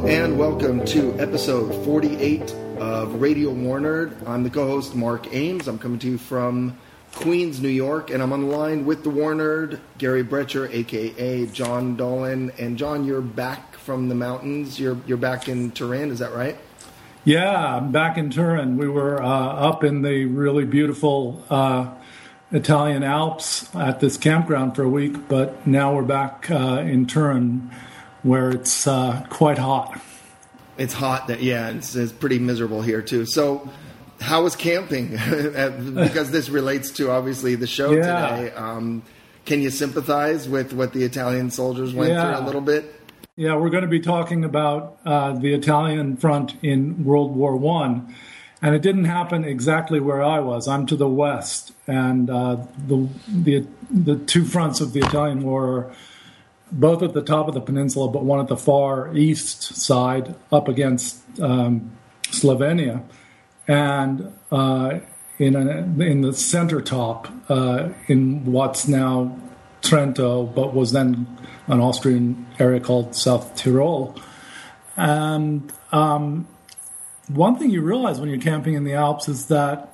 and welcome to episode 48 of Radio War Nerd. I'm the co-host Mark Ames. I'm coming to you from Queens, New York, and I'm on the line with the War Nerd, Gary Brecher, a.k.a. John Dolan. And John, you're back from the mountains. You're back in Turin, is that right? Yeah, I'm back in Turin. We were up in the really beautiful Italian Alps at this campground for a week, but now we're back in Turin, where it's quite hot. It's hot. It's pretty miserable here, too. So how was camping? Because this relates to, obviously, the show today. Can you sympathize with what the Italian soldiers went through a little bit? Yeah, we're going to be talking about the Italian front in World War I. And it didn't happen exactly where I was. I'm to the west. And the two fronts of the Italian war are both at the top of the peninsula, but one at the far east side up against Slovenia. And in the center top, in what's now Trento, but was then an Austrian area called South Tyrol. And one thing you realize when you're camping in the Alps is that,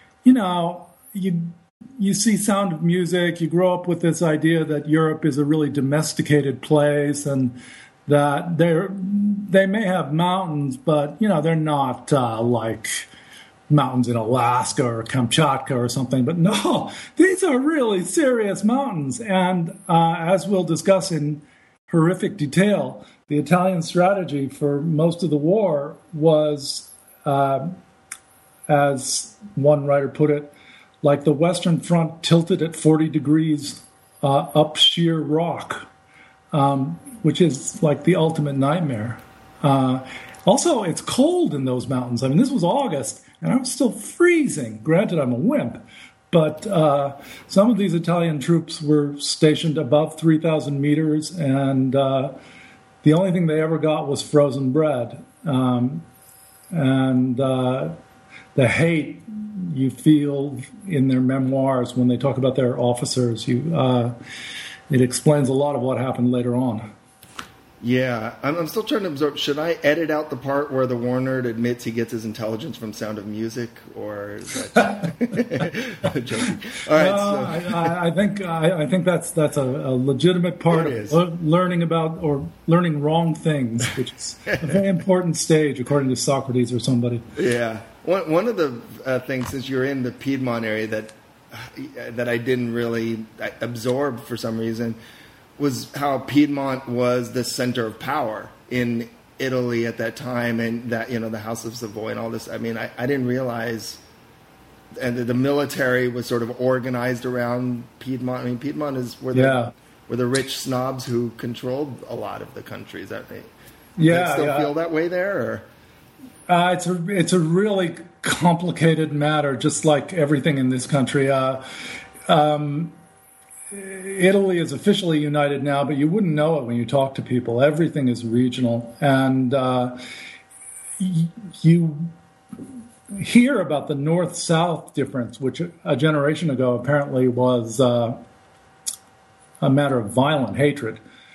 you see Sound of Music, you grow up with this idea that Europe is a really domesticated place and that they may have mountains, but, they're not like mountains in Alaska or Kamchatka or something. But no, these are really serious mountains. And as we'll discuss in horrific detail, the Italian strategy for most of the war was, as one writer put it, like the Western Front tilted at 40 degrees up sheer rock, which is like the ultimate nightmare. Also, it's cold in those mountains. I mean, this was August, and I was still freezing. Granted, I'm a wimp, but some of these Italian troops were stationed above 3,000 meters, and the only thing they ever got was frozen bread. And the hate you feel in their memoirs when they talk about their officers, it explains a lot of what happened later on. Yeah, I'm still trying to absorb. Should I edit out the part where the War Nerd admits he gets his intelligence from Sound of Music, or is that joking? All right, I think that's a legitimate part of learning about or learning wrong things, which is a very important stage, according to Socrates or somebody. Yeah, one of the things, since you're in the Piedmont area, that I didn't really absorb for some reason, was how Piedmont was the center of power in Italy at that time, and that, the House of Savoy and all this. I mean, I didn't realize, and the military was sort of organized around Piedmont. I mean, Piedmont is where the rich snobs who controlled a lot of the country. Is that right? Yeah, does it still feel that way there? Or? It's a really complicated matter, just like everything in this country. Italy is officially united now, but you wouldn't know it when you talk to people. Everything is regional. And you hear about the north-south difference, which a generation ago apparently was a matter of violent hatred.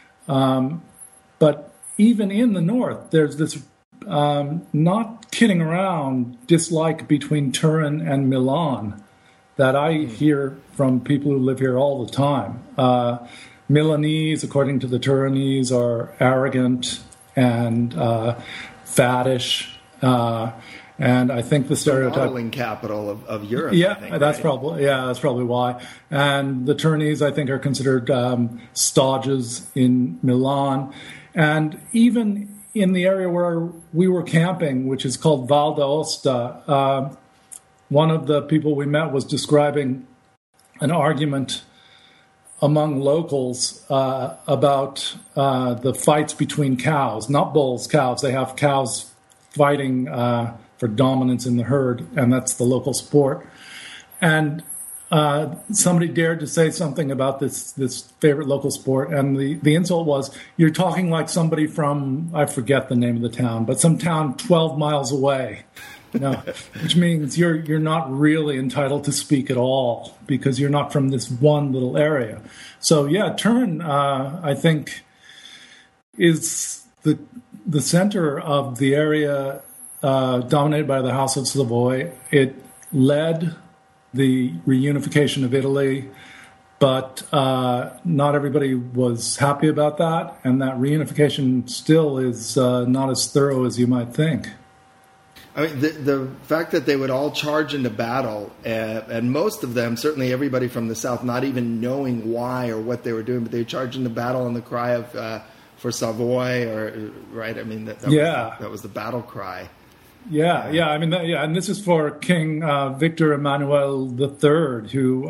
But even in the north, there's this, not kidding around, dislike between Turin and Milan that I hear from people who live here all the time. Milanese, according to the Turinese, are arrogant and faddish, and I think the stereotype, the modeling capital of Europe. Yeah, I think, that's probably why. And the Turinese, I think, are considered stodges in Milan, and even in the area where we were camping, which is called Val d'Aosta. One of the people we met was describing an argument among locals about the fights between cows, not bulls, cows. They have cows fighting for dominance in the herd, and that's the local sport. And somebody dared to say something about this favorite local sport, and the insult was, "You're talking like somebody from," I forget the name of the town, but some town 12 miles away. Which means you're not really entitled to speak at all because you're not from this one little area. So yeah, Turin, I think, is the center of the area dominated by the House of Savoy. It led the reunification of Italy, but not everybody was happy about that, and that reunification still is not as thorough as you might think. I mean, the fact that they would all charge into battle, and most of them, certainly everybody from the South, not even knowing why or what they were doing, but they charged into battle on the cry of for Savoy, or right? I mean, that was the battle cry. Yeah. I mean, and this is for King Victor Emmanuel III, who,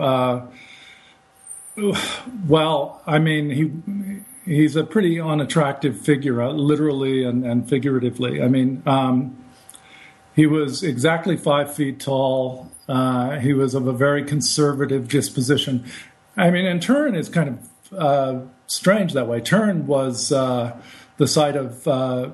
well, I mean, he's a pretty unattractive figure, literally and figuratively. I mean, he was exactly 5 feet tall. He was of a very conservative disposition. I mean, and Turin is kind of strange that way. Turin was the site of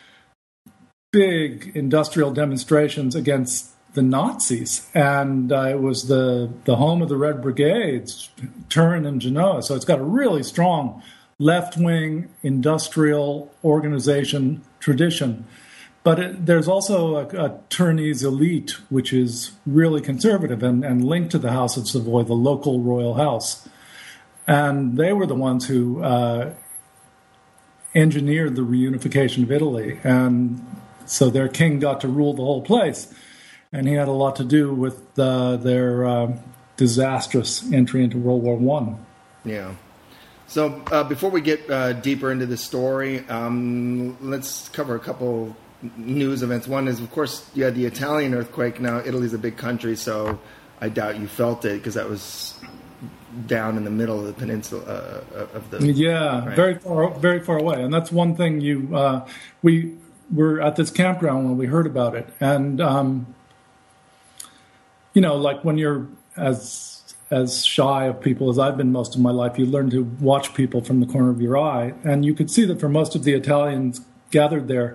big industrial demonstrations against the Nazis, and it was the home of the Red Brigades, Turin and Genoa. So it's got a really strong left-wing industrial organization tradition. But there's also a Turinese elite, which is really conservative and linked to the House of Savoy, the local royal house. And they were the ones who engineered the reunification of Italy. And so their king got to rule the whole place. And he had a lot to do with their disastrous entry into World War I. Yeah. So before we get deeper into the story, let's cover a couple news events. One is, of course, you had the Italian earthquake. Now, Italy's a big country, so I doubt you felt it because that was down in the middle of the peninsula of the... Yeah, right? very far away. And that's one thing we were at this campground when we heard about it. And, like when you're as shy of people as I've been most of my life, you learn to watch people from the corner of your eye. And you could see that for most of the Italians gathered there,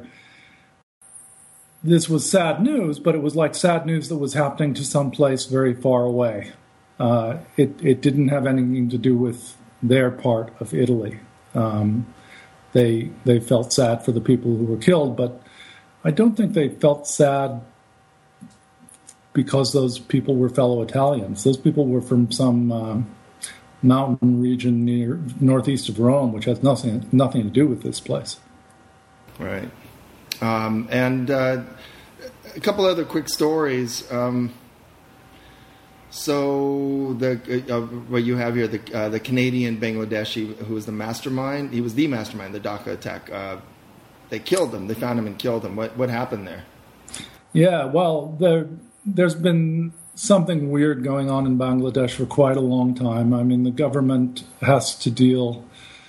this was sad news, but it was like sad news that was happening to some place very far away. It didn't have anything to do with their part of Italy. They felt sad for the people who were killed, but I don't think they felt sad because those people were fellow Italians. Those people were from some mountain region near northeast of Rome, which has nothing to do with this place. Right. And a couple other quick stories. So what you have here, the Canadian Bangladeshi who was the mastermind. He was the mastermind, the Dhaka attack. They killed him. They found him and killed him. What happened there? Yeah, well, there's been something weird going on in Bangladesh for quite a long time. I mean, the government has to deal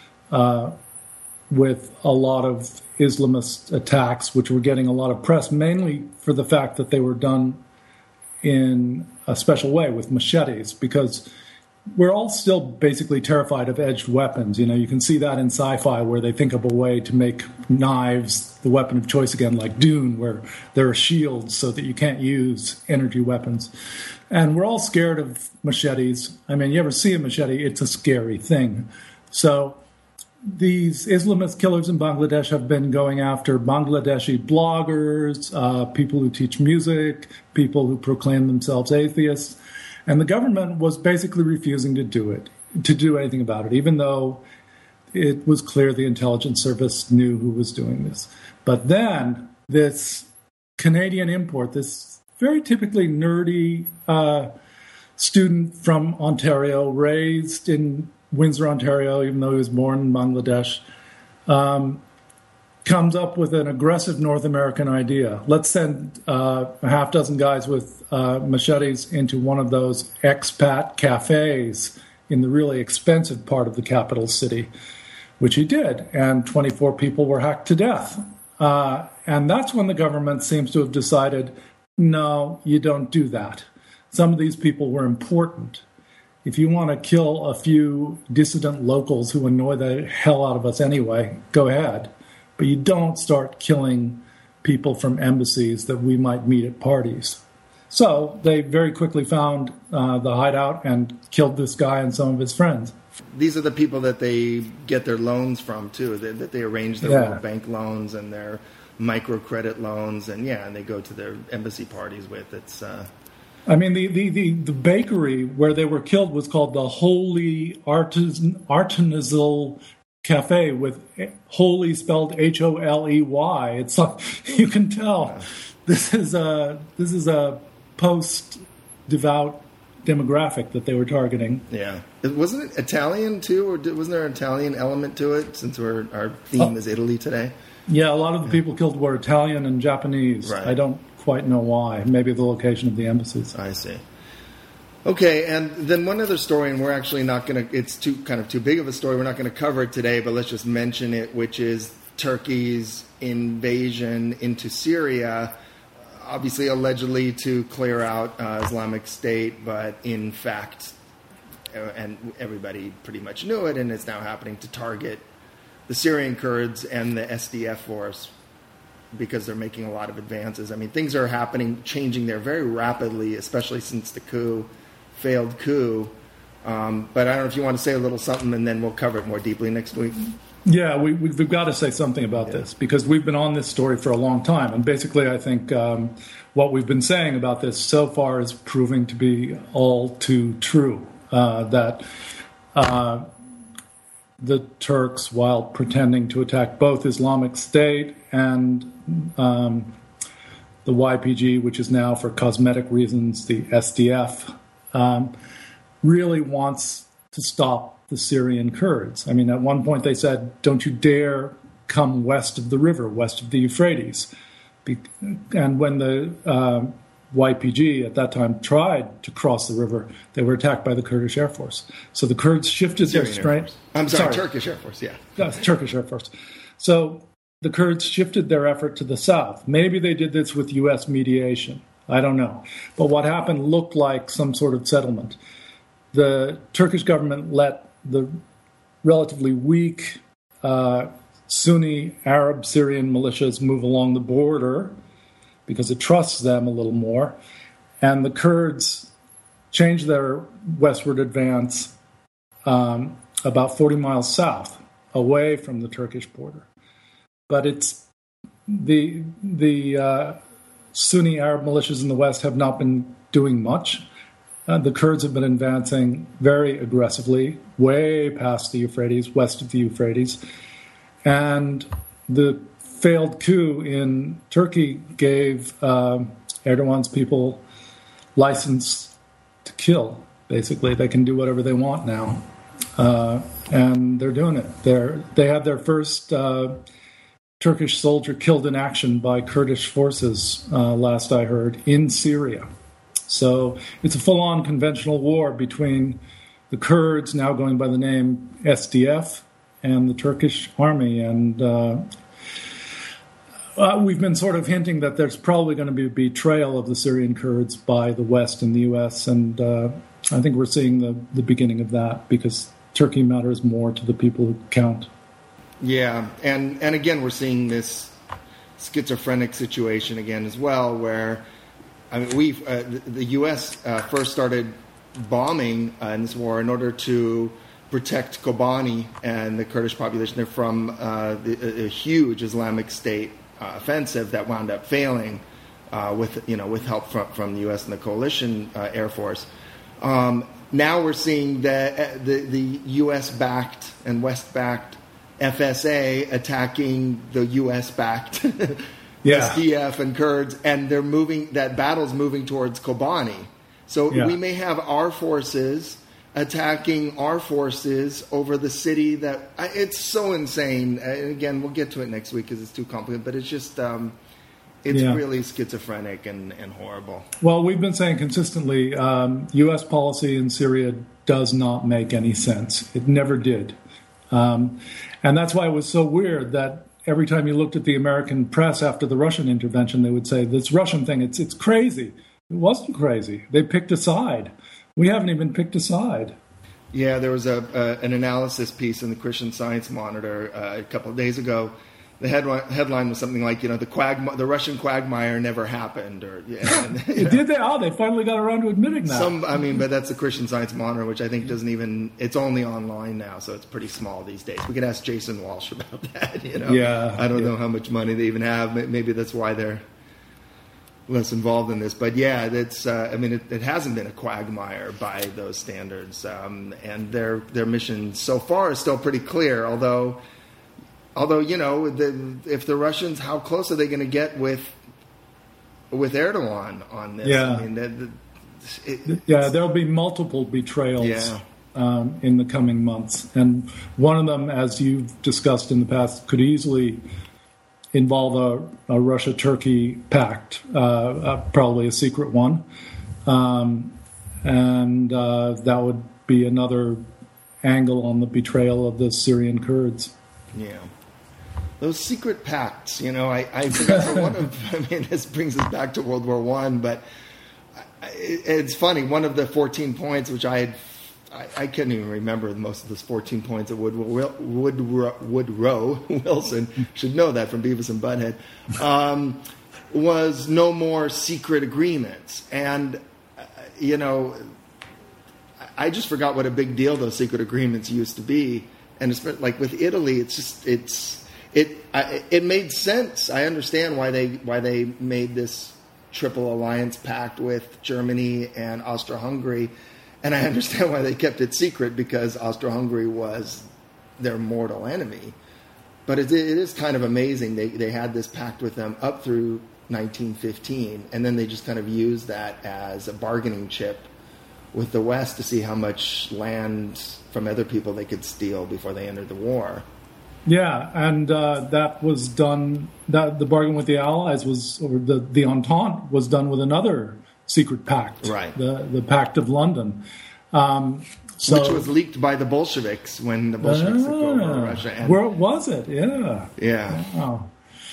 with a lot of Islamist attacks, which were getting a lot of press, mainly for the fact that they were done in a special way with machetes, because we're all still basically terrified of edged weapons. You can see that in sci-fi where they think of a way to make knives the weapon of choice again, like Dune, where there are shields so that you can't use energy weapons. And we're all scared of machetes. I mean, you ever see a machete, it's a scary thing. So these Islamist killers in Bangladesh have been going after Bangladeshi bloggers, people who teach music, people who proclaim themselves atheists. And the government was basically refusing to do anything about it, even though it was clear the intelligence service knew who was doing this. But then this Canadian import, this very typically nerdy student from Ontario, raised in Windsor, Ontario, even though he was born in Bangladesh, comes up with an aggressive North American idea. Let's send a half dozen guys with machetes into one of those expat cafes in the really expensive part of the capital city, which he did, and 24 people were hacked to death. And that's when the government seems to have decided, no, you don't do that. Some of these people were important. If you want to kill a few dissident locals who annoy the hell out of us anyway, go ahead. But you don't start killing people from embassies that we might meet at parties. So they very quickly found the hideout and killed this guy and some of his friends. These are the people that they get their loans from, too, that they arrange their World Bank loans and their microcredit loans, and they go to their embassy parties with. It's... I mean, the bakery where they were killed was called the Holy Artisanal Cafe, with holy spelled Holey. It's like, you can tell this is a post-devout demographic that they were targeting. Yeah. Wasn't it Italian, too? Or wasn't there an Italian element to it, since our theme is Italy today? Yeah, a lot of the people killed were Italian and Japanese. Right. I don't quite know why. Maybe the location of the embassies. I see. Okay, and then one other story, and we're actually not going to, it's too big of a story, we're not going to cover it today, but let's just mention it, which is Turkey's invasion into Syria, obviously allegedly to clear out Islamic State, but in fact, and everybody pretty much knew it, and it's now happening to target the Syrian Kurds and the SDF force, because they're making a lot of advances. I mean, things are happening, changing there very rapidly, especially since the failed coup. But I don't know if you want to say a little something, and then we'll cover it more deeply next week. Yeah, we've got to say something about this, because we've been on this story for a long time. And basically, I think what we've been saying about this so far is proving to be all too true, that the Turks, while pretending to attack both Islamic State and the YPG, which is now for cosmetic reasons the SDF, really wants to stop the Syrian Kurds. I mean, at one point they said, don't you dare come west of the river, west of the Euphrates. And when the YPG at that time tried to cross the river, they were attacked by the Kurdish Air Force. So the Kurds shifted their strength. Turkish Air Force, yeah. Turkish Air Force. So the Kurds shifted their effort to the south. Maybe they did this with U.S. mediation. I don't know. But what happened looked like some sort of settlement. The Turkish government let the relatively weak Sunni Arab Syrian militias move along the border because it trusts them a little more. And the Kurds changed their westward advance about 40 miles south, away from the Turkish border. But it's the Sunni Arab militias in the west have not been doing much. The Kurds have been advancing very aggressively, way past the Euphrates, west of the Euphrates. And the failed coup in Turkey gave Erdogan's people license to kill, basically. They can do whatever they want now. And they're doing it. They had their first Turkish soldier killed in action by Kurdish forces, last I heard, in Syria. So it's a full-on conventional war between the Kurds, now going by the name SDF, and the Turkish army. And we've been sort of hinting that there's probably going to be a betrayal of the Syrian Kurds by the West and the U.S., and I think we're seeing the beginning of that, because Turkey matters more to the people who count. Yeah, and again, we're seeing this schizophrenic situation again as well, where I mean, the U.S. First started bombing in this war in order to protect Kobani and the Kurdish population there from a huge Islamic State offensive that wound up failing with help from the U.S. and the coalition Air Force. Now we're seeing the U.S.-backed and West-backed FSA attacking the U.S.-backed SDF and Kurds, and that battle's moving towards Kobani. So we may have our forces attacking our forces over the city it's so insane. And again, we'll get to it next week because it's too complicated, but it's just, really schizophrenic and horrible. Well, we've been saying consistently, U.S. policy in Syria does not make any sense. It never did. And that's why it was so weird that every time you looked at the American press after the Russian intervention, they would say, this Russian thing, it's crazy. It wasn't crazy. They picked a side. We haven't even picked a side. Yeah, there was an analysis piece in the Christian Science Monitor a couple of days ago the headline was something like, the Russian quagmire never happened, or did they? Oh, they finally got around to admitting that. But that's the Christian Science Monitor, which I think doesn't even. It's only online now, so it's pretty small these days. We could ask Jason Walsh about that. Yeah, I don't know how much money they even have. Maybe that's why they're less involved in this. But yeah, that's. It hasn't been a quagmire by those standards, and their mission so far is still pretty clear, although, if the Russians, how close are they going to get with Erdogan on this? Yeah, there'll be multiple betrayals in the coming months. And one of them, as you've discussed in the past, could easily involve a Russia-Turkey pact, probably a secret one. And that would be another angle on the betrayal of the Syrian Kurds. Yeah. Those secret pacts, I forgot this brings us back to World War I, but it's funny. One of the 14 points, which I couldn't even remember most of those 14 points of Woodrow Wilson, should know that from Beavis and Butthead, was no more secret agreements. And, I just forgot what a big deal those secret agreements used to be. And it's like with Italy, it made sense. I understand why they made this triple alliance pact with Germany and Austro-Hungary, and I understand why they kept it secret, because Austro-Hungary was their mortal enemy. But it is kind of amazing. They had this pact with them up through 1915, and then they just kind of used that as a bargaining chip with the West to see how much land from other people they could steal before they entered the war. Yeah, and that was done. The bargain with the Allies the Entente was done with another secret pact, right? The Pact of London, which was leaked by the Bolsheviks when the Bolsheviks took over Russia. And where was it? Yeah. Wow.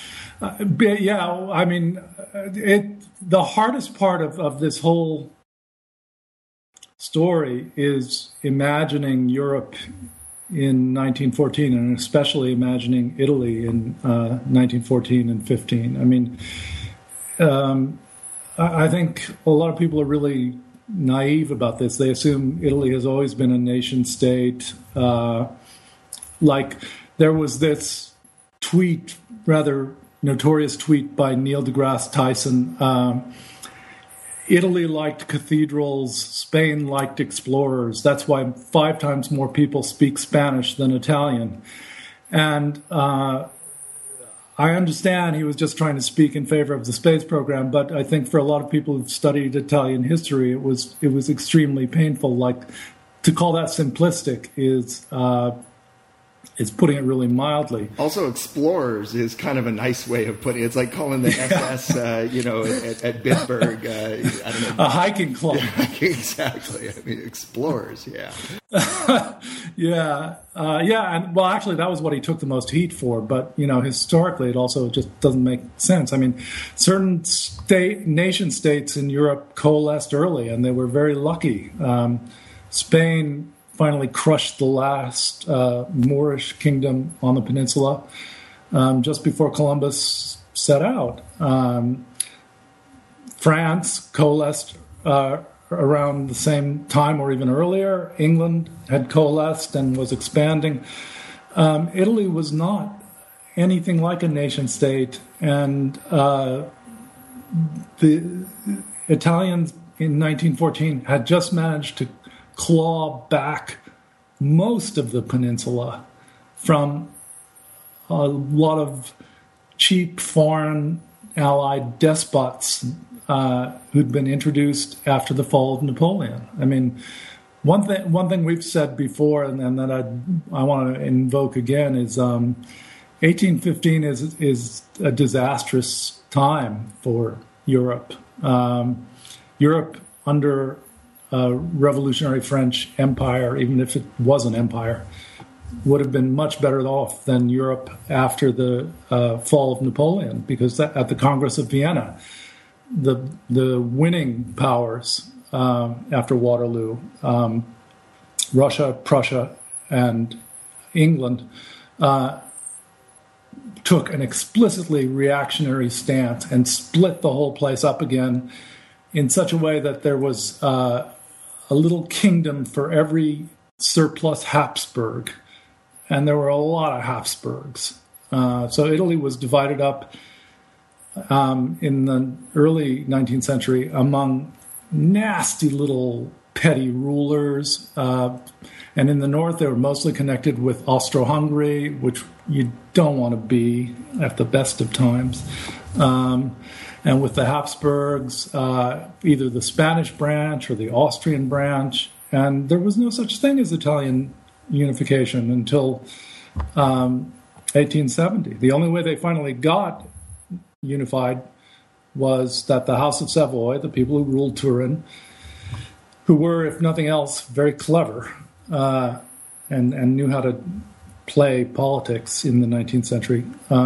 The hardest part of this whole story is imagining Europe in 1914, and especially imagining Italy in 1914 and 15. I think a lot of people are really naive about this. They assume Italy has always been a nation state. Like there was this tweet, rather notorious tweet by Neil deGrasse Tyson. Italy liked cathedrals, Spain liked explorers. That's why 5 times more people speak Spanish than Italian. And I understand he was just trying to speak in favor of the space program, but I think for a lot of people who've studied Italian history, it was extremely painful. Like, to call that simplistic is putting it really mildly. Also, explorers is kind of a nice way of putting it. It's like calling the SS, at Bitburg, I don't know. A hiking club. Yeah, exactly. Explorers, yeah. Yeah. And well, actually, that was what he took the most heat for. But, historically, it also just doesn't make sense. Certain nation states in Europe coalesced early, and they were very lucky. Spain finally crushed the last Moorish kingdom on the peninsula just before Columbus set out. France coalesced around the same time or even earlier. England had coalesced and was expanding. Italy was not anything like a nation state, and the Italians in 1914 had just managed to claw back most of the peninsula from a lot of cheap foreign allied despots who'd been introduced after the fall of Napoleon. One thing we've said before, and that I want to invoke again, is 1815 is a disastrous time for Europe. Europe under revolutionary French Empire, even if it was an empire, would have been much better off than Europe after the fall of Napoleon, because at the Congress of Vienna, the winning powers after Waterloo, Russia, Prussia, and England, took an explicitly reactionary stance and split the whole place up again in such a way that there was a little kingdom for every surplus Habsburg. And there were a lot of Habsburgs. So Italy was divided up in the early 19th century among nasty little petty rulers. And in the north, they were mostly connected with Austro-Hungary, which you don't want to be at the best of times. And with the Habsburgs, either the Spanish branch or the Austrian branch. And there was no such thing as Italian unification until 1870. The only way they finally got unified was that the House of Savoy, the people who ruled Turin, who were, if nothing else, very clever and knew how to play politics in the 19th century,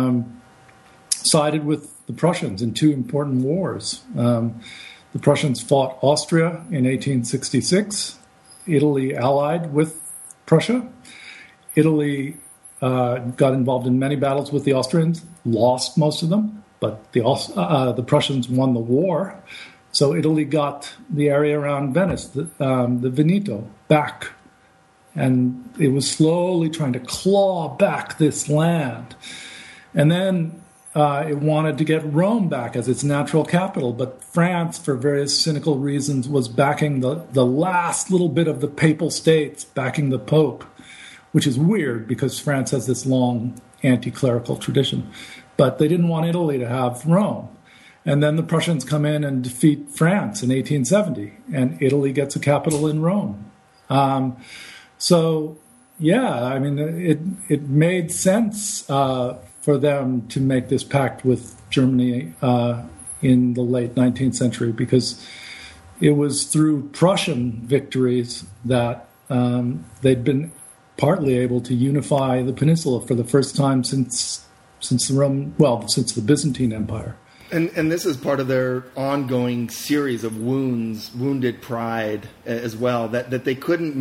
sided with the Prussians in two important wars. The Prussians fought Austria in 1866. Italy allied with Prussia. Italy got involved in many battles with the Austrians, lost most of them, but the Prussians won the war. So Italy got the area around Venice, the Veneto, back. And it was slowly trying to claw back this land. And then it wanted to get Rome back as its natural capital, but France, for various cynical reasons, was backing the last little bit of the papal states, backing the Pope, which is weird because France has this long anti-clerical tradition. But they didn't want Italy to have Rome. And then the Prussians come in and defeat France in 1870, and Italy gets a capital in Rome. So, yeah, I mean, it made sense for them to make this pact with Germany in the late 19th century because it was through Prussian victories that they'd been partly able to unify the peninsula for the first time since the Byzantine Empire. And this is part of their ongoing series of wounded pride as well, that they couldn't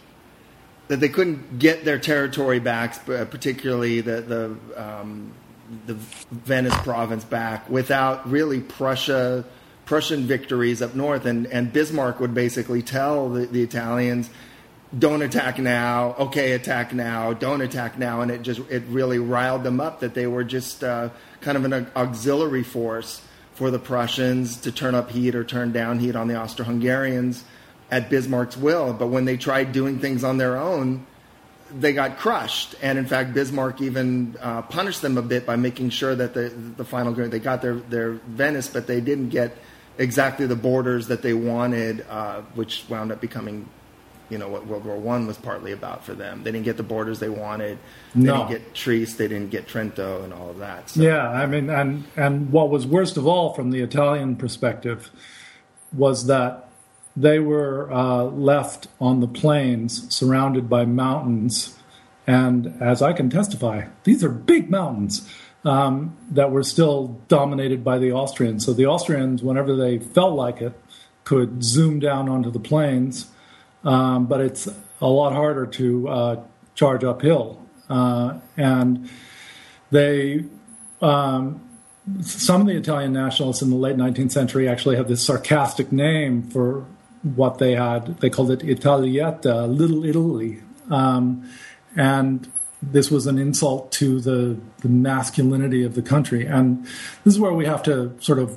get their territory back, particularly the Venice province back, without really Prussian victories up north. And Bismarck would basically tell the Italians, don't attack now, okay, attack now, don't attack now. And it really riled them up that they were just kind of an auxiliary force for the Prussians to turn up heat or turn down heat on the Austro-Hungarians at Bismarck's will. But when they tried doing things on their own, they got crushed. And in fact, Bismarck even punished them a bit by making sure that the final they got their Venice, but they didn't get exactly the borders that they wanted, which wound up becoming, what World War I was partly about for them. They didn't get the borders they wanted. They didn't get Trieste. They didn't get Trento and all of that. So. Yeah, I mean, and what was worst of all from the Italian perspective was that they were left on the plains, surrounded by mountains. And as I can testify, these are big mountains that were still dominated by the Austrians. So the Austrians, whenever they felt like it, could zoom down onto the plains. But it's a lot harder to charge uphill. And they, some of the Italian nationalists in the late 19th century actually have this sarcastic name for what they had. They called it Italietta, Little Italy. And this was an insult to the masculinity of the country. And this is where we have to sort of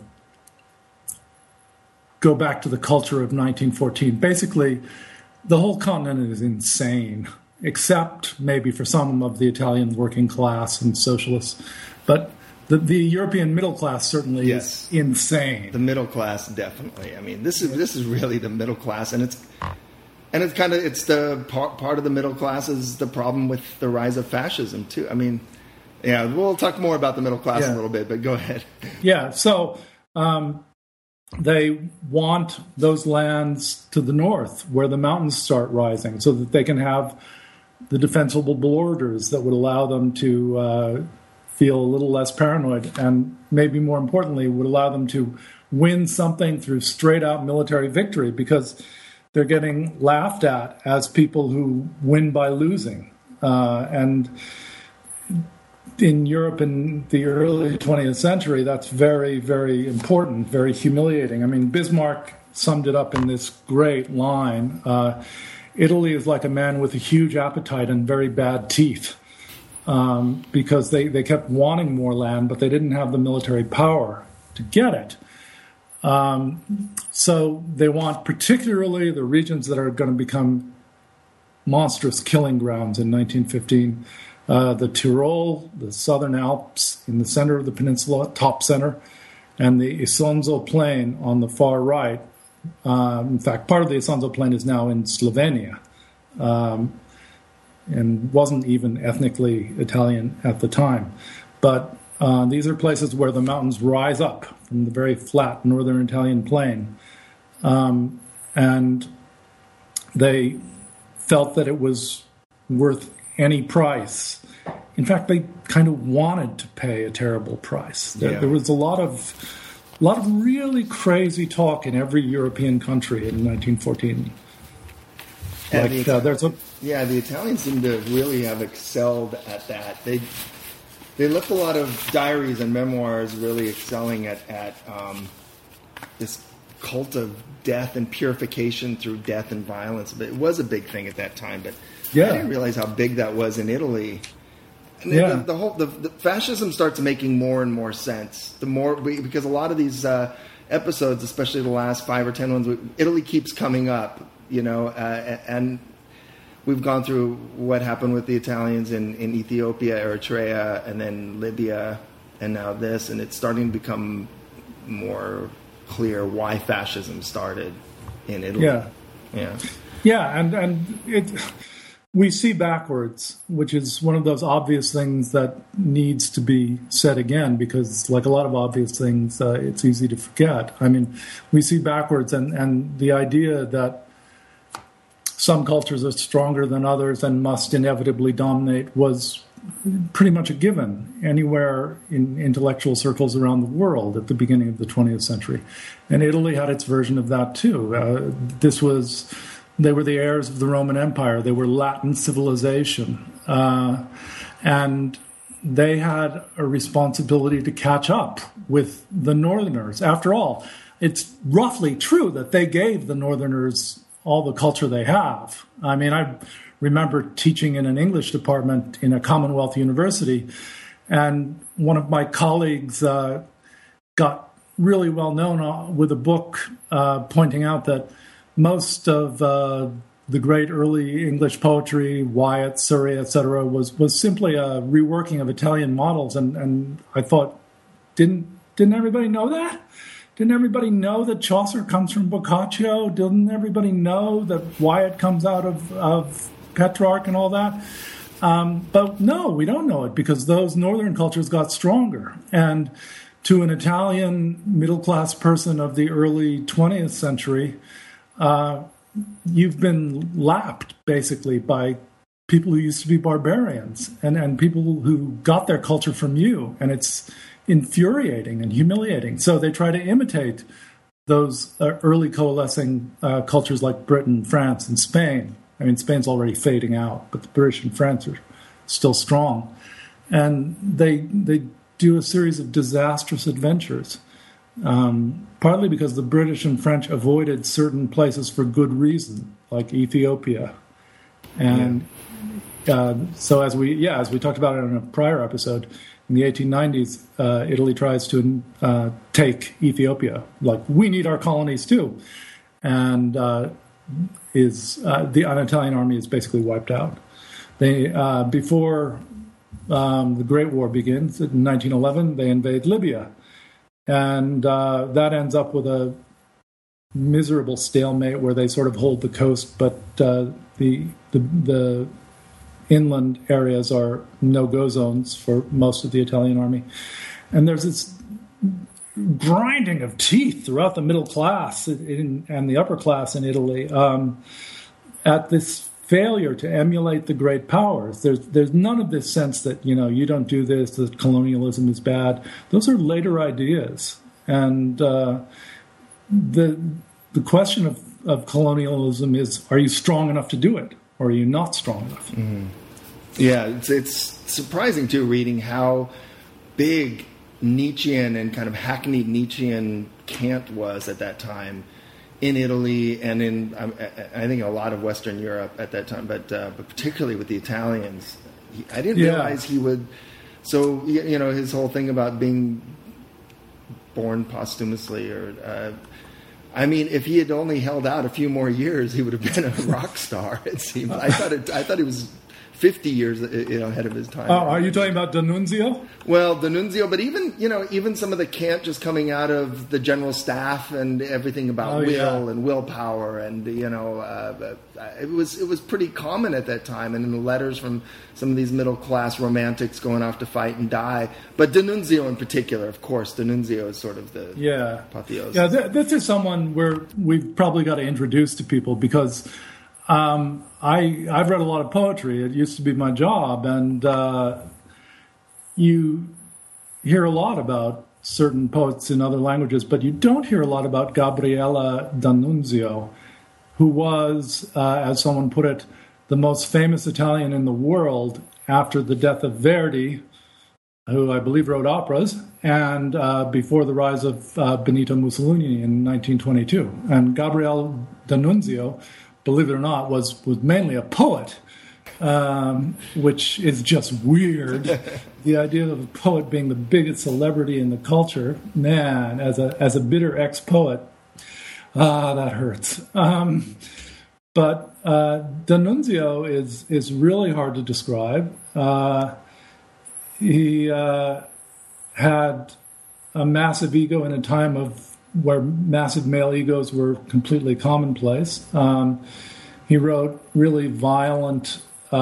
go back to the culture of 1914. Basically, the whole continent is insane, except maybe for some of the Italian working class and socialists. But the European middle class certainly is insane. The middle class, definitely. I mean, this is really the middle class, and it's the part of the middle class is the problem with the rise of fascism too. I mean, yeah, we'll talk more about the middle class in a little bit, but go ahead. Yeah, so they want those lands to the north where the mountains start rising so that they can have the defensible borders that would allow them to feel a little less paranoid, and maybe more importantly, would allow them to win something through straight-out military victory, because they're getting laughed at as people who win by losing. And in Europe in the early 20th century, that's very, very important, very humiliating. I mean, Bismarck summed it up in this great line. Italy is like a man with a huge appetite and very bad teeth, because they kept wanting more land, but they didn't have the military power to get it. So they want particularly the regions that are going to become monstrous killing grounds in 1915. The Tyrol, the Southern Alps in the center of the peninsula, top center, and the Isonzo Plain on the far right. In fact, part of the Isonzo Plain is now in Slovenia, and wasn't even ethnically Italian at the time. But these are places where the mountains rise up from the very flat northern Italian plain. And they felt that it was worth any price. In fact, they kind of wanted to pay a terrible price. There was a lot of really crazy talk in every European country in 1914. The Italians seem to really have excelled at that. They left a lot of diaries and memoirs really excelling at this cult of death and purification through death and violence. But it was a big thing at that time. But I didn't realize how big that was in Italy. And the fascism starts making more and more sense. Because a lot of these episodes, especially the last 5 or 10 ones, Italy keeps coming up, and we've gone through what happened with the Italians in Ethiopia, Eritrea, and then Libya, and now this, and it's starting to become more clear why fascism started in Italy. And we see backwards, which is one of those obvious things that needs to be said again, because like a lot of obvious things, it's easy to forget. I mean, we see backwards, and the idea that some cultures are stronger than others and must inevitably dominate was pretty much a given anywhere in intellectual circles around the world at the beginning of the 20th century. And Italy had its version of that too. They were the heirs of the Roman Empire. They were Latin civilization. And they had a responsibility to catch up with the Northerners. After all, it's roughly true that they gave the Northerners all the culture they have. I mean, I remember teaching in an English department in a Commonwealth university, and one of my colleagues got really well known with a book pointing out that most of the great early English poetry, Wyatt, Surrey, etc., was simply a reworking of Italian models. And I thought, didn't everybody know that? Didn't everybody know that Chaucer comes from Boccaccio? Didn't everybody know that Wyatt comes out of Petrarch and all that? But no, we don't know it, because those northern cultures got stronger. And to an Italian middle-class person of the early 20th century, you've been lapped, basically, by people who used to be barbarians and people who got their culture from you. And it's infuriating and humiliating. So they try to imitate those early coalescing cultures like Britain, France, and Spain. I mean, Spain's already fading out, but the British and France are still strong. And they do a series of disastrous adventures, partly because the British and French avoided certain places for good reason, like Ethiopia. And so as we talked about it in a prior episode, in the 1890s, Italy tries to take Ethiopia. Like, we need our colonies too. And the Italian army is basically wiped out. They before the Great War begins in 1911, they invade Libya, and that ends up with a miserable stalemate where they sort of hold the coast, but the inland areas are no-go zones for most of the Italian army. And there's this grinding of teeth throughout the middle class and the upper class in Italy at this failure to emulate the great powers. There's none of this sense that, you don't do this, that colonialism is bad. Those are later ideas. And the question of colonialism is, are you strong enough to do it? Or are you not strong enough? Mm-hmm. Yeah, it's surprising too, reading how big Nietzschean and kind of hackneyed Nietzschean Kant was at that time in Italy and in I think a lot of Western Europe at that time, but particularly with the Italians. I didn't realize he would. So his whole thing about being born posthumously, or if he had only held out a few more years, he would have been a rock star. It seemed. I thought he was 50 years ahead of his time. Oh, are you talking about D'Annunzio? Well, D'Annunzio, but even some of the Kant just coming out of the general staff and everything about and willpower, and it was pretty common at that time, and in the letters from some of these middle class romantics going off to fight and die. But D'Annunzio in particular, of course, D'Annunzio is sort of the apotheosis. Yeah, this is someone where we've probably got to introduce to people because. I've read a lot of poetry. It used to be my job, and you hear a lot about certain poets in other languages, but you don't hear a lot about Gabriele D'Annunzio, who was, as someone put it, the most famous Italian in the world after the death of Verdi, who I believe wrote operas, and before the rise of Benito Mussolini in 1922. And Gabriele D'Annunzio, believe it or not, was mainly a poet, which is just weird. The idea of a poet being the biggest celebrity in the culture, man, as a bitter ex-poet, that hurts. But D'Annunzio is really hard to describe. He had a massive ego in a time where massive male egos were completely commonplace. He wrote really violent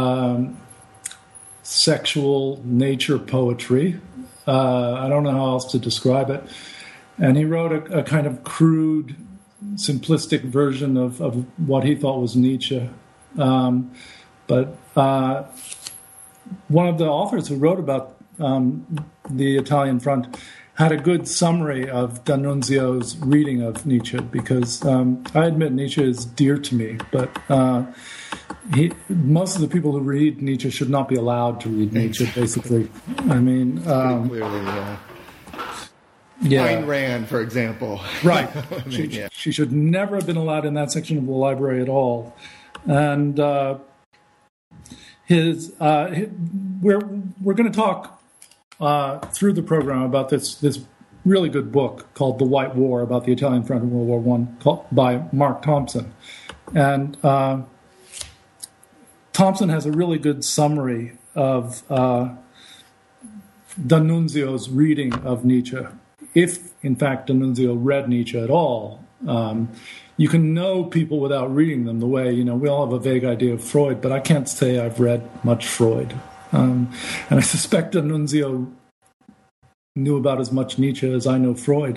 sexual nature poetry. I don't know how else to describe it. And he wrote a kind of crude, simplistic version of what he thought was Nietzsche. But one of the authors who wrote about the Italian front had a good summary of D'Annunzio's reading of Nietzsche, because I admit Nietzsche is dear to me, but most of the people who read Nietzsche should not be allowed to read Nietzsche, basically. I mean... clearly, Ayn Rand, for example. Right. She should never have been allowed in that section of the library at all. And we're going to talk through the program about this really good book called The White War, about the Italian front in World War I, by Mark Thompson. And Thompson has a really good summary of D'Annunzio's reading of Nietzsche. If, in fact, D'Annunzio read Nietzsche at all, you can know people without reading them the way, we all have a vague idea of Freud, but I can't say I've read much Freud. And I suspect D'Annunzio knew about as much Nietzsche as I know Freud.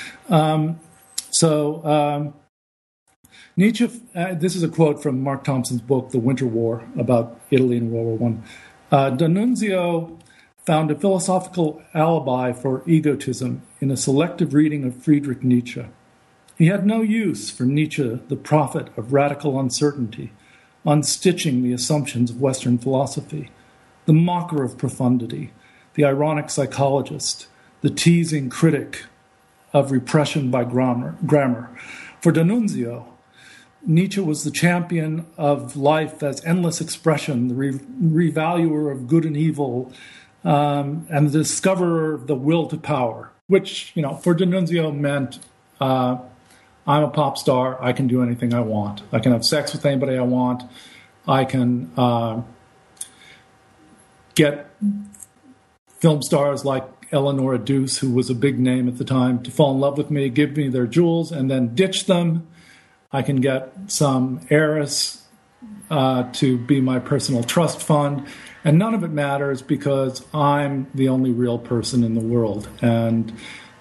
Nietzsche, this is a quote from Mark Thompson's book, The Winter War, about Italy in World War I. D'Annunzio found a philosophical alibi for egotism in a selective reading of Friedrich Nietzsche. He had no use for Nietzsche, the prophet of radical uncertainty, unstitching the assumptions of Western philosophy, the mocker of profundity, the ironic psychologist, the teasing critic of repression by grammar. For D'Annunzio, Nietzsche was the champion of life as endless expression, the revaluer of good and evil, and the discoverer of the will to power, which, for D'Annunzio meant I'm a pop star, I can do anything I want. I can have sex with anybody I want. I can get film stars like Eleanor Duse, who was a big name at the time, to fall in love with me, give me their jewels, and then ditch them. I can get some heiress to be my personal trust fund, and none of it matters because I'm the only real person in the world. And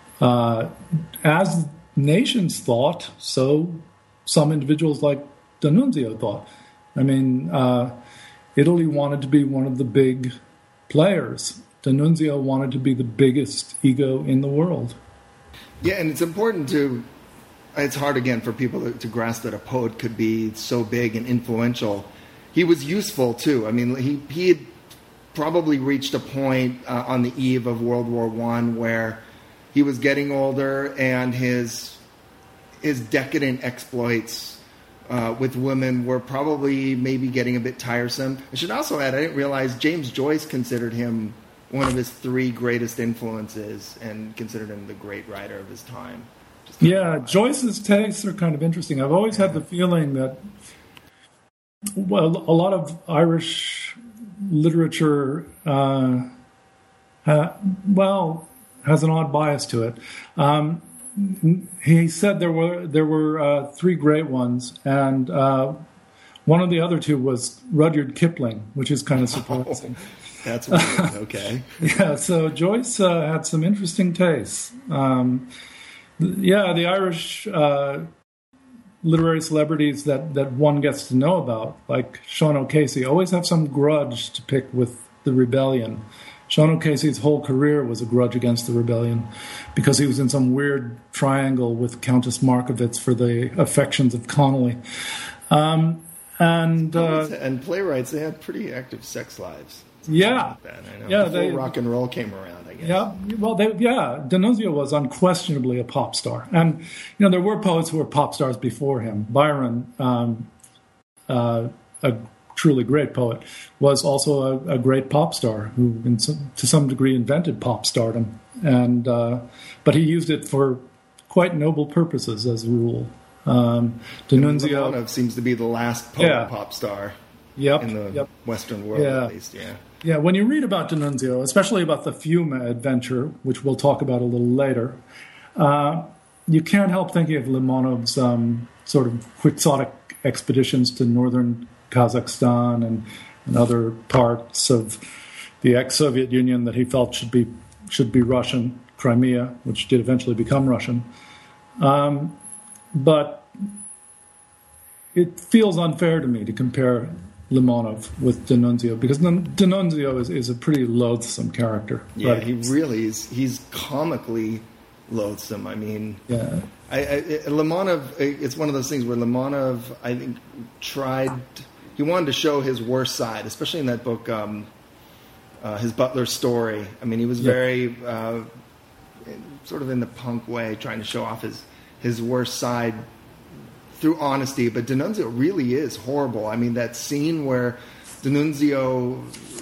as nations thought, so some individuals like D'Annunzio thought. I mean, Italy wanted to be one of the big players. D'Annunzio wanted to be the biggest ego in the world. Yeah, and it's important it's hard again for people to grasp that a poet could be so big and influential. He was useful too. I mean, he had probably reached a point on the eve of World War I where he was getting older, and his decadent exploits with women were probably maybe getting a bit tiresome. I should also add, I didn't realize James Joyce considered him one of his 3 greatest influences and considered him the great writer of his time. Yeah, Joyce's tastes are kind of interesting. I've always had the feeling that, well, a lot of Irish literature, has an odd bias to it. He said there were 3 great ones, and one of the other 2 was Rudyard Kipling, which is kind of surprising. Oh, that's weird. Okay. Yeah, so Joyce had some interesting tastes. The Irish literary celebrities that one gets to know about, like Sean O'Casey, always have some grudge to pick with the rebellion. Sean O'Casey's whole career was a grudge against the rebellion because he was in some weird triangle with Countess Markovitz for the affections of Connolly. And playwrights, they had pretty active sex lives. Yeah. Like that, I know. Yeah, before rock and roll came around, I guess. Yeah, well, D'Annunzio was unquestionably a pop star. And, there were poets who were pop stars before him. Byron, a truly great poet, was also a great pop star who, to some degree, invented pop stardom. And but he used it for quite noble purposes, as a rule. D'Annunzio Lemonov seems to be the last poet pop star in the Western world, at least. Yeah, when you read about D'Annunzio, especially about the Fiume adventure, which we'll talk about a little later, you can't help thinking of Limonov's sort of quixotic expeditions to northern Kazakhstan and other parts of the ex-Soviet Union that he felt should be Russian, Crimea, which did eventually become Russian. But it feels unfair to me to compare Limonov with D'Annunzio, because D'Annunzio is a pretty loathsome character. Yeah, he really is. He's comically loathsome. I mean, Limonov, it's one of those things where Limonov, I think, he wanted to show his worst side, especially in that book, his Butler's Story. I mean, he was very, sort of in the punk way, trying to show off his worst side through honesty, but D'Annunzio really is horrible. I mean, that scene where D'Annunzio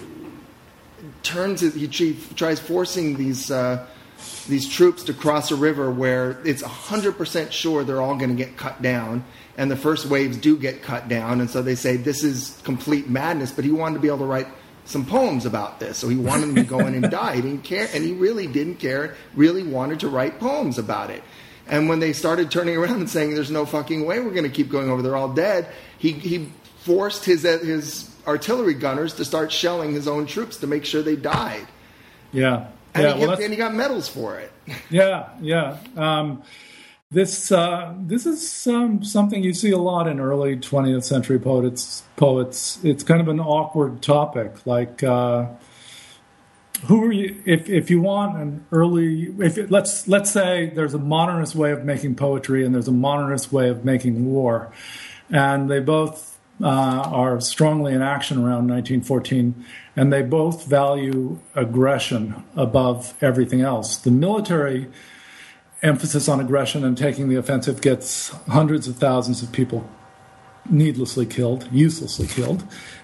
tries forcing these troops to cross a river where it's 100% sure they're all going to get cut down, and the first waves do get cut down, and so they say this is complete madness, but he wanted to be able to write some poems about this, so he wanted them to go in and die. He didn't care, and he really didn't care, really wanted to write poems about it. And when they started turning around and saying, there's no fucking way we're going to keep going over, they're all dead, he forced his artillery gunners to start shelling his own troops to make sure they died. Yeah. And he got medals for it. Yeah. This is something you see a lot in early 20th century poets. It's kind of an awkward topic, like... who are you? If you want an early, let's say there's a modernist way of making poetry and there's a modernist way of making war, and they both are strongly in action around 1914, and they both value aggression above everything else. The military emphasis on aggression and taking the offensive gets hundreds of thousands of people needlessly killed, uselessly killed,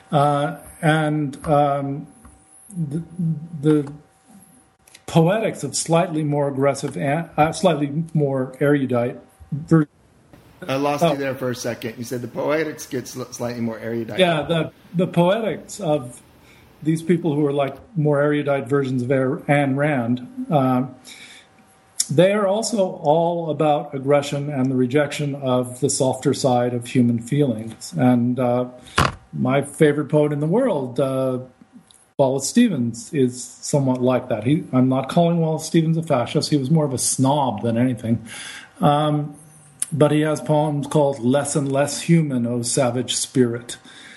the poetics of slightly more aggressive, slightly more erudite. I lost you there for a second. You said the poetics gets slightly more erudite. Yeah, the poetics of these people who are like more erudite versions of Ayn Rand, they are also all about aggression and the rejection of the softer side of human feelings. And my favorite poet in the world, Wallace Stevens, is somewhat like that. I'm not calling Wallace Stevens a fascist. He was more of a snob than anything. But he has poems called Less and Less Human, O Savage Spirit.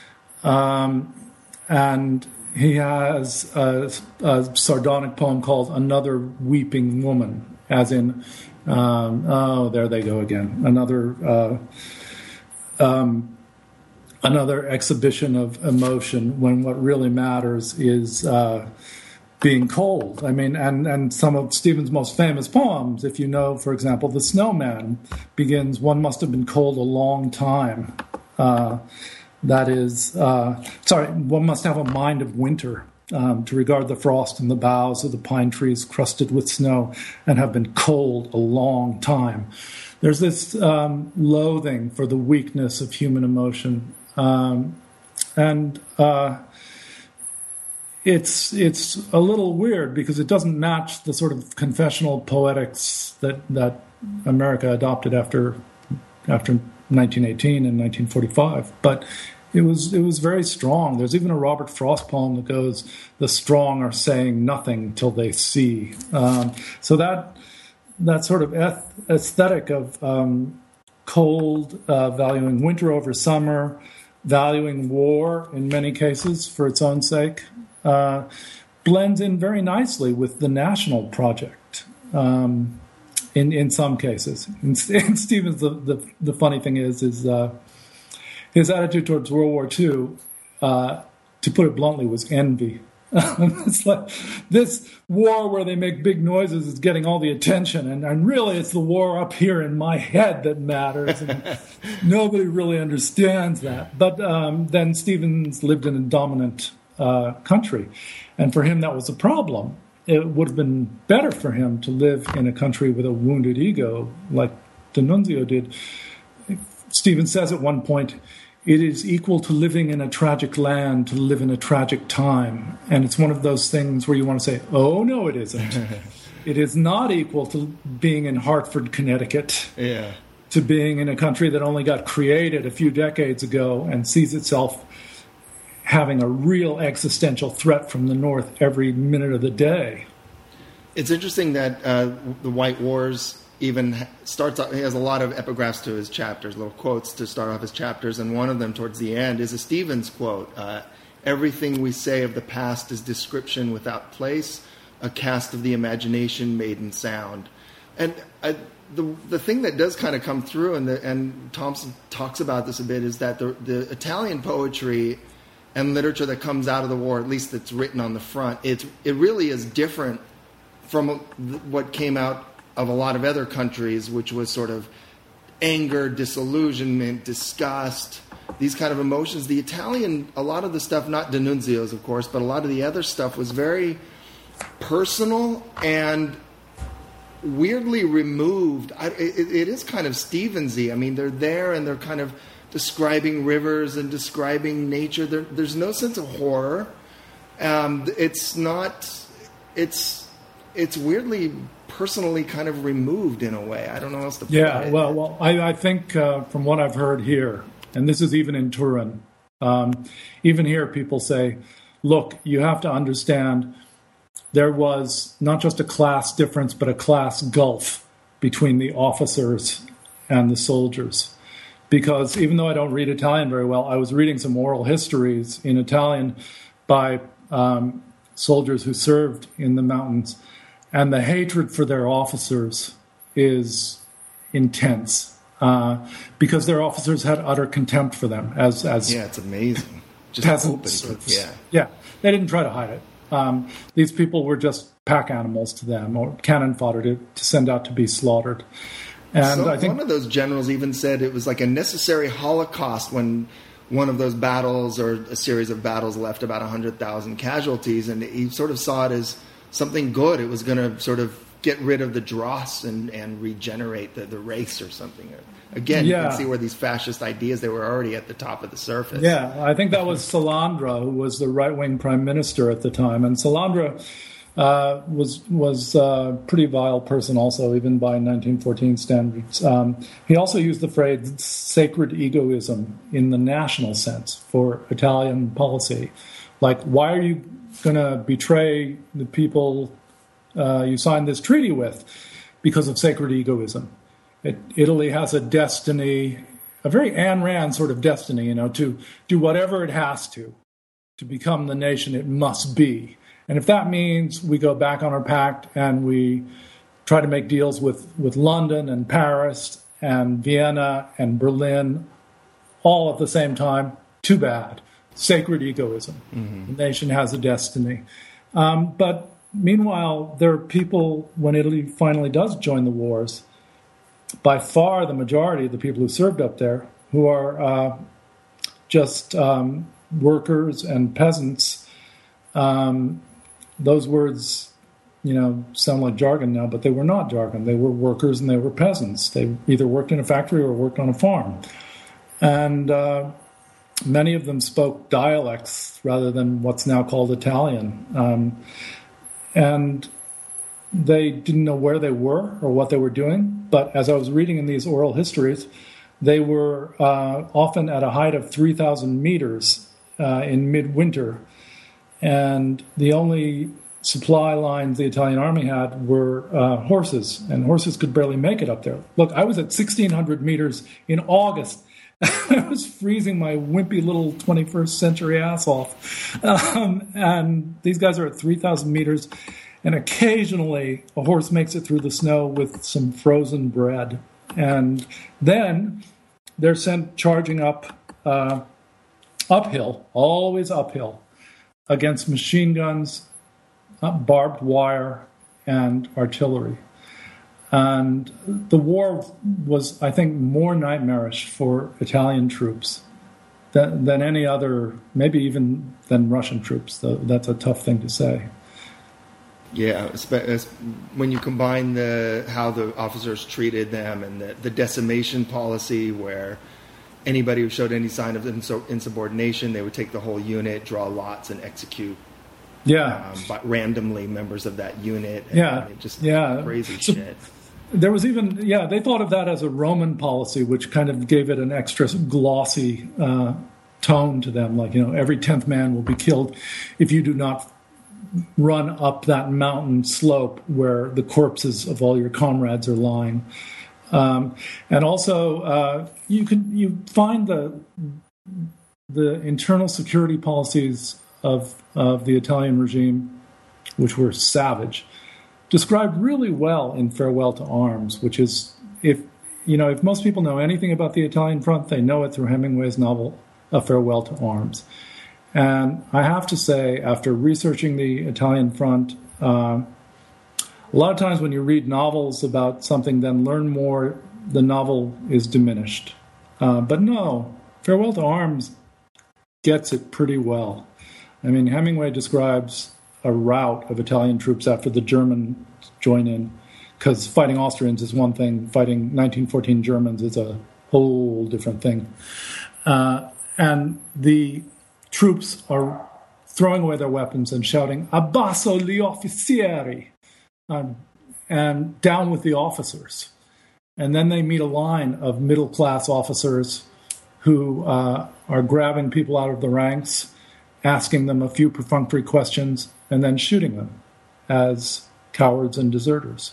And he has a sardonic poem called Another Weeping Woman, as in, there they go again. another exhibition of emotion when what really matters is being cold. I mean, and some of Stephen's most famous poems, if you know, for example, The Snowman begins, "One must have been cold a long time." That is, one must have a mind of winter to regard the frost in the boughs of the pine trees crusted with snow and have been cold a long time. There's this loathing for the weakness of human emotion. It's a little weird because it doesn't match the sort of confessional poetics that America adopted after 1918 and 1945, but it was very strong. There's even a Robert Frost poem that goes, "The strong are saying nothing till they see." So that sort of aesthetic of cold, valuing winter over summer, valuing war in many cases for its own sake, blends in very nicely with the national project in some cases. And Stephen's, the funny thing is his attitude towards World War II, to put it bluntly, was envy. It's like this war where they make big noises is getting all the attention, and really it's the war up here in my head that matters, and nobody really understands that. But then Stephen's lived in a dominant country, and for him that was a problem. It would have been better for him to live in a country with a wounded ego, like D'Annunzio did. Stephen says at one point, "It is equal to living in a tragic land to live in a tragic time." And it's one of those things where you want to say, oh, no, it isn't. It is not equal to being in Hartford, Connecticut, to being in a country that only got created a few decades ago and sees itself having a real existential threat from the North every minute of the day. It's interesting that the White Wars even starts off, he has a lot of epigraphs to his chapters, little quotes to start off his chapters, and one of them towards the end is a Stevens quote. "Everything we say of the past is description without place, a cast of the imagination made in sound." And the thing that does kind of come through, and Thompson talks about this a bit, is that the Italian poetry and literature that comes out of the war, at least that's written on the front, it really is different from what came out of a lot of other countries, which was sort of anger, disillusionment, disgust, these kind of emotions. The Italian, a lot of the stuff, not D'Annunzio's, of course, but a lot of the other stuff was very personal and weirdly removed. It is kind of Stevensy. I mean, they're there and they're kind of describing rivers and describing nature. There's no sense of horror. It's weirdly personally kind of removed in a way. I don't know how else to put it. Yeah, well, I think from what I've heard here, and this is even in Turin, even here people say, look, you have to understand there was not just a class difference, but a class gulf between the officers and the soldiers. Because even though I don't read Italian very well, I was reading some oral histories in Italian by soldiers who served in the mountains, and the hatred for their officers is intense because their officers had utter contempt for them as it's amazing. Just peasants. Yeah, they didn't try to hide it. These people were just pack animals to them, or cannon fodder to send out to be slaughtered. And so I think one of those generals even said it was like a necessary holocaust when one of those battles or a series of battles left about 100,000 casualties, and he sort of saw it as something good. It was going to sort of get rid of the dross and regenerate the race or something. Again, you can see where these fascist ideas, they were already at the top of the surface. Yeah, I think that was Salandra, who was the right-wing prime minister at the time. And Salandra was a pretty vile person also, even by 1914 standards. He also used the phrase sacred egoism in the national sense for Italian policy. Like, why are you going to betray the people you signed this treaty with? Because of sacred egoism. Italy has a destiny, a very Ayn Rand sort of destiny, to do whatever it has to become the nation it must be. And if that means we go back on our pact and we try to make deals with London and Paris and Vienna and Berlin all at the same time, too bad. Sacred egoism. The nation has a destiny. But meanwhile, there are people, when Italy finally does join the wars, by far the majority of the people who served up there, who are just workers and peasants. Those words, sound like jargon now, but they were not jargon. They were workers and they were peasants. They either worked in a factory or worked on a farm. And many of them spoke dialects rather than what's now called Italian. And they didn't know where they were or what they were doing. But as I was reading in these oral histories, they were often at a height of 3,000 meters in midwinter. And the only supply lines the Italian army had were horses, and horses could barely make it up there. Look, I was at 1,600 meters in August. I was freezing my wimpy little 21st century ass off. And these guys are at 3,000 meters, and occasionally a horse makes it through the snow with some frozen bread. And then they're sent charging up uphill, always uphill, against machine guns, barbed wire, and artillery. And the war was, I think, more nightmarish for Italian troops than any other, maybe even than Russian troops. Though that's a tough thing to say. Yeah, when you combine how the officers treated them and the decimation policy, where anybody who showed any sign of insubordination, they would take the whole unit, draw lots, and execute. But randomly members of that unit. Crazy shit. There was even, they thought of that as a Roman policy, which kind of gave it an extra glossy tone to them. Like, every 10th man will be killed if you do not run up that mountain slope where the corpses of all your comrades are lying. And also, you find the internal security policies of the Italian regime, which were savage, described really well in Farewell to Arms, which is, if most people know anything about the Italian front, they know it through Hemingway's novel, A Farewell to Arms. And I have to say, after researching the Italian front, a lot of times when you read novels about something, then learn more, the novel is diminished. But no, Farewell to Arms gets it pretty well. I mean, Hemingway describes a rout of Italian troops after the Germans join in, because fighting Austrians is one thing, fighting 1914 Germans is a whole different thing. And the troops are throwing away their weapons and shouting, "Abbasso gli officieri," and down with the officers. And then they meet a line of middle-class officers who are grabbing people out of the ranks, asking them a few perfunctory questions, and then shooting them as cowards and deserters.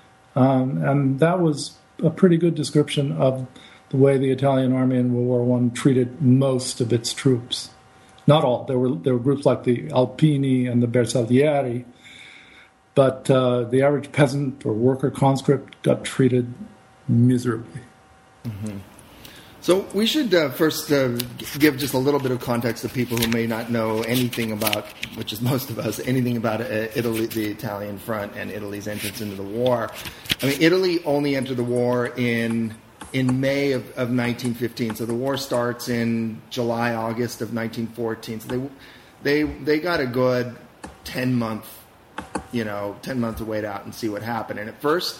And that was a pretty good description of the way the Italian army in World War I treated most of its troops. Not all. There were groups like the Alpini and the Bersaglieri, but the average peasant or worker conscript got treated miserably. Mm-hmm. So we should first give just a little bit of context to people who may not know anything about, which is most of us, anything about Italy, the Italian front, and Italy's entrance into the war. I mean, Italy only entered the war in May of 1915. So the war starts in July, August of 1914. So they got a good 10 months to wait out and see what happened. And at first,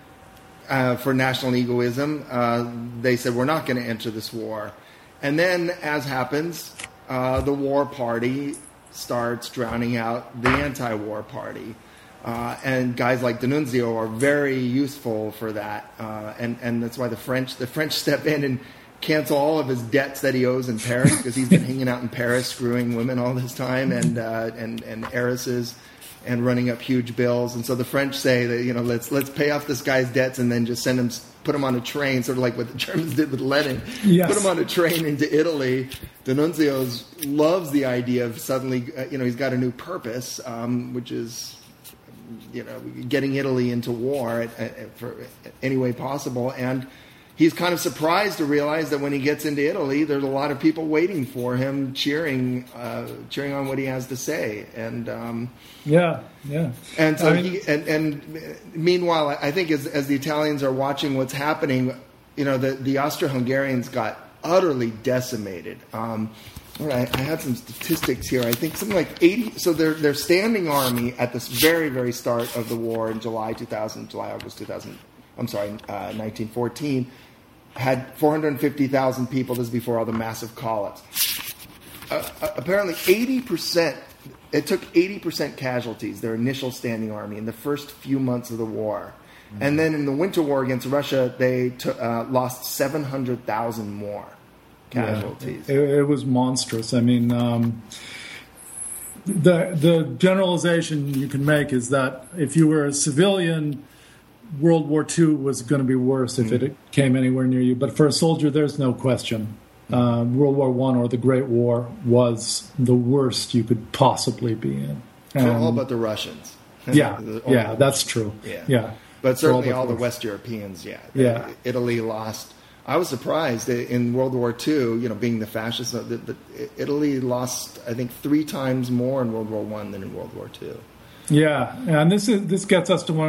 for national egoism, they said, we're not going to enter this war. And then, as happens, the war party starts drowning out the anti-war party. And guys like D'Annunzio are very useful for that. And that's why the French step in and cancel all of his debts that he owes in Paris, because he's been hanging out in Paris screwing women all this time and heiresses, and running up huge bills. And so the French say that, let's pay off this guy's debts and then just put him on a train, sort of like what the Germans did with Lenin. Yes. Put him on a train into Italy. D'Annunzio loves the idea of suddenly, he's got a new purpose, which is, getting Italy into war for any way possible. And he's kind of surprised to realize that when he gets into Italy, there's a lot of people waiting for him, cheering on what he has to say. And and so meanwhile, I think as the Italians are watching what's happening, the Austro-Hungarians got utterly decimated. I had some statistics here. I think something like 80. So their standing army at this very, very start of the war in August 2000. I'm sorry, 1914, had 450,000 people. This is before all the massive call-ups. Apparently, 80%. It took 80% casualties. Their initial standing army in the first few months of the war, and then in the Winter War against Russia, they lost 700,000 more casualties. Yeah, it was monstrous. I mean, the generalization you can make is that if you were a civilian, World War II was going to be worse if it came anywhere near you. But for a soldier, there's no question. World War I or the Great War was the worst you could possibly be in. For all but the Russians. That's true. Yeah. But certainly all the West Europeans, Italy lost. I was surprised in World War II, being the fascists, Italy lost, I think, 3 times more in World War I than in World War II. Yeah, and this gets us to one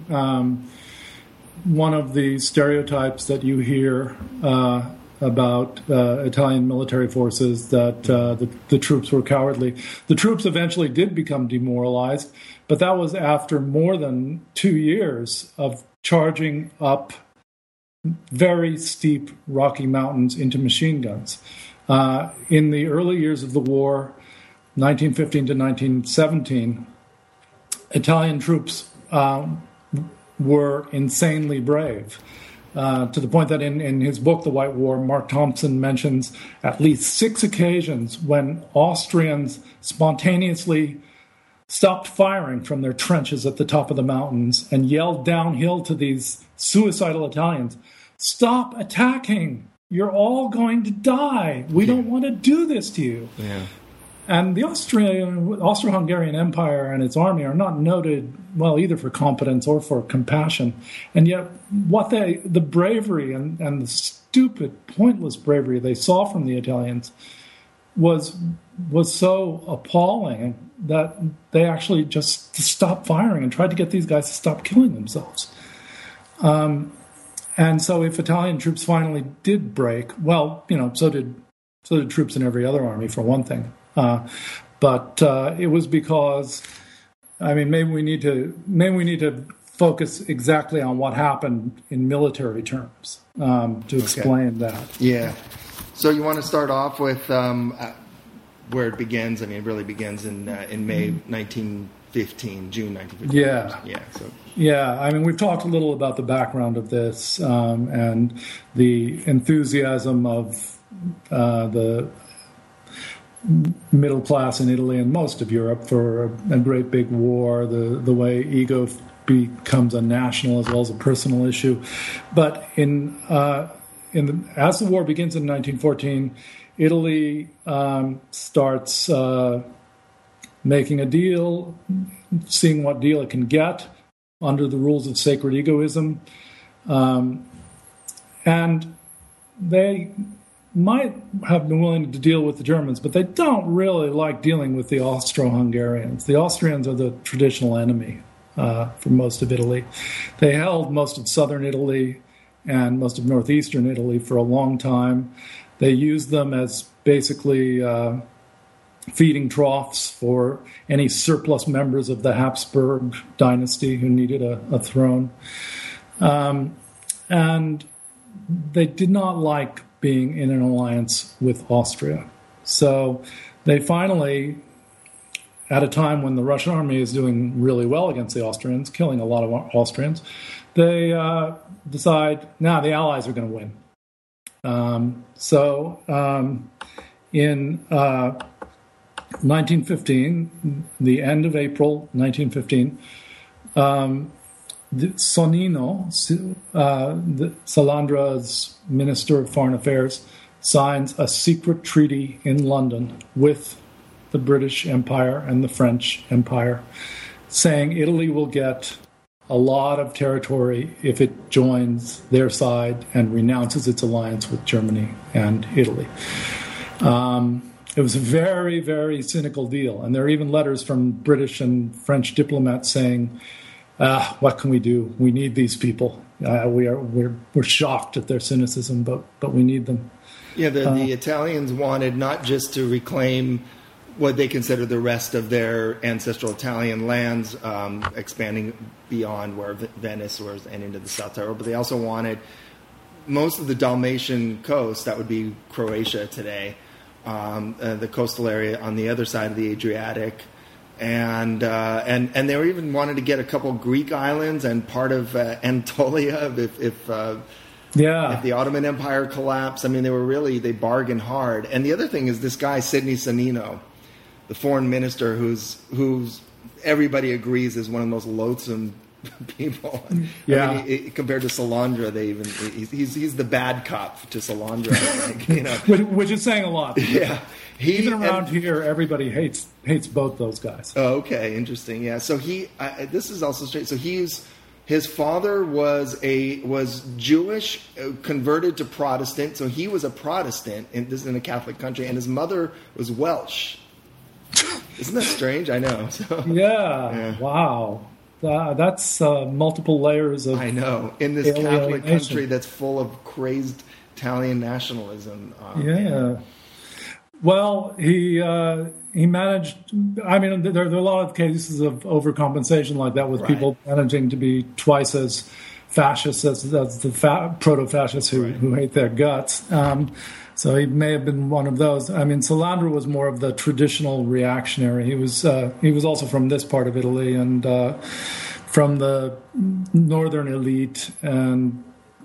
of the stereotypes that you hear about Italian military forces, that the troops were cowardly. The troops eventually did become demoralized, but that was after more than 2 years of charging up very steep rocky mountains into machine guns. In the early years of the war, 1915 to 1917, Italian troops were insanely brave, to the point that in his book, The White War, Mark Thompson mentions at least 6 occasions when Austrians spontaneously stopped firing from their trenches at the top of the mountains and yelled downhill to these suicidal Italians, "Stop attacking! You're all going to die. We don't want to do this to you." Yeah. And the Austro-Hungarian Empire and its army are not noted, well, either for competence or for compassion. And yet the bravery and the stupid, pointless bravery they saw from the Italians was so appalling that they actually just stopped firing and tried to get these guys to stop killing themselves. And so if Italian troops finally did break, well, so did troops in every other army, for one thing. But it was because, maybe we need to focus exactly on what happened in military terms to explain that. Yeah. So you want to start off with where it begins? It really begins in May 1915, June 1915. Yeah. Yeah. So. Yeah, we've talked a little about the background of this and the enthusiasm of the middle class in Italy and most of Europe for a great big war, the way ego becomes a national as well as a personal issue. But as the war begins in 1914, Italy starts making a deal, seeing what deal it can get under the rules of sacred egoism. And they might have been willing to deal with the Germans, but they don't really like dealing with the Austro-Hungarians. The Austrians are the traditional enemy for most of Italy. They held most of southern Italy and most of northeastern Italy for a long time. They used them as basically feeding troughs for any surplus members of the Habsburg dynasty who needed a throne. And they did not like being in an alliance with Austria. So they finally, at a time when the Russian army is doing really well against the Austrians, killing a lot of Austrians, they decide, the Allies are going to win. In 1915, the end of April 1915, Sonnino, Salandra's Minister of Foreign Affairs, signs a secret treaty in London with the British Empire and the French Empire, saying Italy will get a lot of territory if it joins their side and renounces its alliance with Germany and Italy. It was a very, very cynical deal. And there are even letters from British and French diplomats saying, what can we do? We need these people. We're shocked at their cynicism, but we need them. Yeah, the Italians wanted not just to reclaim what they consider the rest of their ancestral Italian lands, expanding beyond where Venice was and into the South Tyrol, but they also wanted most of the Dalmatian coast, that would be Croatia today, the coastal area on the other side of the Adriatic, and they even wanted to get a couple Greek islands and part of Anatolia if the Ottoman Empire collapsed. I mean, they bargained hard. And the other thing is this guy Sidney Sonnino, the foreign minister, who's everybody agrees is one of the most loathsome people. Yeah. I mean, compared to Salandra, he's the bad cop to Salandra, I think, which is saying a lot. Yeah. Even around here, everybody hates both those guys. Oh, okay, interesting. Yeah. So this is also straight. So his father was Jewish, converted to Protestant. So he was a Protestant, and this is in a Catholic country, and his mother was Welsh. Isn't that strange? I know. So, yeah. Wow. That's multiple layers of. I know, in this Catholic country that's full of crazed Italian nationalism. Yeah. Well, he managed. I mean, there are a lot of cases of overcompensation like that, with people managing to be twice as fascist as the proto-fascists who hate their guts. So he may have been one of those. I mean, Salandra was more of the traditional reactionary. He was also from this part of Italy and from the northern elite, and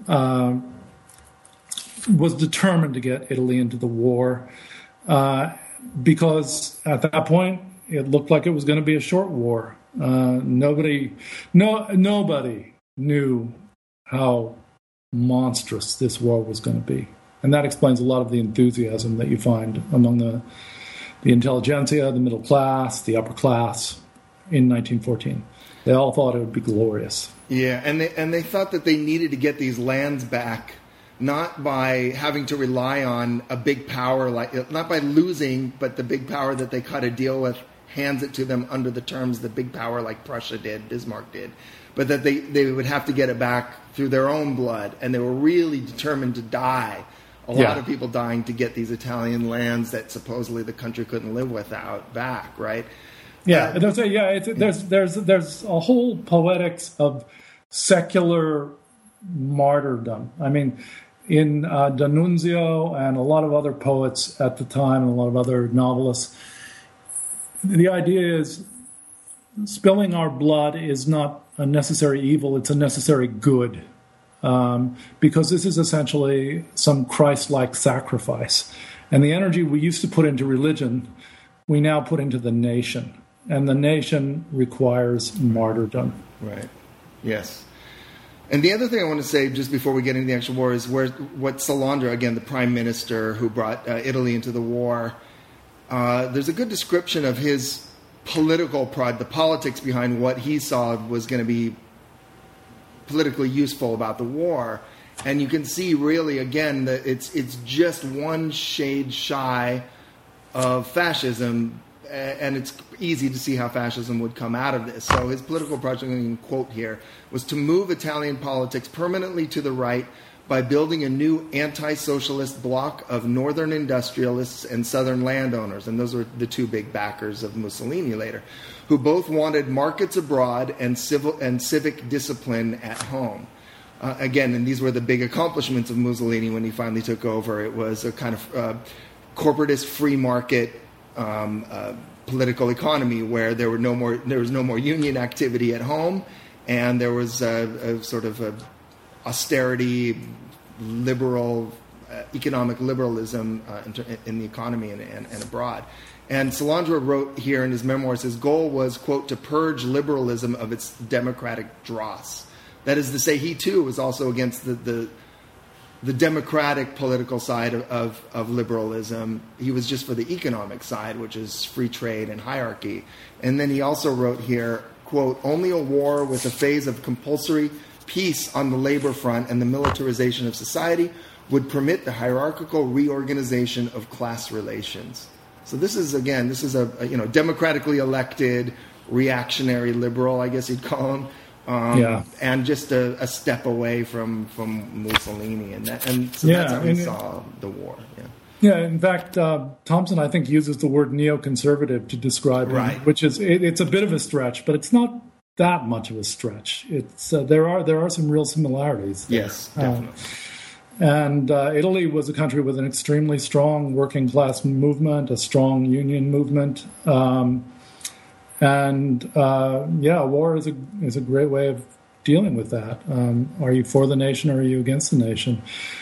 was determined to get Italy into the war because at that point it looked like it was going to be a short war. Nobody knew how monstrous this war was going to be. And that explains a lot of the enthusiasm that you find among the intelligentsia, the middle class, the upper class in 1914. They all thought it would be glorious. Yeah, and they thought that they needed to get these lands back, not by having to rely on a big power, not by losing, but the big power that they cut a deal with hands it to them under the terms the big power like Prussia did, Bismarck did, but that they would have to get it back through their own blood, and they were really determined to die. A lot of people dying to get these Italian lands that supposedly the country couldn't live without back, right? Yeah, there's a whole poetics of secular martyrdom. I mean, in D'Annunzio and a lot of other poets at the time and a lot of other novelists, the idea is spilling our blood is not a necessary evil, it's a necessary good. Because this is essentially some Christ-like sacrifice. And the energy we used to put into religion, we now put into the nation. And the nation requires martyrdom. Right. Yes. And the other thing I want to say just before we get into the actual war is what Salandra, again, the prime minister who brought Italy into the war, there's a good description of his political pride, the politics behind what he saw was going to be politically useful about the war. And you can see really, again, that it's just one shade shy of fascism, and it's easy to see how fascism would come out of this. So his political project, I'm going to quote here, was to move Italian politics permanently to the right by building a new anti-socialist bloc of northern industrialists and southern landowners, and those were the two big backers of Mussolini later, who both wanted markets abroad and civic discipline at home. And these were the big accomplishments of Mussolini when he finally took over. It was a kind of corporatist free market political economy where there was no more union activity at home, and there was a sort of a austerity, liberal, economic liberalism in the economy and abroad. And Salandra wrote here in his memoirs, his goal was, quote, to purge liberalism of its democratic dross. That is to say, he too was also against the democratic political side of liberalism. He was just for the economic side, which is free trade and hierarchy. And then he also wrote here, quote, only a war with a phase of compulsory peace on the labor front and the militarization of society would permit the hierarchical reorganization of class relations. So this is a democratically elected reactionary liberal, I guess you'd call him, and just a step away from Mussolini, and so that's how we saw the war. Yeah, in fact, Thompson, I think, uses the word neoconservative to describe him, which is it's a bit of a stretch, but it's not that much of a stretch. It's there are some real similarities there. Yes, definitely. And Italy was a country with an extremely strong working class movement, a strong union movement, war is a great way of dealing with that. Are you for the nation or are you against the nation?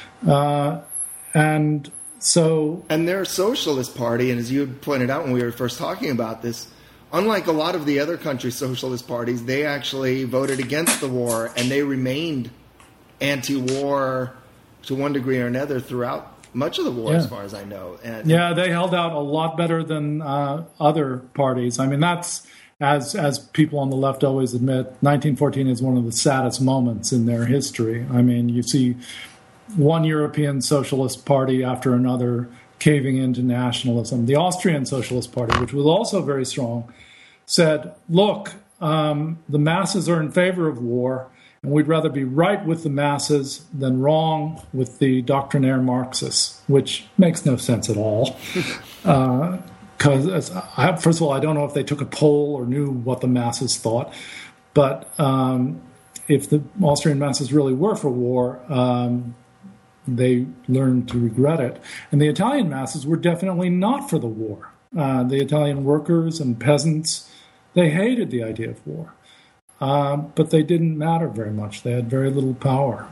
And their socialist party, and as you pointed out when we were first talking about this, unlike a lot of the other countries' socialist parties, they actually voted against the war, and they remained anti-war to one degree or another throughout much of the war, as far as I know. They held out a lot better than other parties. I mean, that's, as people on the left always admit, 1914 is one of the saddest moments in their history. I mean, you see one European socialist party after another caving into nationalism. The Austrian Socialist Party, which was also very strong, said, look, the masses are in favor of war, and we'd rather be right with the masses than wrong with the doctrinaire Marxists, which makes no sense at all. Because, first of all, I don't know if they took a poll or knew what the masses thought, but if the Austrian masses really were for war, they learned to regret it. And the Italian masses were definitely not for the war. The Italian workers and peasants, they hated the idea of war. But they didn't matter very much. They had very little power.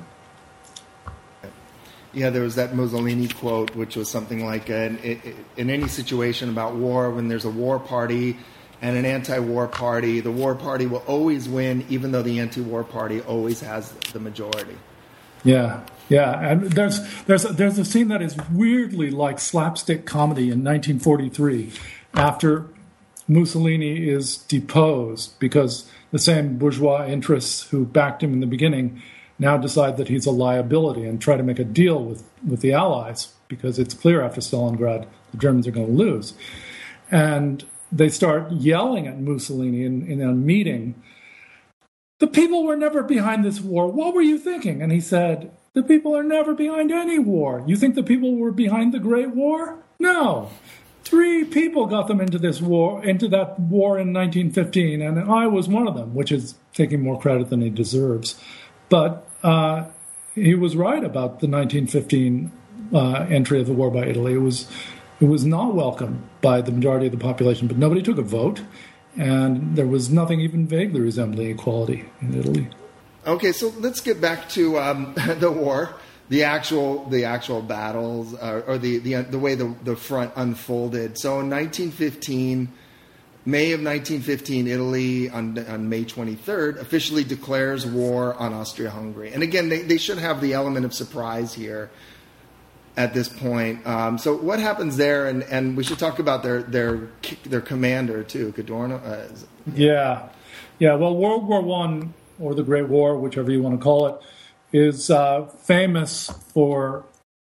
Yeah, there was that Mussolini quote, which was something like, in any situation about war, when there's a war party and an anti-war party, the war party will always win, even though the anti-war party always has the majority. Yeah, and there's a scene that is weirdly like slapstick comedy in 1943, after Mussolini is deposed because the same bourgeois interests who backed him in the beginning now decide that he's a liability and try to make a deal with the Allies, because it's clear after Stalingrad the Germans are going to lose. And they start yelling at Mussolini in a meeting, "The people were never behind this war. What were you thinking?" And he said, "The people are never behind any war. You think the people were behind the Great War? No. 3 people got them into that war in 1915, and I was one of them," which is taking more credit than he deserves. But he was right about the 1915 entry of the war by Italy. It was not welcome by the majority of the population, but nobody took a vote, and there was nothing even vaguely resembling equality in Italy. Okay, so let's get back to the war, the actual battles, or the way the front unfolded. So in May of 1915, Italy on May 23rd officially declares war on Austria-Hungary. And again, they should have the element of surprise here at this point. So what happens there? And we should talk about their commander too, Cadorna. Yeah. Well, World War I, or the Great War, whichever you want to call it, is famous for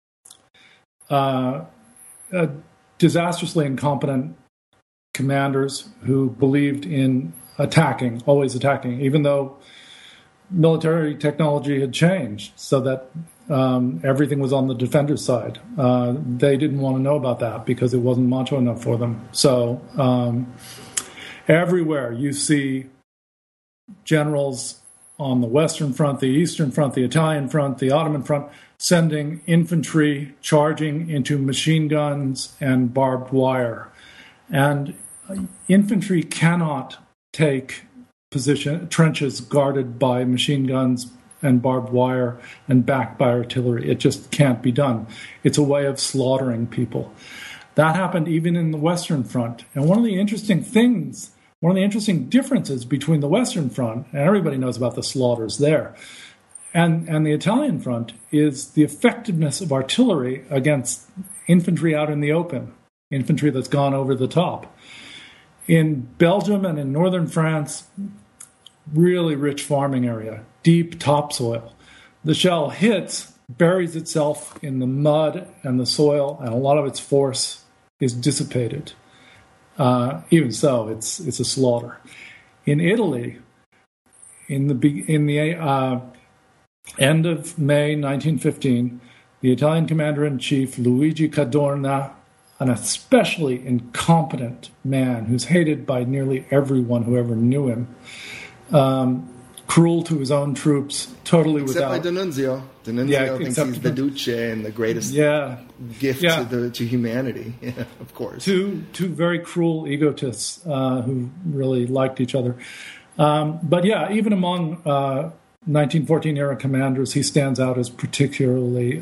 disastrously incompetent commanders who believed in always attacking, even though military technology had changed so that everything was on the defender's side. They didn't want to know about that because it wasn't macho enough for them. So everywhere you see generals on the Western Front, the Eastern Front, the Italian Front, the Ottoman Front, sending infantry charging into machine guns and barbed wire. And infantry cannot take trenches guarded by machine guns and barbed wire and backed by artillery. It just can't be done. It's a way of slaughtering people. That happened even in the Western Front. And one of the interesting differences between the Western Front, and everybody knows about the slaughters there, and the Italian Front is the effectiveness of artillery against infantry out in the open, infantry that's gone over the top. In Belgium and in northern France, really rich farming area, deep topsoil. The shell hits, buries itself in the mud and the soil, and a lot of its force is dissipated. Even so, it's a slaughter. In Italy, in the end of May 1915, the Italian commander-in-chief Luigi Cadorna, an especially incompetent man who's hated by nearly everyone who ever knew him, cruel to his own troops, totally except without... by D'Annunzio. D'Annunzio thinks he's the Duce and the greatest gift to humanity, of course. Two very cruel egotists who really liked each other. But even among 1914-era commanders, he stands out as particularly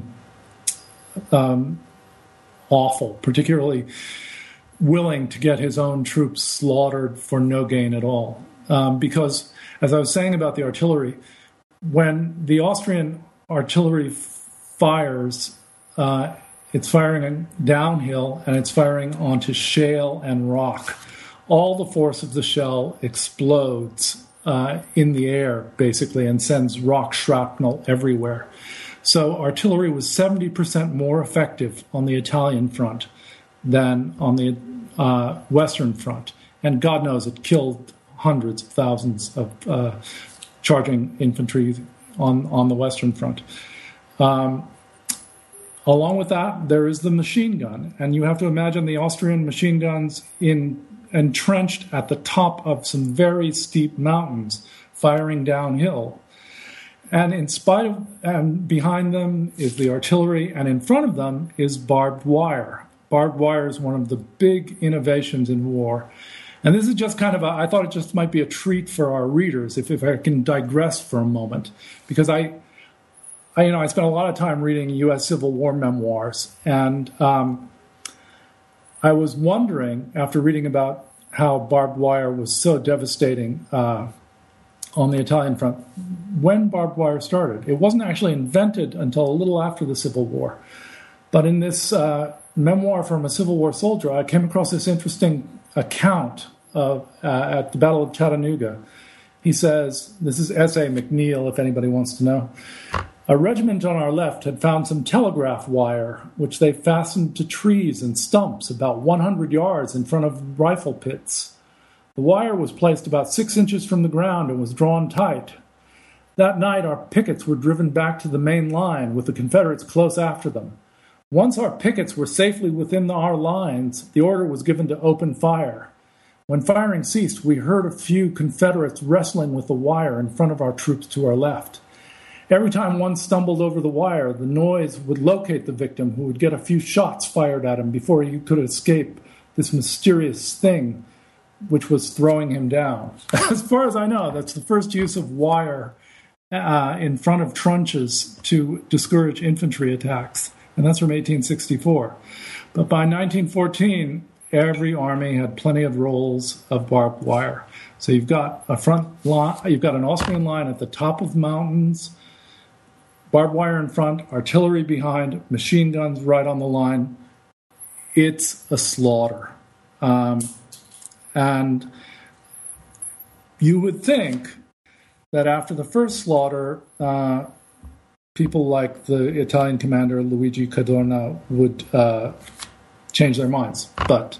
awful, particularly willing to get his own troops slaughtered for no gain at all. Because, as I was saying about the artillery, when the Austrian artillery fires, it's firing downhill and it's firing onto shale and rock. All the force of the shell explodes in the air, basically, and sends rock shrapnel everywhere. So artillery was 70% more effective on the Italian front than on the Western front. And God knows it killed hundreds of thousands of charging infantry on the Western front. Along with that, there is the machine gun. And you have to imagine the Austrian machine guns entrenched at the top of some very steep mountains, firing downhill. And behind them is the artillery, and in front of them is barbed wire. Barbed wire is one of the big innovations in war. And this is just I thought it just might be a treat for our readers, if I can digress for a moment, because I spent a lot of time reading U.S. Civil War memoirs, and I was wondering, after reading about how barbed wire was so devastating on the Italian front, when barbed wire started. It wasn't actually invented until a little after the Civil War. But in this memoir from a Civil War soldier, I came across this interesting account of at the Battle of Chattanooga. He says, this is S.A. McNeil, if anybody wants to know, a regiment on our left had found some telegraph wire, which they fastened to trees and stumps about 100 yards in front of rifle pits. The wire was placed about 6 inches from the ground and was drawn tight. That night, our pickets were driven back to the main line, with the Confederates close after them. Once our pickets were safely within our lines, the order was given to open fire. When firing ceased, we heard a few Confederates wrestling with the wire in front of our troops to our left. Every time one stumbled over the wire, the noise would locate the victim, who would get a few shots fired at him before he could escape this mysterious thing which was throwing him down. As far as I know, that's the first use of wire in front of trenches to discourage infantry attacks, and that's from 1864. But by 1914, every army had plenty of rolls of barbed wire. So you've got a front line, you've got an Austrian line at the top of mountains, barbed wire in front, artillery behind, machine guns right on the line. It's a slaughter. And you would think that after the first slaughter, people like the Italian commander Luigi Cadorna would change their minds. But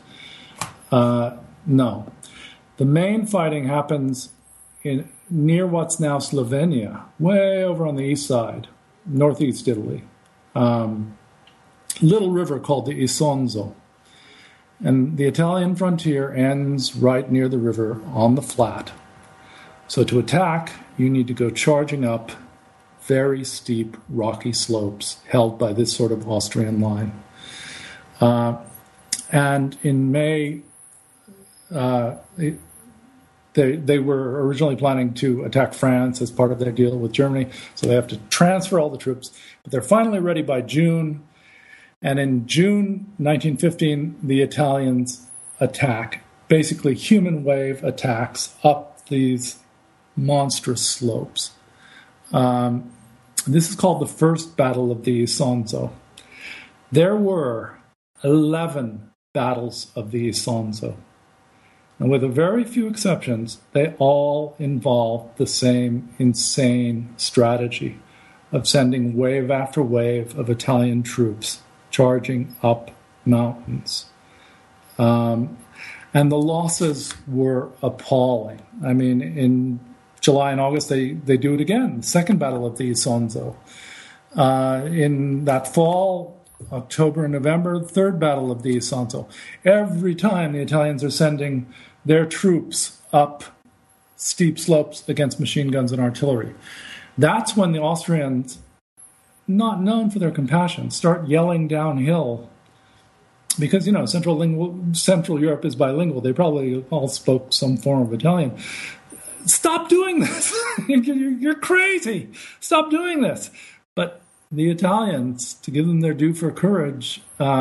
no. The main fighting happens near what's now Slovenia, way over on the east side, northeast Italy. Little river called the Isonzo. And the Italian frontier ends right near the river on the flat. So to attack, you need to go charging up very steep, rocky slopes held by this sort of Austrian line. And in May, they were originally planning to attack France as part of their deal with Germany, so they have to transfer all the troops. But they're finally ready by June. And in June 1915, the Italians attack, basically human wave attacks up these monstrous slopes. This is called the First Battle of the Isonzo. There were 11 battles of the Isonzo. And with a very few exceptions, they all involve the same insane strategy of sending wave after wave of Italian troops charging up mountains. And the losses were appalling. I mean, in July and August, they do it again, the Second Battle of the Isonzo. In that fall, October and November, the Third Battle of the Isonzo. Every time the Italians are sending their troops up steep slopes against machine guns and artillery. That's when the Austrians, not known for their compassion, start yelling downhill. Because, Central Europe is bilingual. They probably all spoke some form of Italian. Stop doing this. You're crazy. Stop doing this. But the Italians, to give them their due for courage,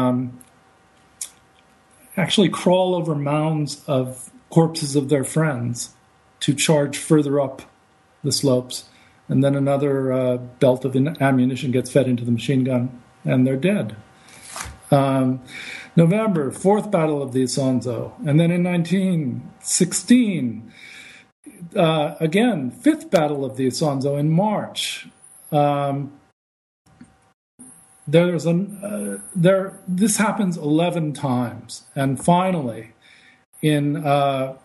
actually crawl over mounds of corpses of their friends to charge further up the slopes. And then another belt of ammunition gets fed into the machine gun, and they're dead. November, Fourth Battle of the Isonzo. And then in 1916, again, Fifth Battle of the Isonzo in March. This happens 11 times. And finally, in the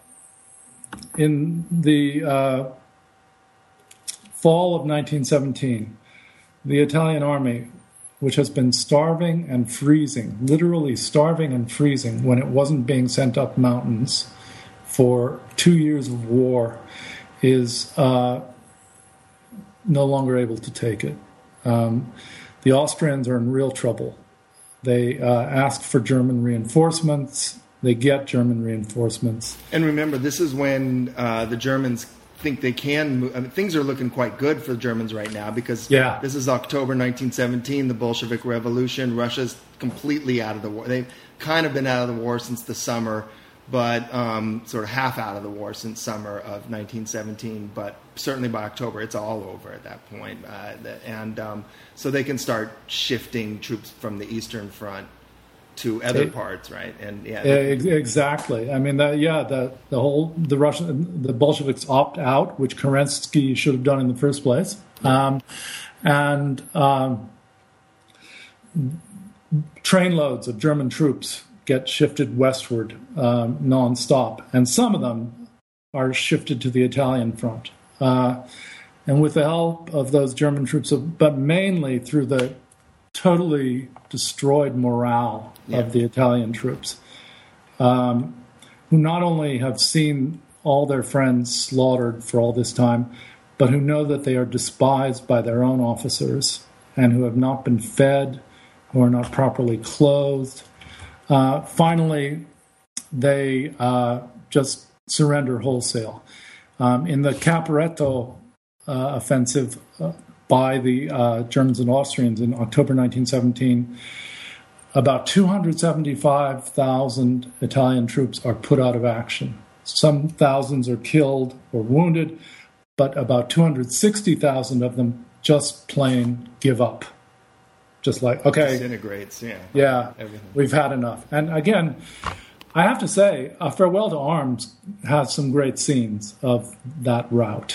fall of 1917, the Italian army, which has been starving and freezing, literally starving and freezing when it wasn't being sent up mountains for 2 years of war, is no longer able to take it. The Austrians are in real trouble. They ask for German reinforcements. They get German reinforcements. And remember, this is when the Germans think they can move. I mean, things are looking quite good for the Germans right now because this is October 1917, the Bolshevik Revolution. Russia's completely out of the war. They've kind of been out of the war since the summer, but sort of half out of the war since summer of 1917. But certainly by October, it's all over at that point. So they can start shifting troops from the Eastern Front to other parts, right? And exactly. I mean, the Bolsheviks opt out, which Kerensky should have done in the first place, trainloads of German troops get shifted westward nonstop, and some of them are shifted to the Italian front, and with the help of those German troops, but mainly through the totally destroyed morale of the Italian troops, who not only have seen all their friends slaughtered for all this time, but who know that they are despised by their own officers and who have not been fed, who are not properly clothed. Finally, they just surrender wholesale. In the Caporetto offensive by the Germans and Austrians in October 1917, about 275,000 Italian troops are put out of action. Some thousands are killed or wounded, but about 260,000 of them just plain give up. Just like, okay. Disintegrates, everything. We've had enough. And again, I have to say, Farewell to Arms has some great scenes of that route.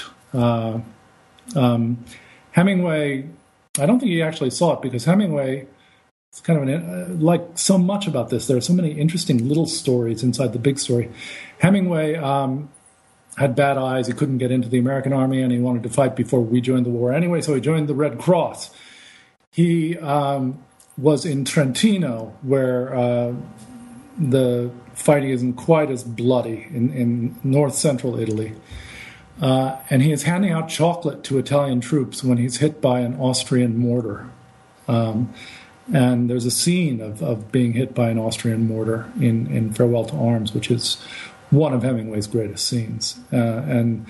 Hemingway, I don't think he actually saw it because Hemingway, it's kind of like so much about this. There are so many interesting little stories inside the big story. Hemingway had bad eyes. He couldn't get into the American army, and he wanted to fight before we joined the war anyway, so he joined the Red Cross. He was in Trentino, where the fighting isn't quite as bloody, in north-central Italy. And he is handing out chocolate to Italian troops when he's hit by an Austrian mortar. And there's a scene of being hit by an Austrian mortar in Farewell to Arms, which is one of Hemingway's greatest scenes. Then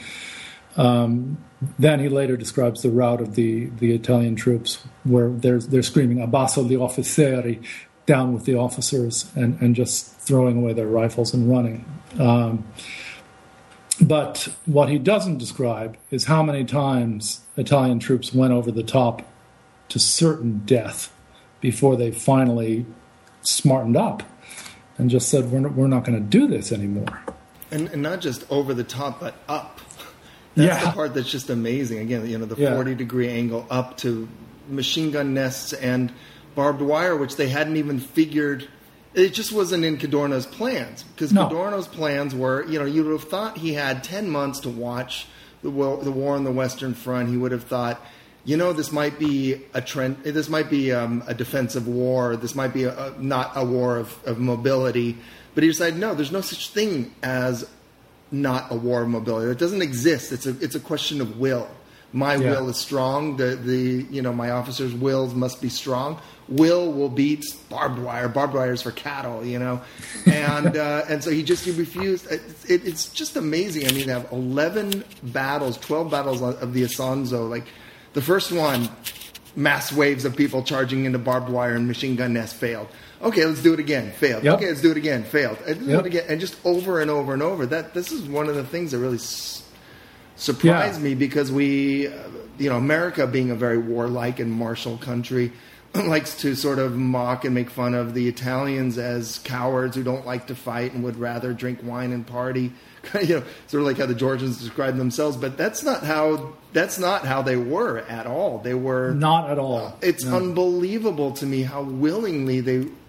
he later describes the rout of the Italian troops, where they're screaming "Abbasso gli ufficieri," down with the officers, and just throwing away their rifles and running. But what he doesn't describe is how many times Italian troops went over the top to certain death before they finally smartened up and just said, we're not going to do this anymore. And not just over the top, but up. That's the part that's just amazing. Again, the 40-degree angle up to machine gun nests and barbed wire, which they hadn't even figured. It just wasn't in Cadorna's plans, because Cadorna's plans were, you would have thought he had 10 months to watch the war on the Western Front. He would have thought, this might be a trend. This might be a defensive war. This might be not a war of mobility. But he decided, no, there's no such thing as not a war of mobility. It doesn't exist. It's a question of will. My will is strong. My officers' wills must be strong. Will beat barbed wire. Barbed wire is for cattle, and so he refused. It's just amazing. I mean, they have 11 battles, 12 battles of the Isonzo. Like the first one, mass waves of people charging into barbed wire and machine gun nests failed. Okay, let's do it again. Failed. Yep. Okay, let's do it again. Failed. Do it again, and just over and over and over. This is one of the things that really surprised me, because we, America being a very warlike and martial country, likes to sort of mock and make fun of the Italians as cowards who don't like to fight and would rather drink wine and party. Sort of like how the Georgians describe themselves, but that's not how they were at all. They were not at all. It's unbelievable to me how willingly,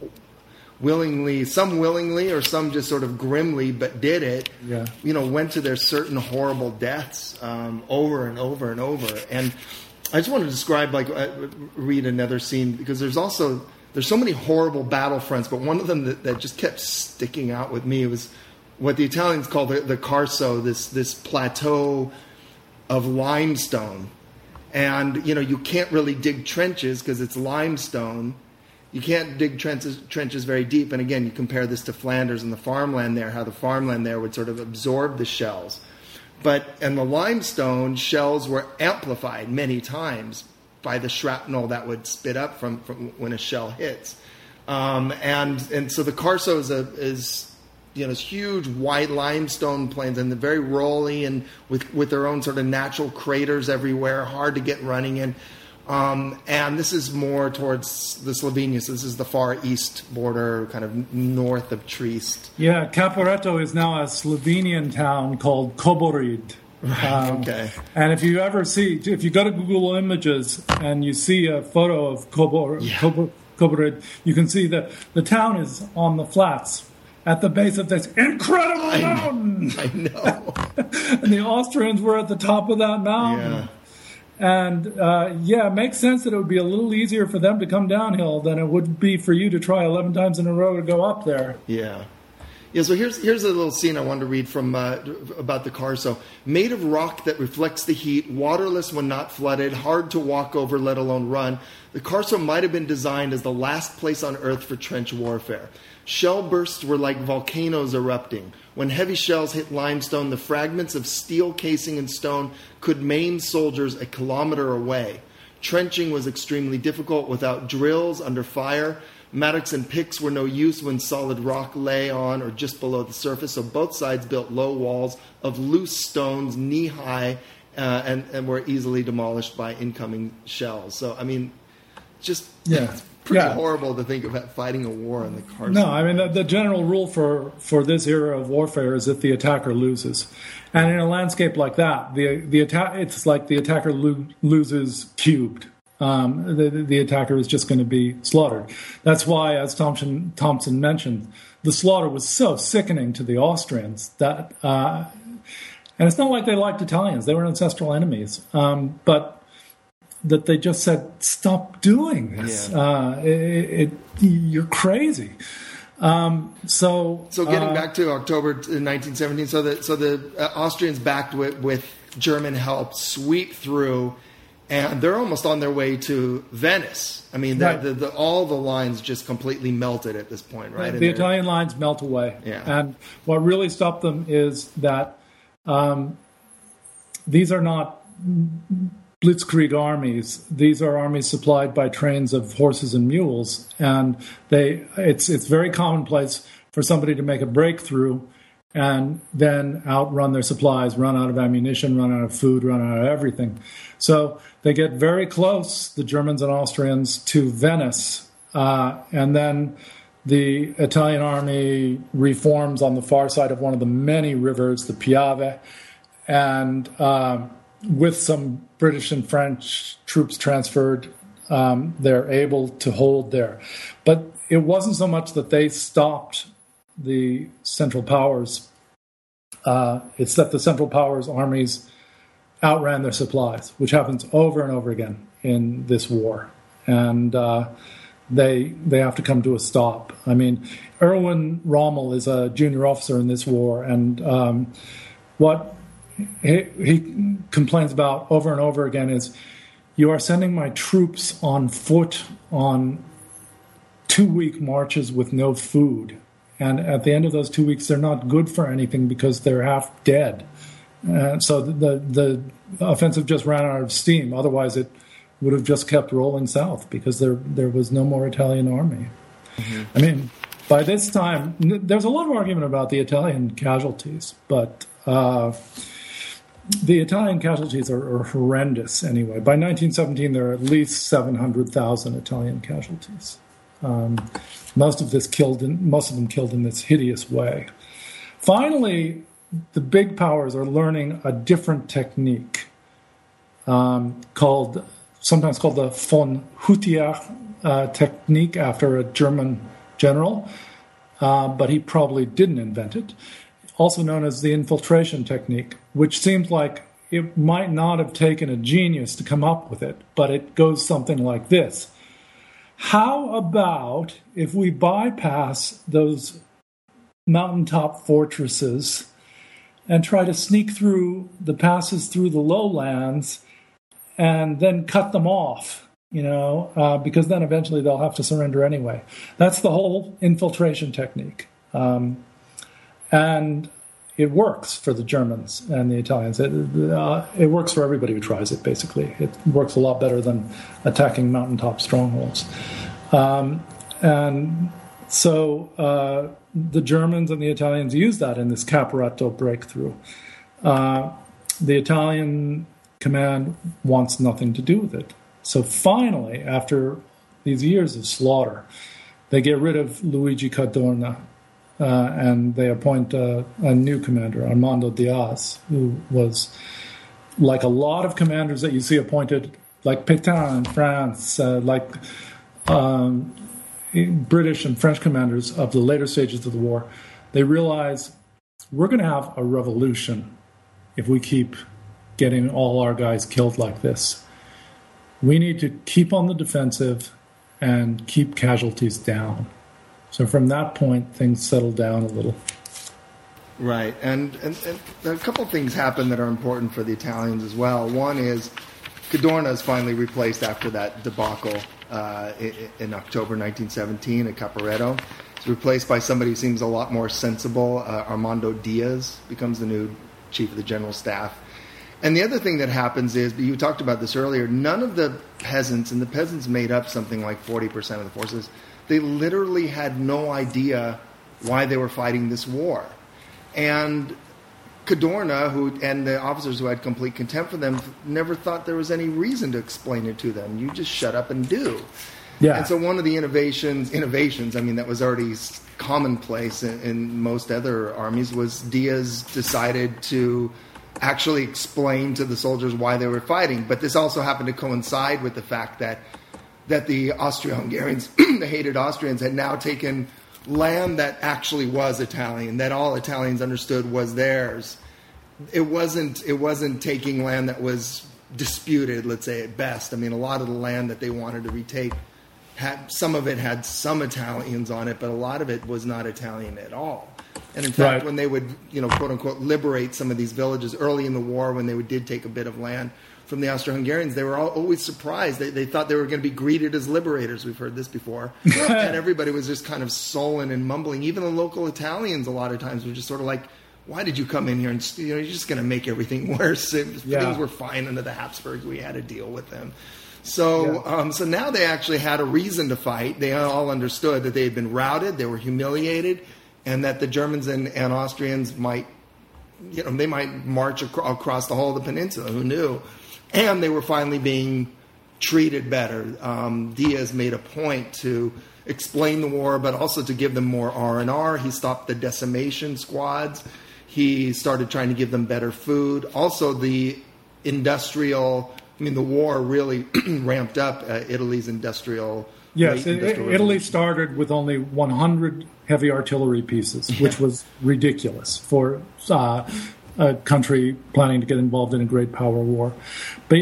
some willingly or some just sort of grimly, but did it. Yeah. Went to their certain horrible deaths over and over and over. And I just want to describe, read another scene, because there's so many horrible battlefronts, but one of them that just kept sticking out with me was what the Italians call the Carso, this plateau of limestone. And, you can't really dig trenches because it's limestone. You can't dig trenches very deep. And again, you compare this to Flanders and the farmland there, how the farmland there would sort of absorb the shells. And the limestone shells were amplified many times by the shrapnel that would spit up from when a shell hits. And so the Carso is huge white limestone plains, and they're very rolly and with their own sort of natural craters everywhere, hard to get running in. And this is more towards the Slovenia. So this is the far east border, kind of north of Trieste. Yeah, Caporetto is now a Slovenian town called Kobarid. Right, okay. And if you go to Google Images and you see a photo of Kobarid, you can see that the town is on the flats at the base of this incredible mountain. I know. And the Austrians were at the top of that mountain. Yeah. And, it makes sense that it would be a little easier for them to come downhill than it would be for you to try 11 times in a row to go up there. Yeah. Yeah, so here's a little scene I wanted to read from about the Carso. Made of rock that reflects the heat, waterless when not flooded, hard to walk over, let alone run, the Carso might have been designed as the last place on Earth for trench warfare. Shell bursts were like volcanoes erupting. When heavy shells hit limestone, the fragments of steel casing and stone could maim soldiers a kilometer away. Trenching was extremely difficult without drills under fire. Mattocks and picks were no use when solid rock lay on or just below the surface, so both sides built low walls of loose stones knee-high and were easily demolished by incoming shells. So, I mean, just... Yeah. It's pretty horrible to think about fighting a war in the Carso. No, I mean, the general rule for this era of warfare is that the attacker loses. And in a landscape like that, it's like the attacker loses cubed. The attacker is just going to be slaughtered. That's why, as Thompson mentioned, the slaughter was so sickening to the Austrians that, and it's not like they liked Italians; they were ancestral enemies. But that they just said, "Stop doing this! Yeah. You're crazy." So getting back to October 1917, so the Austrians, backed with German help, sweep through. And they're almost on their way to Venice. I mean, all the lines just completely melted at this point, right? The Italian lines melt away. Yeah. And what really stopped them is that these are not blitzkrieg armies. These are armies supplied by trains of horses and mules. And it's very commonplace for somebody to make a breakthrough and then outrun their supplies, run out of ammunition, run out of food, run out of everything. So they get very close, the Germans and Austrians, to Venice, and then the Italian army reforms on the far side of one of the many rivers, the Piave, and with some British and French troops transferred, they're able to hold there. But it wasn't so much that they stopped the Central Powers. It's that the Central Powers armies outran their supplies, which happens over and over again in this war. And they have to come to a stop. I mean, Erwin Rommel is a junior officer in this war, and what he complains about over and over again is, you are sending my troops on foot on 2-week marches with no food. And at the end of those 2 weeks, they're not good for anything because they're half dead. So the offensive just ran out of steam. Otherwise, it would have just kept rolling south because there was no more Italian army. Mm-hmm. I mean, by this time, there's a lot of argument about the Italian casualties, but the Italian casualties are horrendous anyway. By 1917, there are at least 700,000 Italian casualties. Most of them killed in this hideous way. Finally, the big powers are learning a different technique, sometimes called the von Hutier technique, after a German general, but he probably didn't invent it. Also known as the infiltration technique, which seems like it might not have taken a genius to come up with it, but it goes something like this. How about if we bypass those mountaintop fortresses and try to sneak through the passes through the lowlands and then cut them off, because then eventually they'll have to surrender anyway. That's the whole infiltration technique. And it works for the Germans and the Italians. It works for everybody who tries it, basically. It works a lot better than attacking mountaintop strongholds. And so the Germans and the Italians use that in this Caporetto breakthrough. The Italian command wants nothing to do with it. So finally, after these years of slaughter, they get rid of Luigi Cadorna, and they appoint a new commander, Armando Diaz, who was, like a lot of commanders that you see appointed, like Pétain in France, like British and French commanders of the later stages of the war. They realize we're going to have a revolution if we keep getting all our guys killed like this. We need to keep on the defensive and keep casualties down. So from that point, things settle down a little. Right, and a couple of things happen that are important for the Italians as well. One is Cadorna is finally replaced after that debacle in October 1917 at Caporetto. He's replaced by somebody who seems a lot more sensible. Armando Diaz becomes the new chief of the general staff. And the other thing that happens is, you talked about this earlier, none of the peasants, and the peasants made up something like 40% of the forces, they literally had no idea why they were fighting this war. And Cadorna, and the officers who had complete contempt for them, never thought there was any reason to explain it to them. You just shut up and do. Yeah. And so one of the innovations, that was already commonplace in most other armies, was Diaz decided to actually explain to the soldiers why they were fighting. But this also happened to coincide with the fact that the Austro-Hungarians, the hated Austrians, had now taken land that actually was Italian, that all Italians understood was theirs. It wasn't taking land that was disputed, let's say, at best. I mean, a lot of the land that they wanted to retake, some of it had some Italians on it, but a lot of it was not Italian at all. And in fact, when they would, quote unquote, liberate some of these villages early in the war, when they did take a bit of land from the Austro-Hungarians, they were always surprised. They thought they were going to be greeted as liberators. We've heard this before. And everybody was just kind of sullen and mumbling. Even the local Italians a lot of times were just sort of like, why did you come in here? And you're just going to make everything worse. Things were fine under the Habsburgs. We had to deal with them. So so now they actually had a reason to fight. They all understood that they had been routed, they were humiliated, and that the Germans and Austrians might march across the whole of the peninsula. Who knew? And they were finally being treated better. Diaz made a point to explain the war, but also to give them more R&R. He stopped the decimation squads. He started trying to give them better food. Also, the war really ramped up Italy's industrial. Yes, Italy started with only 100 heavy artillery pieces, which was ridiculous for a country planning to get involved in a great power war. But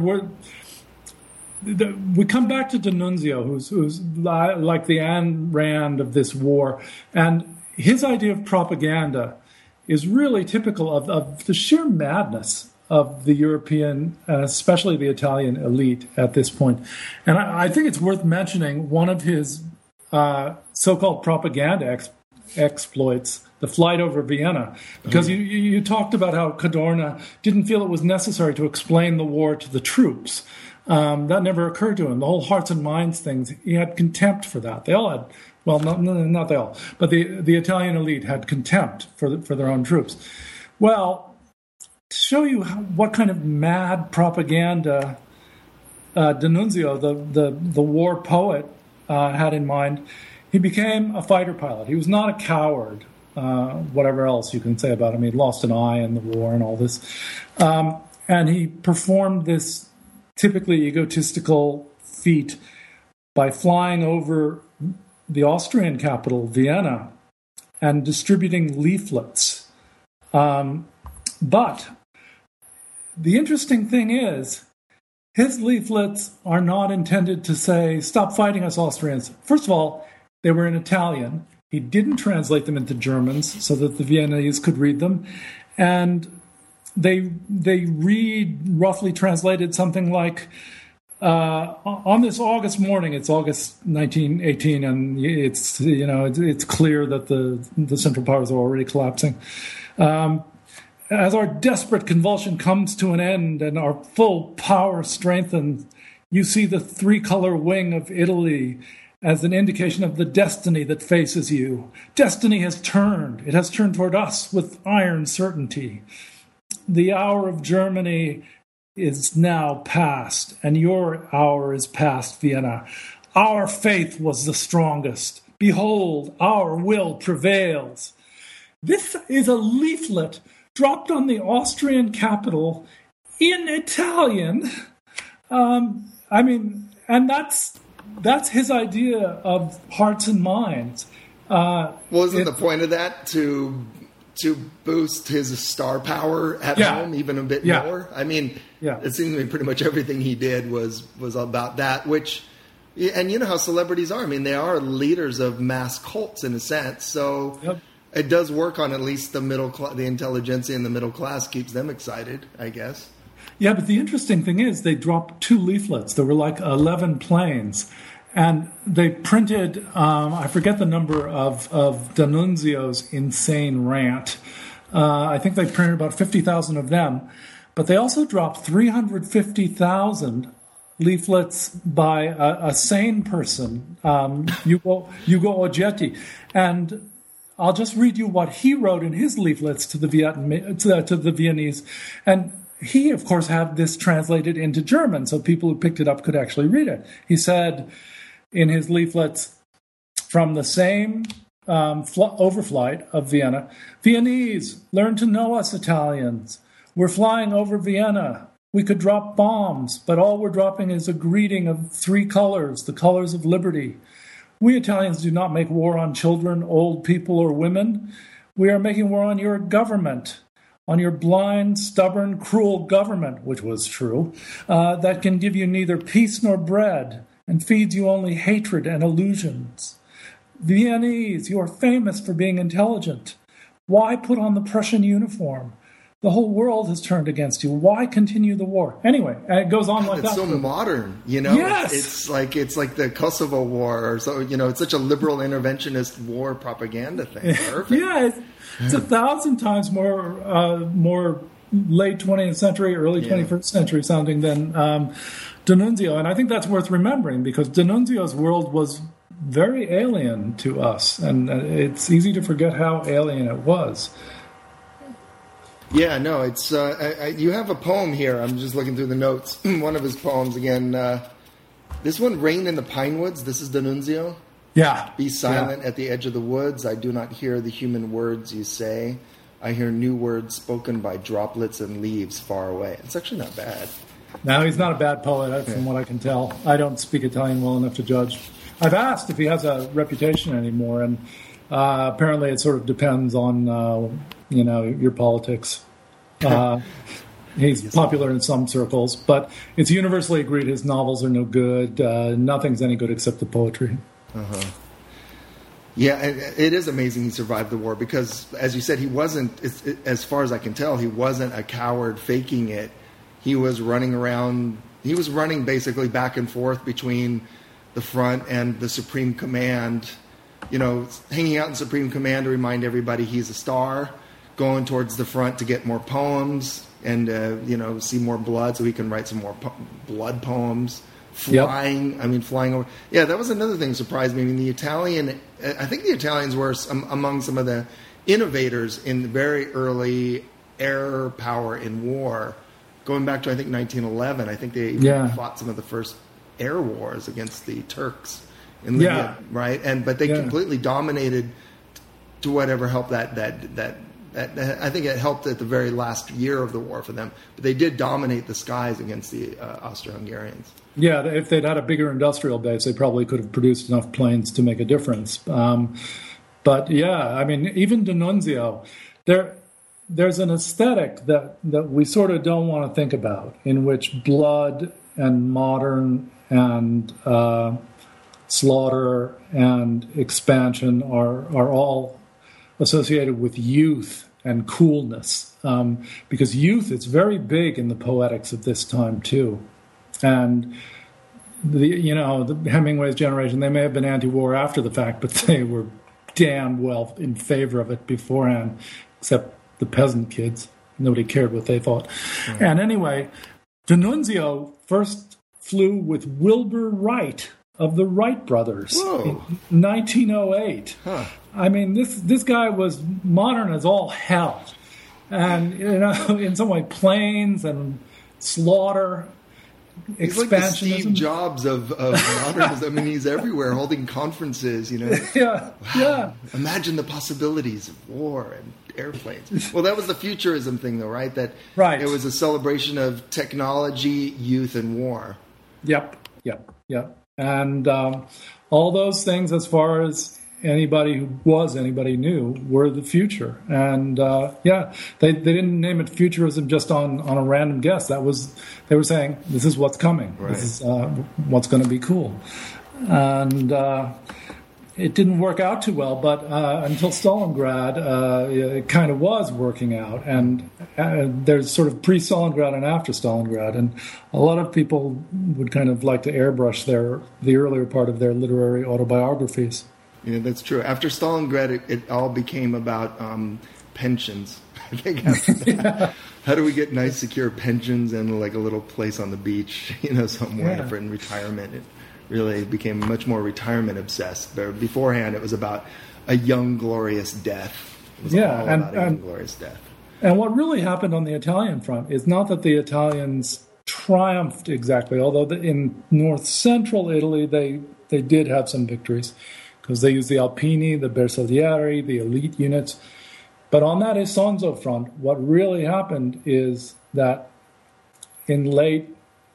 we come back to D'Annunzio, who's like the Ayn Rand of this war, and his idea of propaganda is really typical of the sheer madness of the European, especially the Italian elite at this point. And I think it's worth mentioning one of his so-called propaganda exploits, the flight over Vienna, because you talked about how Cadorna didn't feel it was necessary to explain the war to the troops. That never occurred to him. The whole hearts and minds things, he had contempt for that. They all had, well, not they all, but the Italian elite had contempt for their own troops. Well, to show you what kind of mad propaganda D'Annunzio, the war poet, had in mind, he became a fighter pilot. He was not a coward, whatever else you can say about him. He'd lost an eye in the war and all this. And he performed this typically egotistical feat by flying over the Austrian capital, Vienna, and distributing leaflets. But the interesting thing is, his leaflets are not intended to say, stop fighting us, Austrians. First of all, they were in Italian. He didn't translate them into Germans so that the Viennese could read them. And they read, roughly translated, something like, on this August morning, it's August 1918, and it's clear that the Central Powers are already collapsing. As our desperate convulsion comes to an end and our full power strengthens, you see the three-color wing of Italy as an indication of the destiny that faces you. Destiny has turned. It has turned toward us with iron certainty. The hour of Germany is now past, and your hour is past, Vienna. Our faith was the strongest. Behold, our will prevails. This is a leaflet dropped on the Austrian capital in Italian. And that's his idea of hearts and minds. Wasn't the point of that to boost his star power at home even a bit more? I mean, it seems to me pretty much everything he did was about that, which, and you know how celebrities are. I mean, they are leaders of mass cults in a sense. So it does work on at least the middle class, the intelligentsia and the middle class, keeps them excited, I guess. Yeah, but the interesting thing is they dropped 2 leaflets. There were like 11 planes. And they printed, I forget the number of D'Annunzio's insane rant. I think they printed about 50,000 of them. But they also dropped 350,000 leaflets by a sane person, Ugo Oggetti. And I'll just read you what he wrote in his leaflets to the Viennese. And he, of course, had this translated into German, so people who picked it up could actually read it. He said in his leaflets, from the same overflight of Vienna, Viennese, learn to know us Italians. We're flying over Vienna. We could drop bombs, but all we're dropping is a greeting of 3 colors, the colors of liberty. We Italians do not make war on children, old people, or women. We are making war on your government, on your blind, stubborn, cruel government, which was true, that can give you neither peace nor bread and feeds you only hatred and illusions. Viennese, you are famous for being intelligent. Why put on the Prussian uniform? The whole world has turned against you. Why continue the war? Anyway, it goes on like that. It's so modern, you know? Yes. It's like the Kosovo War or so, you know, it's such a liberal interventionist war propaganda thing. Perfect. Yeah, it's 1,000 times more late 20th century, early 21st century sounding than D'Annunzio. And I think that's worth remembering because D'Annunzio's world was very alien to us. And it's easy to forget how alien it was. Yeah, no, it's you have a poem here. I'm just looking through the notes. One of his poems again. This one, "Rain in the Pine Woods." This is D'Annunzio. Yeah. Be silent at the edge of the woods. I do not hear the human words you say. I hear new words spoken by droplets and leaves far away. It's actually not bad. No, he's not a bad poet, from what I can tell. I don't speak Italian well enough to judge. I've asked if he has a reputation anymore, and apparently it sort of depends on, your politics. He's popular in some circles, but it's universally agreed his novels are no good. Nothing's any good except the poetry. Uh-huh. Yeah, it is amazing he survived the war because, as you said, he wasn't, as far as I can tell, he wasn't a coward faking it. He was running around, he was running basically back and forth between the front and the Supreme Command, hanging out in Supreme Command to remind everybody he's a star, going towards the front to get more poems and, see more blood so he can write some more blood poems. Flying over. Yeah, that was another thing that surprised me. I mean, I think the Italians were among some of the innovators in the very early air power in war. Going back to, I think, 1911, I think they fought some of the first air wars against the Turks in Libya, right? But they completely dominated to whatever helped that I think it helped at the very last year of the war for them. But they did dominate the skies against the Austro-Hungarians. Yeah, if they'd had a bigger industrial base, they probably could have produced enough planes to make a difference. But yeah, I mean, even D'Annunzio, there's an aesthetic that we sort of don't want to think about, in which blood and modern and slaughter and expansion are all associated with youth and coolness, because youth is very big in the poetics of this time too. And the Hemingway's generation, they may have been anti-war after the fact, but they were damn well in favor of it beforehand, except the peasant kids. Nobody cared what they thought. Mm-hmm. And anyway, D'Annunzio first flew with Wilbur Wright of the Wright brothers in 1908. Huh. I mean, this guy was modern as all hell. And, in some way, planes and slaughter, he's like the Steve Jobs of modernism. I mean, he's everywhere holding conferences, Yeah, wow. Yeah. Imagine the possibilities of war and airplanes. Well, that was the futurism thing, though, right? Right. It was a celebration of technology, youth, and war. Yep. And all those things, as far as anybody knew, were the future. And they didn't name it futurism just on a random guess. They were saying, this is what's coming. Right. This is what's going to be cool. And it didn't work out too well, but until Stalingrad, it kind of was working out. And there's sort of pre-Stalingrad and after Stalingrad. And a lot of people would kind of like to airbrush the earlier part of their literary autobiographies. Yeah, that's true. After Stalingrad, it all became about pensions. I think after that, how do we get nice, secure pensions and like a little place on the beach, somewhere for in retirement? It really became much more retirement obsessed. But beforehand, it was about a young, glorious death. It was all about a young, glorious death. And what really happened on the Italian front is not that the Italians triumphed exactly, although in north-central Italy, they did have some victories, because they used the Alpini, the Bersaglieri, the elite units. But on that Isonzo front, what really happened is that in late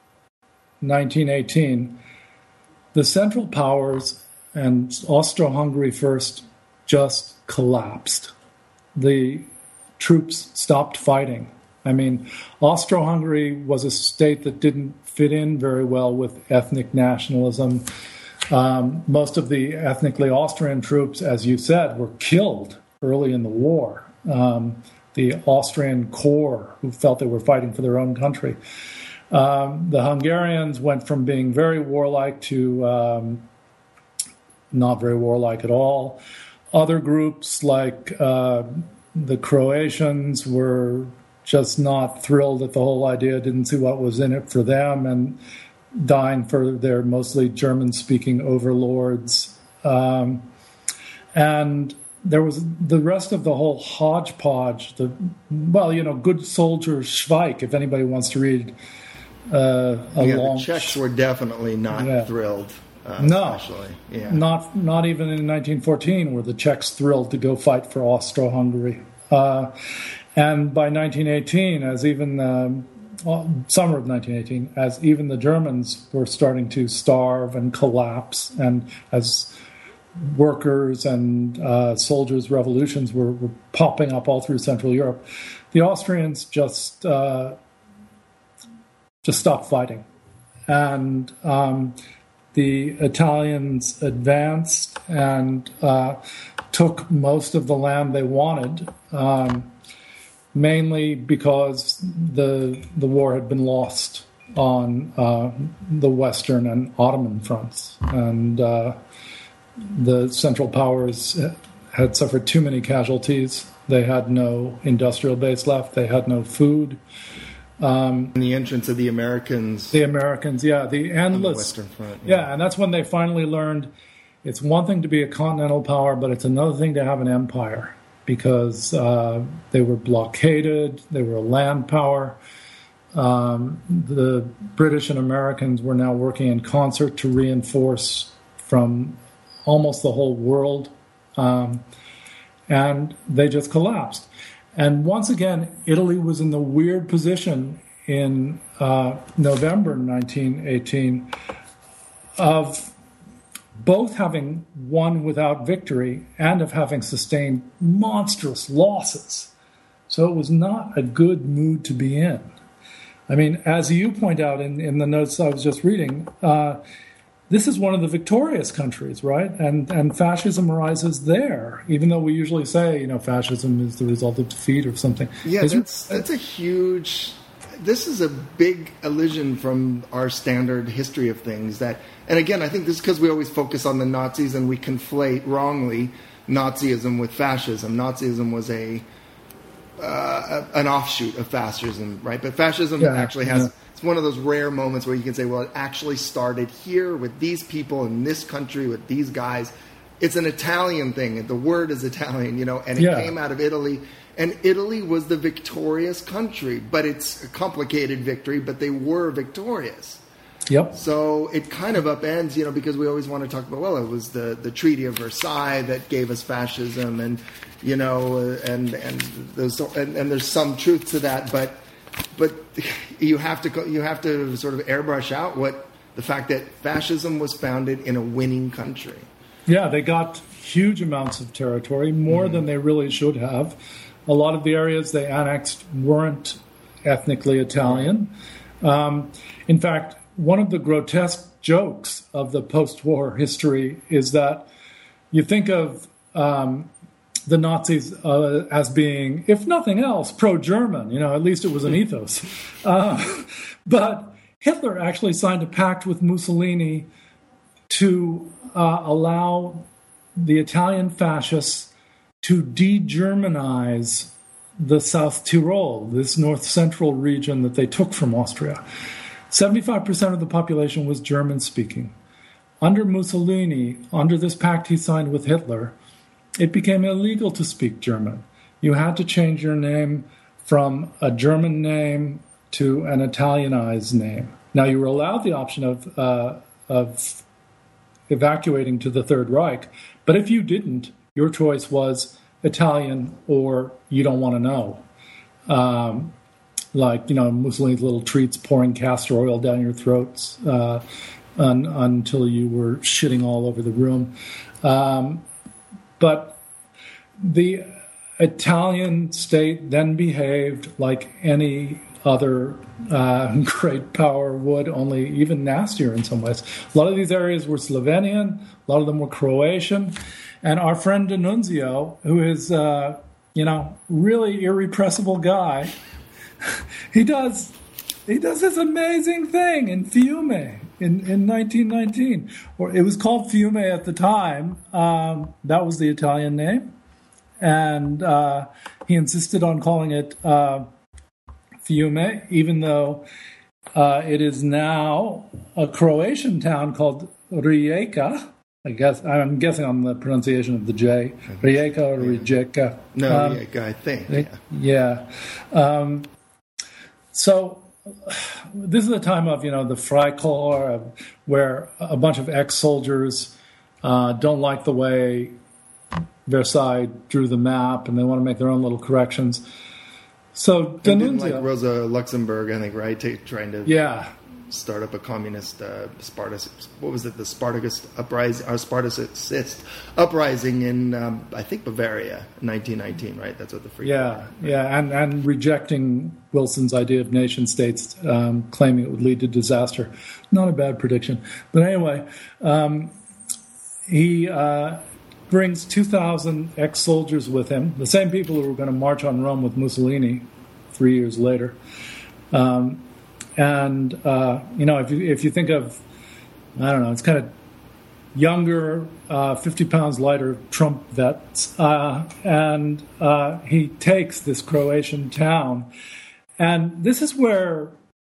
1918, the Central Powers, and Austro-Hungary first, just collapsed. The troops stopped fighting. I mean, Austro-Hungary was a state that didn't fit in very well with ethnic nationalism. Most of the ethnically Austrian troops, as you said, were killed early in the war. The Austrian corps, who felt they were fighting for their own country. The Hungarians went from being very warlike to not very warlike at all. Other groups like the Croatians were just not thrilled at the whole idea, didn't see what was in it for them, and dying for their mostly German-speaking overlords. And there was the rest of the whole hodgepodge. Good soldier Schweik, if anybody wants to read the Czechs were definitely not thrilled. Especially. Yeah. Not even in 1914 were the Czechs thrilled to go fight for Austro-Hungary. And by 1918, summer of 1918, as even the Germans were starting to starve and collapse, and as workers and soldiers' revolutions were popping up all through Central Europe, the Austrians just stopped fighting. And the Italians advanced and took most of the land they wanted, mainly because the war had been lost on the Western and Ottoman fronts. And the Central Powers had suffered too many casualties. They had no industrial base left. They had no food. And the entrance of the Americans. The endless. On the Western Front. Yeah, and that's when they finally learned it's one thing to be a continental power, but it's another thing to have an empire, because they were blockaded. They were a land power. The British and Americans were now working in concert to reinforce from almost the whole world, and they just collapsed. And once again, Italy was in the weird position in November 1918 of both having won without victory and of having sustained monstrous losses. So it was not a good mood to be in. I mean, as you point out in the notes I was just reading, this is one of the victorious countries, right? And fascism arises there, even though we usually say, fascism is the result of defeat or something. Yeah, that's a huge... This is a big elision from our standard history of things. And again, I think this is because we always focus on the Nazis and we conflate wrongly Nazism with fascism. Nazism was an offshoot of fascism, right? But fascism actually has... Yeah. It's one of those rare moments where you can say, well, it actually started here with these people in this country with these guys. It's an Italian thing. The word is Italian, and it came out of Italy. And Italy was the victorious country, but it's a complicated victory, but they were victorious. Yep. So it kind of upends, because we always want to talk about, well, it was the Treaty of Versailles that gave us fascism, and and there's some truth to that, but you have to sort of airbrush out the fact that fascism was founded in a winning country. Yeah, they got huge amounts of territory, more than they really should have. A lot of the areas they annexed weren't ethnically Italian. In fact, one of the grotesque jokes of the post-war history is that you think of the Nazis as being, if nothing else, pro-German. At least it was an ethos. But Hitler actually signed a pact with Mussolini to allow the Italian fascists to de-Germanize the South Tyrol, this north-central region that they took from Austria. 75% of the population was German-speaking. Under Mussolini, under this pact he signed with Hitler, it became illegal to speak German. You had to change your name from a German name to an Italianized name. Now, you were allowed the option of evacuating to the Third Reich, but if you didn't, your choice was Italian or you don't want to know. Mussolini's little treats pouring castor oil down your throats until you were shitting all over the room. But the Italian state then behaved like any other great power would, only even nastier in some ways. A lot of these areas were Slovenian, a lot of them were Croatian, and our friend D'Annunzio, who is, really irrepressible guy, he does this amazing thing in Fiume in 1919. Or it was called Fiume at the time. That was the Italian name. And he insisted on calling it Fiume, even though it is now a Croatian town called Rijeka, I'm guessing on the pronunciation of the J. Rijeka or Rijeka. No, Rijeka, I think. Yeah. So this is the time of, the Freikorps, where a bunch of ex-soldiers don't like the way Versailles drew the map, and they want to make their own little corrections. So D'Annunzio, like Rosa Luxemburg, I think, right? Trying to start up a communist Spartacist. What was it? The Spartacist uprising in I think Bavaria, 1919. Right? That's what the free. And rejecting Wilson's idea of nation states, claiming it would lead to disaster. Not a bad prediction, but anyway, he brings 2,000 ex-soldiers with him, the same people who were going to march on Rome with Mussolini 3 years later. If you think of, I don't know, it's kind of younger, 50 pounds lighter Trump vets, and he takes this Croatian town. And this is where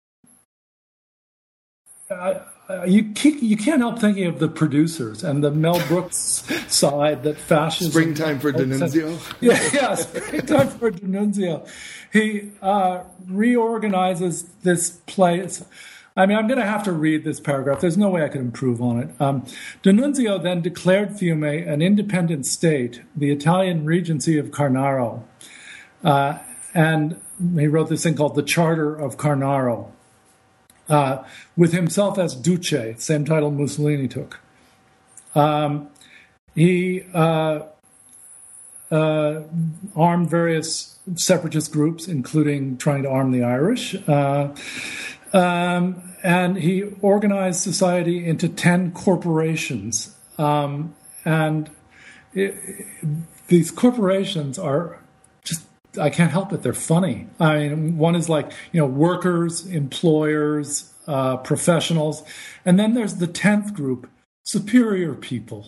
you can't help thinking of the producers and the Mel Brooks side that fascism. Springtime for D'Annunzio. Springtime for D'Annunzio. He reorganizes this place. I mean, I'm going to have to read this paragraph. There's no way I could improve on it. D'Annunzio then declared Fiume an independent state, the Italian Regency of Carnaro. And he wrote this thing called the Charter of Carnaro. With himself as Duce, same title Mussolini took. He armed various separatist groups, including trying to arm the Irish. And he organized society into 10 corporations. These corporations are just, I can't help it, they're funny. I mean, one is like, workers, employers, professionals. And then there's the 10th group, superior people.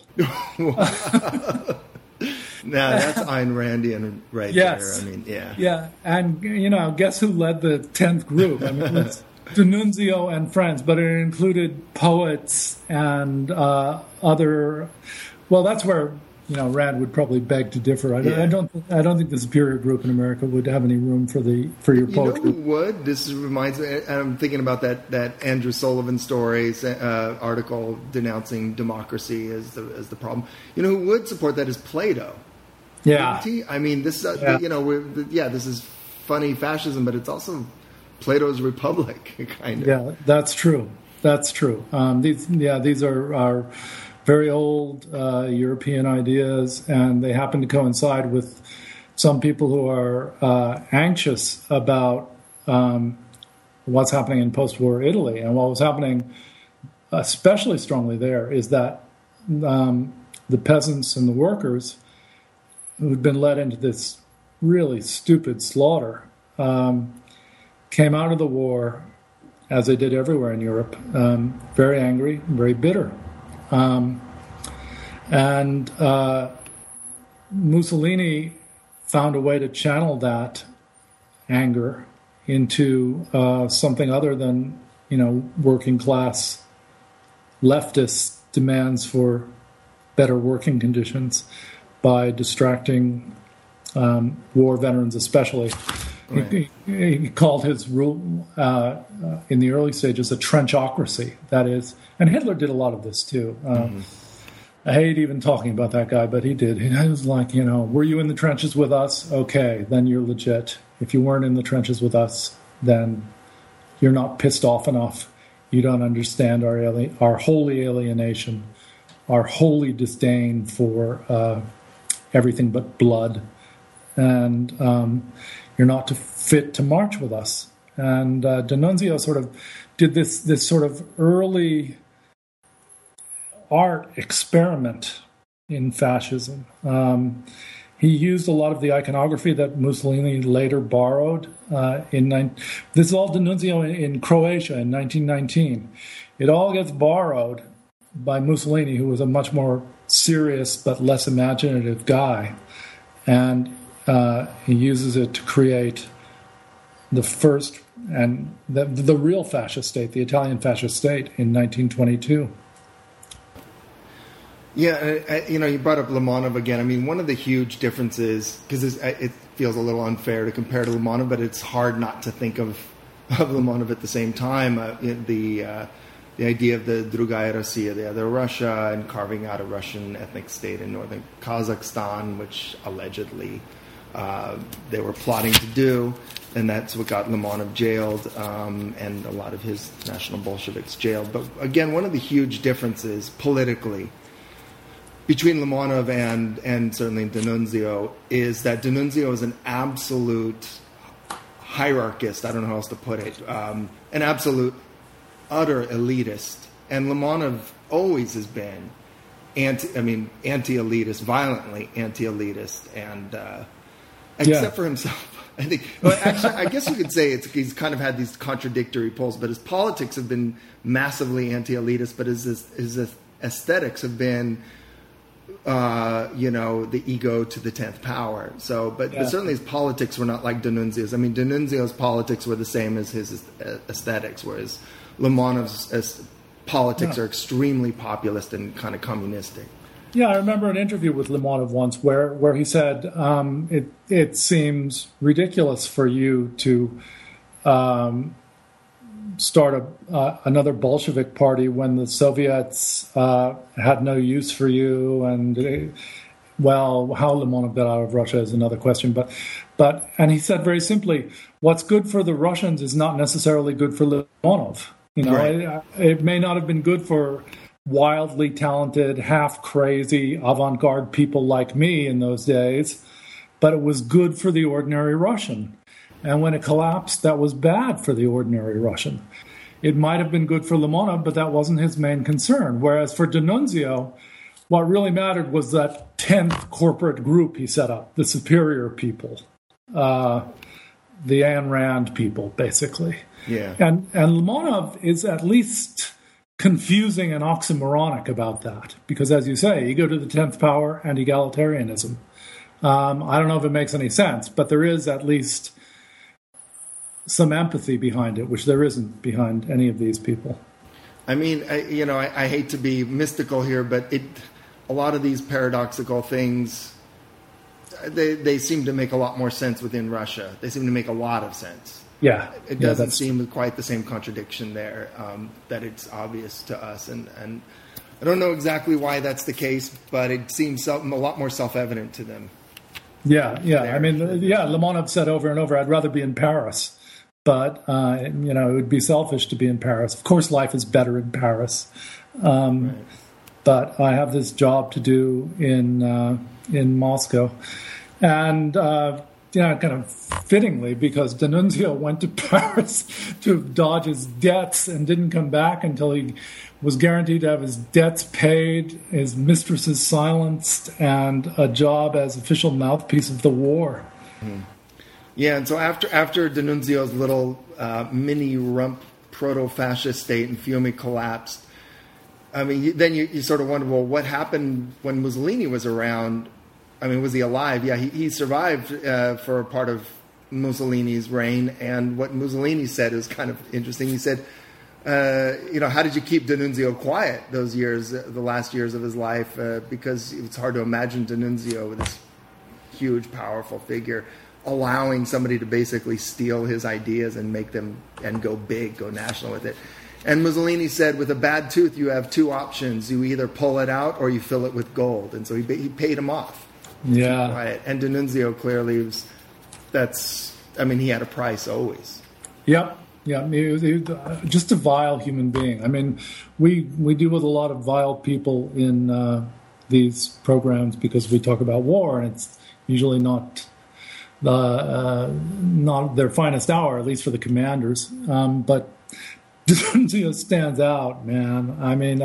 Now, that's Ayn Randian right there. I mean, yeah. Yeah, and, guess who led the 10th group? I mean, it's D'Annunzio and friends, but it included poets and other... Well, that's where... Rand would probably beg to differ. I don't think the superior group in America would have any room for your poetry. Who would? This reminds me. I'm thinking about that Andrew Sullivan story article denouncing democracy as the problem. Who would support that is Plato. Yeah. I mean, this this is funny fascism, but it's also Plato's Republic, kind of. Yeah, that's true. These are very old European ideas, and they happen to coincide with some people who are anxious about what's happening in post-war Italy. And what was happening especially strongly there is that the peasants and the workers who had been led into this really stupid slaughter came out of the war, as they did everywhere in Europe, very angry, very bitter. Mussolini found a way to channel that anger into something other than, working class leftist demands for better working conditions by distracting war veterans especially. Right. He called his rule in the early stages a trenchocracy, that is. And Hitler did a lot of this, too. I hate even talking about that guy, but he did. He was like, were you in the trenches with us? Okay, then you're legit. If you weren't in the trenches with us, then you're not pissed off enough. You don't understand our holy alienation, our holy disdain for everything but blood. And you're not fit to march with us. And D'Annunzio sort of did this sort of early art experiment in fascism. He used a lot of the iconography that Mussolini later borrowed. This is all D'Annunzio in Croatia in 1919. It all gets borrowed by Mussolini, who was a much more serious but less imaginative guy. And he uses it to create the first and the real fascist state, the Italian fascist state, in 1922. Yeah, you brought up Lemonov again. I mean, one of the huge differences, because it feels a little unfair to compare to Lemonov, but it's hard not to think of Lemonov at the same time. The idea of the Drugaya Rossiya, the other Russia, and carving out a Russian ethnic state in northern Kazakhstan, which allegedly they were plotting to do, and that's what got Lemonov jailed, and a lot of his National Bolsheviks jailed. But again, one of the huge differences politically between Lemonov and certainly D'Annunzio is that D'Annunzio is an absolute hierarchist. I don't know how else to put it. An absolute utter elitist, and Lemonov always has been anti-elitist, violently anti-elitist, and except for himself. I think. Well, actually, I guess you could say he's kind of had these contradictory poles, but his politics have been massively anti-elitist, but his aesthetics have been, the ego to the 10th power. So, but certainly his politics were not like D'Annunzio's. I mean, D'Annunzio's politics were the same as his aesthetics, whereas Lemonov's politics are extremely populist and kind of communistic. Yeah, I remember an interview with Lemonov once where he said, it seems ridiculous for you to start another Bolshevik party when the Soviets had no use for you. And, how Lemonov got out of Russia is another question. And he said very simply, what's good for the Russians is not necessarily good for Lemonov. Right. It may not have been good for wildly talented, half-crazy, avant-garde people like me in those days, but it was good for the ordinary Russian. And when it collapsed, that was bad for the ordinary Russian. It might have been good for Lemonov, but that wasn't his main concern. Whereas for D'Annunzio, what really mattered was that 10th corporate group he set up, the superior people, the Ayn Rand people, basically. Yeah. And Lemonov is at least confusing and oxymoronic about that, because, as you say, ego to the 10th power and egalitarianism. I don't know if it makes any sense, but there is at least some empathy behind it, which there isn't behind any of these people. I mean, I hate to be mystical here, but a lot of these paradoxical things, they seem to make a lot more sense within Russia. They seem to make a lot of sense. Yeah, it doesn't seem quite the same contradiction there that it's obvious to us, and I don't know exactly why that's the case, but it seems a lot more self-evident to them. Yeah. I mean, Lemonov said over and over, "I'd rather be in Paris," but it would be selfish to be in Paris. Of course, life is better in Paris, right. But I have this job to do in Moscow, and. Kind of fittingly, because D'Annunzio went to Paris to dodge his debts and didn't come back until he was guaranteed to have his debts paid, his mistresses silenced, and a job as official mouthpiece of the war. Mm. Yeah, and so after D'Annunzio's little mini rump proto-fascist state in Fiume collapsed, I mean, then you sort of wonder, well, what happened when Mussolini was around? I mean, was he alive? Yeah, he survived for a part of Mussolini's reign. And what Mussolini said is kind of interesting. He said, how did you keep D'Annunzio quiet those years, the last years of his life? Because it's hard to imagine D'Annunzio, this huge, powerful figure, allowing somebody to basically steal his ideas and make them and go big, go national with it. And Mussolini said, with a bad tooth, you have two options. You either pull it out or you fill it with gold. And so he paid him off. Yeah. Quiet. And D'Annunzio clearly he had a price always. Yep. Yeah. He was just a vile human being. I mean, we deal with a lot of vile people in these programs because we talk about war, and it's usually not their finest hour, at least for the commanders. But D'Annunzio stands out, man. I mean,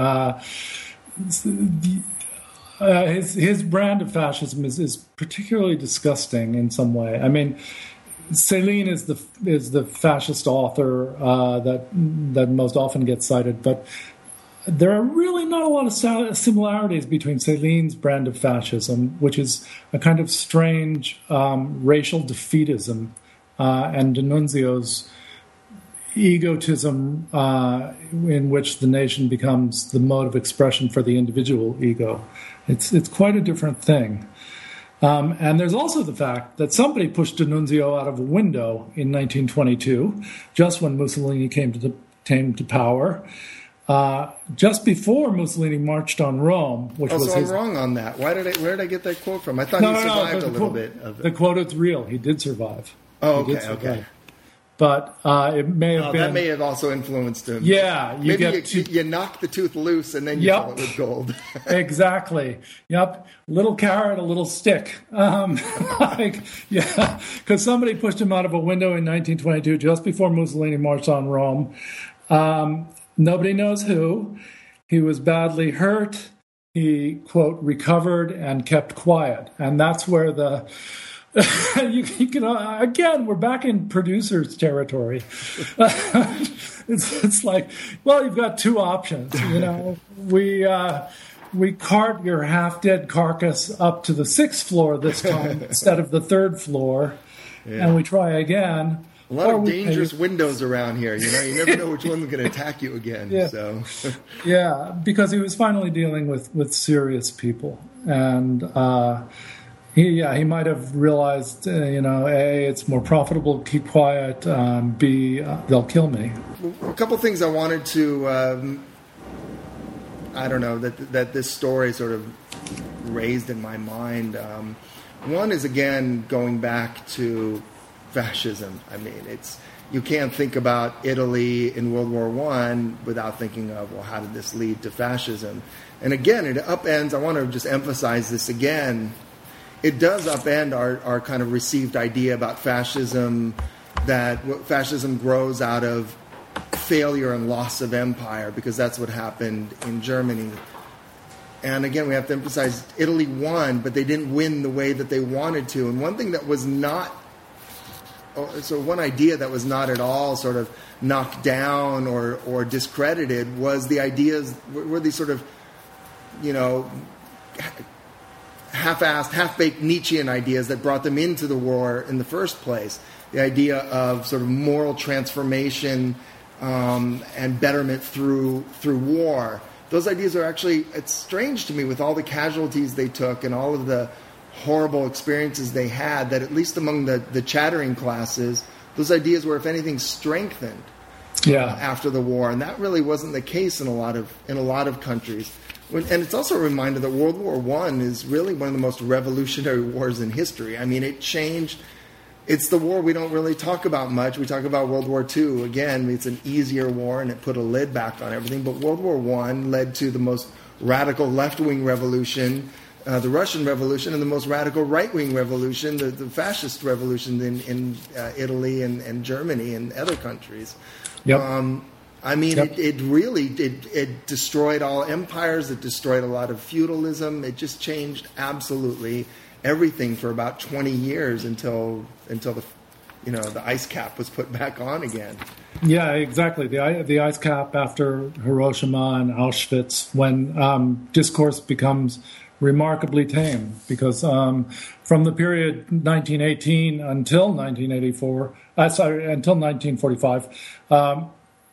his brand of fascism is particularly disgusting in some way. I mean, Céline is the fascist author that most often gets cited, but there are really not a lot of similarities between Céline's brand of fascism, which is a kind of strange racial defeatism, and D'Annunzio's egotism in which the nation becomes the mode of expression for the individual ego. It's quite a different thing. And there's also the fact that somebody pushed D'Annunzio out of a window in 1922, just when Mussolini came to power, just before Mussolini marched on Rome, which was so I'm wrong on that. Where did I get that quote from? I thought he survived a little bit of it. The quote is real. He did survive. Oh, okay. But it may have been... That may have also influenced him. Yeah. You knock the tooth loose and then you fill it with gold. Exactly. Yep. Little carrot, a little stick. Because somebody pushed him out of a window in 1922, just before Mussolini marched on Rome. Nobody knows who. He was badly hurt. He, quote, recovered and kept quiet. And that's where the... you can again, we're back in producers territory. It's like, well, you've got two options. We cart your half-dead carcass up to the 6th floor this time instead of the 3rd floor, and we try again. A lot of dangerous windows around here. You never know which one's going to attack you again. Yeah. So, because he was finally dealing with serious people, and. He might have realized, A, it's more profitable to keep quiet, B, they'll kill me. A couple things I wanted to, that this story sort of raised in my mind. One is, again, going back to fascism. I mean, you can't think about Italy in World War I without thinking of, well, how did this lead to fascism? And again, it upends, I want to just emphasize this again, it does upend our kind of received idea about fascism, that fascism grows out of failure and loss of empire, because that's what happened in Germany. And again, we have to emphasize Italy won, but they didn't win the way that they wanted to. And one thing that was not, one idea that was not at all sort of knocked down or discredited was the ideas, were these sort of, half-assed, half-baked Nietzschean ideas that brought them into the war in the first place. The idea of sort of moral transformation and betterment through war. Those ideas are actually, it's strange to me with all the casualties they took and all of the horrible experiences they had, that at least among the chattering classes, those ideas were, if anything, strengthened after the war. And that really wasn't the case in a lot of countries. And it's also a reminder that World War I is really one of the most revolutionary wars in history. I mean, it changed. It's the war we don't really talk about much. We talk about World War II. Again, it's an easier war, and it put a lid back on everything. But World War I led to the most radical left-wing revolution, the Russian Revolution, and the most radical right-wing revolution, the fascist revolution in Italy and Germany and other countries. Yep. It really destroyed all empires. It destroyed a lot of feudalism. It just changed absolutely everything for about 20 years until the ice cap was put back on again. Yeah, exactly. The ice cap after Hiroshima and Auschwitz, when discourse becomes remarkably tame, because from the period 1918 until 1945.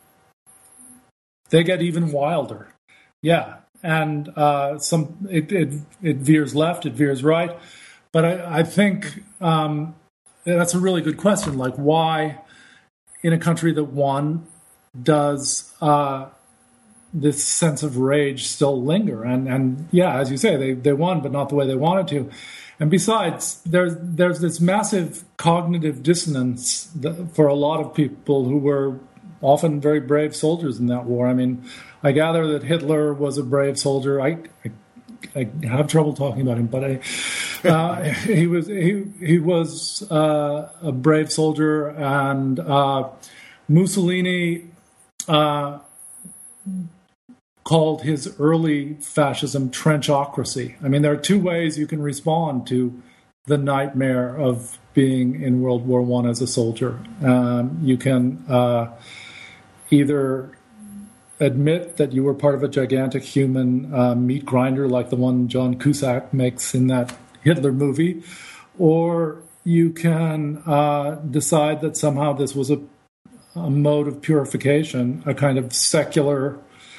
They get even wilder. Yeah. And it veers left, it veers right. But I think that's a really good question. Like, why in a country that won does this sense of rage still linger? And as you say, they won, but not the way they wanted to. And besides, there's this massive cognitive dissonance for a lot of people who were often very brave soldiers in that war. I mean, I gather that Hitler was a brave soldier. I have trouble talking about him, but he was a brave soldier, and Mussolini called his early fascism trenchocracy. I mean, there are two ways you can respond to the nightmare of being in World War I as a soldier. You can either admit that you were part of a gigantic human meat grinder like the one John Cusack makes in that Hitler movie, or you can decide that somehow this was a a mode of purification, a kind of secular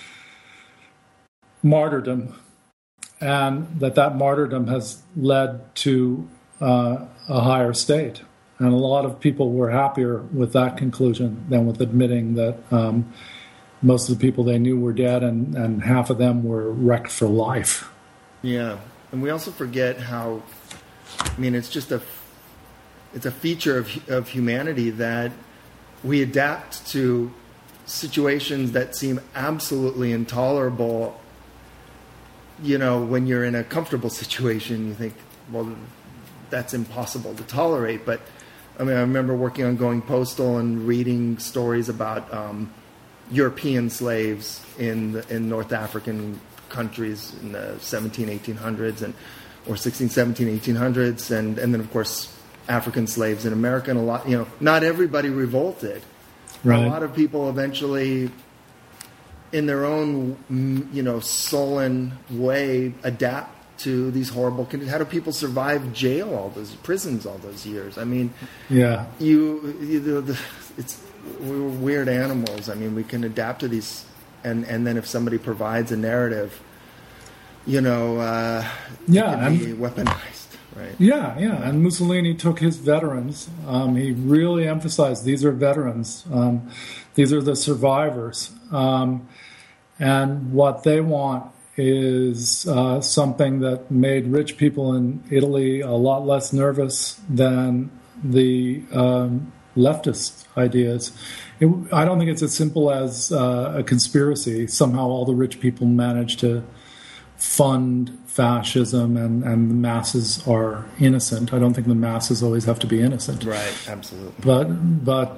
martyrdom, and that martyrdom has led to a higher state. And a lot of people were happier with that conclusion than with admitting that most of the people they knew were dead, and half of them were wrecked for life. Yeah, and we also forget how, I mean, it's a feature of humanity that we adapt to situations that seem absolutely intolerable. You know, when you're in a comfortable situation, you think, well, that's impossible to tolerate. But I mean, I remember working on Going Postal and reading stories about European slaves in North African countries in the 1800s or 1800s, and then of course African slaves in America, and a lot, not everybody revolted. Right. A lot of people eventually, in their own, sullen way, adapt to these horrible conditions. How do people survive jail, prisons all those years? I mean, yeah, we're weird animals. I mean, we can adapt to these, and then if somebody provides a narrative, it can be weaponized. Right. Yeah. And Mussolini took his veterans. He really emphasized these are veterans. These are the survivors. And what they want is something that made rich people in Italy a lot less nervous than the leftist ideas. I don't think it's as simple as a conspiracy. Somehow all the rich people manage to fund fascism and the masses are innocent. I don't think the masses always have to be innocent. Right, absolutely. But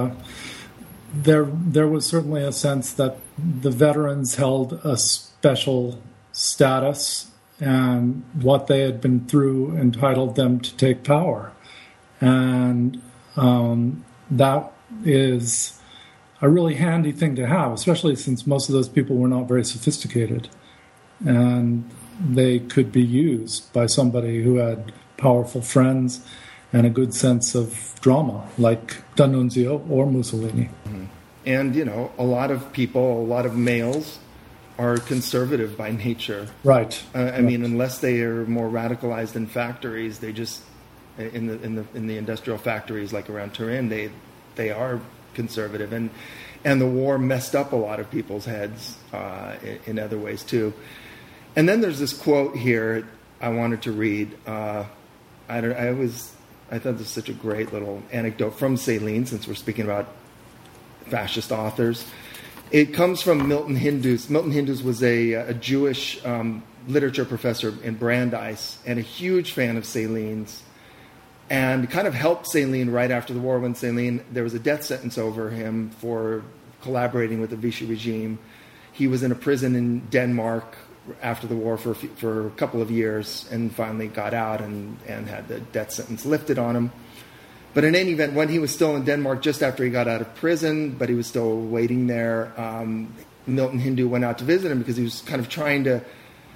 there was certainly a sense that the veterans held a special status, and what they had been through entitled them to take power. And that is a really handy thing to have, especially since most of those people were not very sophisticated. And they could be used by somebody who had powerful friends and a good sense of drama, like D'Annunzio or Mussolini. Mm-hmm. And, a lot of people, a lot of males are conservative by nature. Right. I mean, unless they are more radicalized in factories, they just, in the industrial factories like around Turin, they are conservative. And the war messed up a lot of people's heads in other ways, too. And then there's this quote here I wanted to read. I thought this was such a great little anecdote from Céline, since we're speaking about fascist authors. It comes from Milton Hindus. Milton Hindus was a Jewish literature professor in Brandeis and a huge fan of Céline's, and kind of helped Céline right after the war when there was a death sentence over him for collaborating with the Vichy regime. He was in a prison in Denmark after the war for a couple of years, and finally got out and had the death sentence lifted on him. But in any event, when he was still in Denmark, just after he got out of prison, but he was still waiting there, Milton Hindu went out to visit him because he was kind of trying to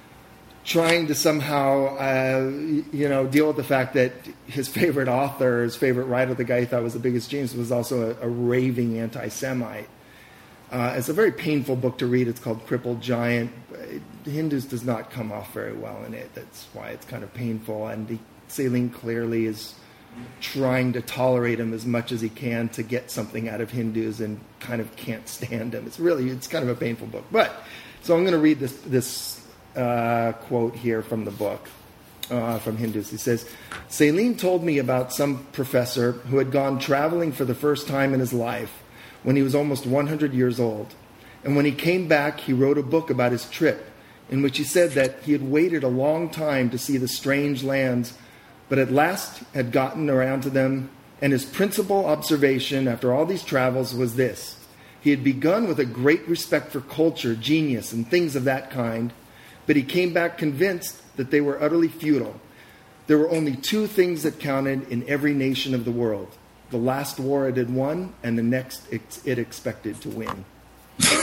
somehow, deal with the fact that his favorite author, his favorite writer, the guy he thought was the biggest genius, was also a raving anti-Semite. It's a very painful book to read. It's called Crippled Giant. Hindus does not come off very well in it. That's why it's kind of painful. And Céline clearly is trying to tolerate him as much as he can to get something out of Hindus, and kind of can't stand him. It's kind of a painful book. So I'm going to read this quote here from the book, from Hindus. He says, Céline told me about some professor who had gone traveling for the first time in his life when he was almost 100 years old. And when he came back, he wrote a book about his trip, in which he said that he had waited a long time to see the strange lands, but at last had gotten around to them. And his principal observation after all these travels was this: he had begun with a great respect for culture, genius, and things of that kind, but he came back convinced that they were utterly futile. There were only two things that counted in every nation of the world: the last war it had won, and the next it expected to win.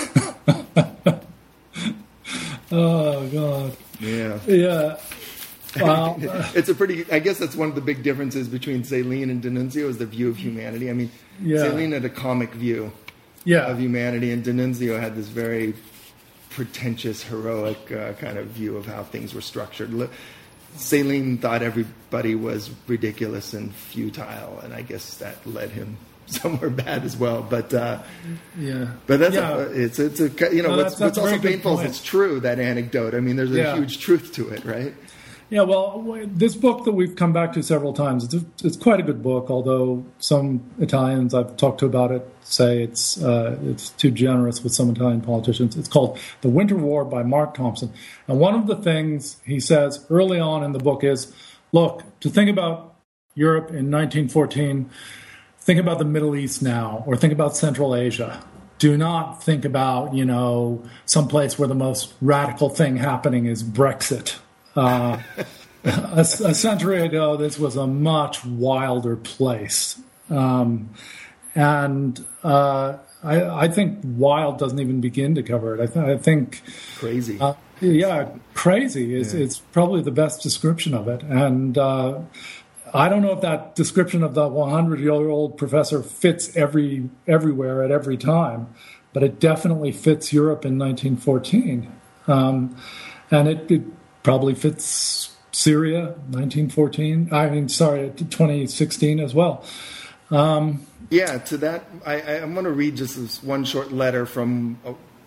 Oh, God. Yeah. Yeah. Well, it's a pretty. I guess that's one of the big differences between Céline and D'Annunzio is the view of humanity. I mean, Céline had a comic view of humanity, and D'Annunzio had this very pretentious, heroic kind of view of how things were structured. Céline thought everybody was ridiculous and futile, and I guess that led him somewhere bad as well. But that's it's a what's also painful is it's true, that anecdote. I mean, there's a huge truth to it, right? Yeah, well, this book that we've come back to several times, it's quite a good book, although some Italians I've talked to about it say it's too generous with some Italian politicians. It's called The Winter War by Mark Thompson. And one of the things he says early on in the book is, look, to think about Europe in 1914, think about the Middle East now, or think about Central Asia. Do not think about, some place where the most radical thing happening is Brexit. A century ago, this was a much wilder place. I think wild doesn't even begin to cover it. I think crazy. Crazy is probably the best description of it. And I don't know if that description of the 100-year-old professor fits everywhere at every time, but it definitely fits Europe in 1914. And it probably fits Syria, 2016 as well. To that, I'm going to read just this one short letter from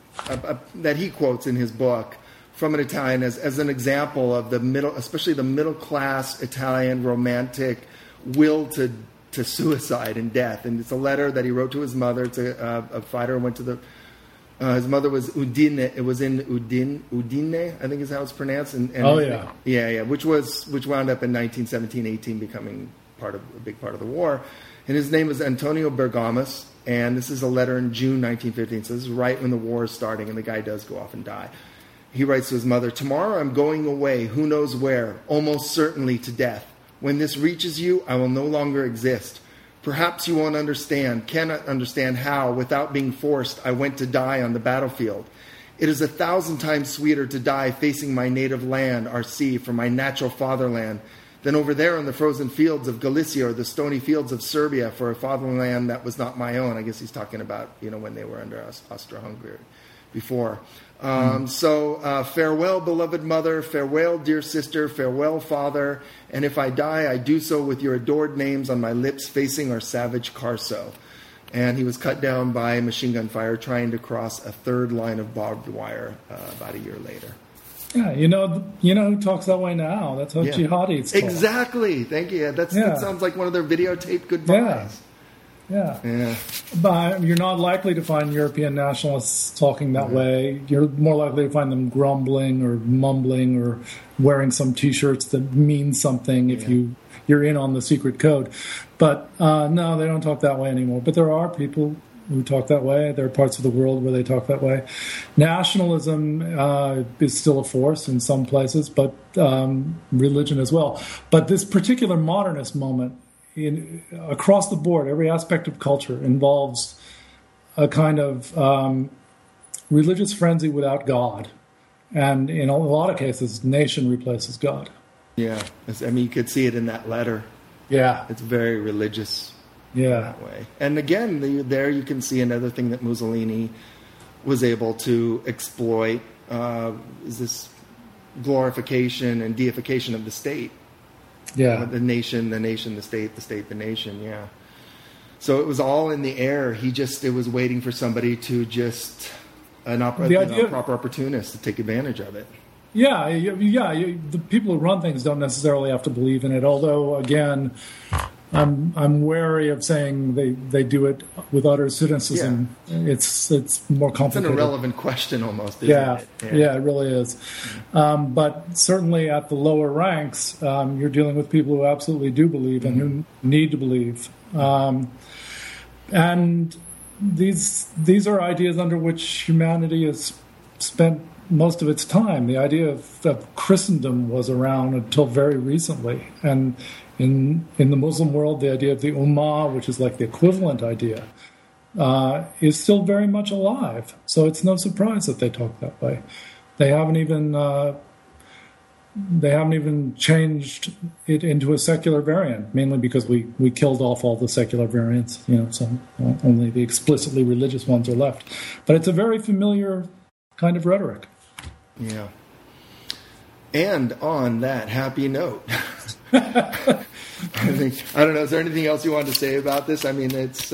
that he quotes in his book from an Italian as an example of especially the middle-class Italian romantic will to suicide and death. And it's a letter that he wrote to his mother. It's a fighter who went to the... his mother was Udine. It was in Udine, I think is how it's pronounced. Which wound up in 1917-18 becoming a big part of the war. And his name was Antonio Bergamas, and this is a letter in June 1915. So this is right when the war is starting, and the guy does go off and die. He writes to his mother, "Tomorrow I'm going away, who knows where, almost certainly to death. When this reaches you, I will no longer exist. Perhaps you won't cannot understand how, without being forced, I went to die on the battlefield. It is 1,000 times sweeter to die facing my native land, our sea, for my natural fatherland, than over there in the frozen fields of Galicia or the stony fields of Serbia for a fatherland that was not my own." I guess he's talking about, when they were under Austro-Hungary before. So farewell, beloved mother, farewell, dear sister, farewell, father, and if I die, I do so with your adored names on my lips facing our savage Carso. And he was cut down by machine gun fire trying to cross a third line of barbed wire about a year later. Yeah, who talks that way now? That's how jihadis talk. Exactly. Thank you. That sounds like one of their videotaped goodbyes. Yeah. But you're not likely to find European nationalists talking that way. You're more likely to find them grumbling or mumbling or wearing some T-shirts that mean something if you're in on the secret code. But no, they don't talk that way anymore. But there are people who talk that way. There are parts of the world where they talk that way. Nationalism is still a force in some places, but religion as well. But this particular modernist moment, across the board, every aspect of culture involves a kind of religious frenzy without God. And in a lot of cases, nation replaces God. Yeah. You could see it in that letter. Yeah. It's very religious that way. And again, there you can see another thing that Mussolini was able to exploit, is this glorification and deification of the state. Yeah. The nation, the state, the nation, yeah. So it was all in the air. It was waiting for somebody to a proper opportunist to take advantage of it. Yeah. The people who run things don't necessarily have to believe in it, although, again, I'm wary of saying they do it with utter cynicism. Yeah. It's more complicated. It's an irrelevant question almost, isn't it? Yeah, it really is. But certainly at the lower ranks, you're dealing with people who absolutely do believe and who need to believe. And these are ideas under which humanity has spent most of its time. The idea of Christendom was around until very recently. And in the Muslim world, the idea of the Ummah, which is like the equivalent idea, is still very much alive. So it's no surprise that they talk that way. They haven't even they haven't even changed it into a secular variant, mainly because we killed off all the secular variants, so only the explicitly religious ones are left. But it's a very familiar kind of rhetoric. Yeah. And on that happy note, I don't know, is there anything else you want to say about this? I mean, it's...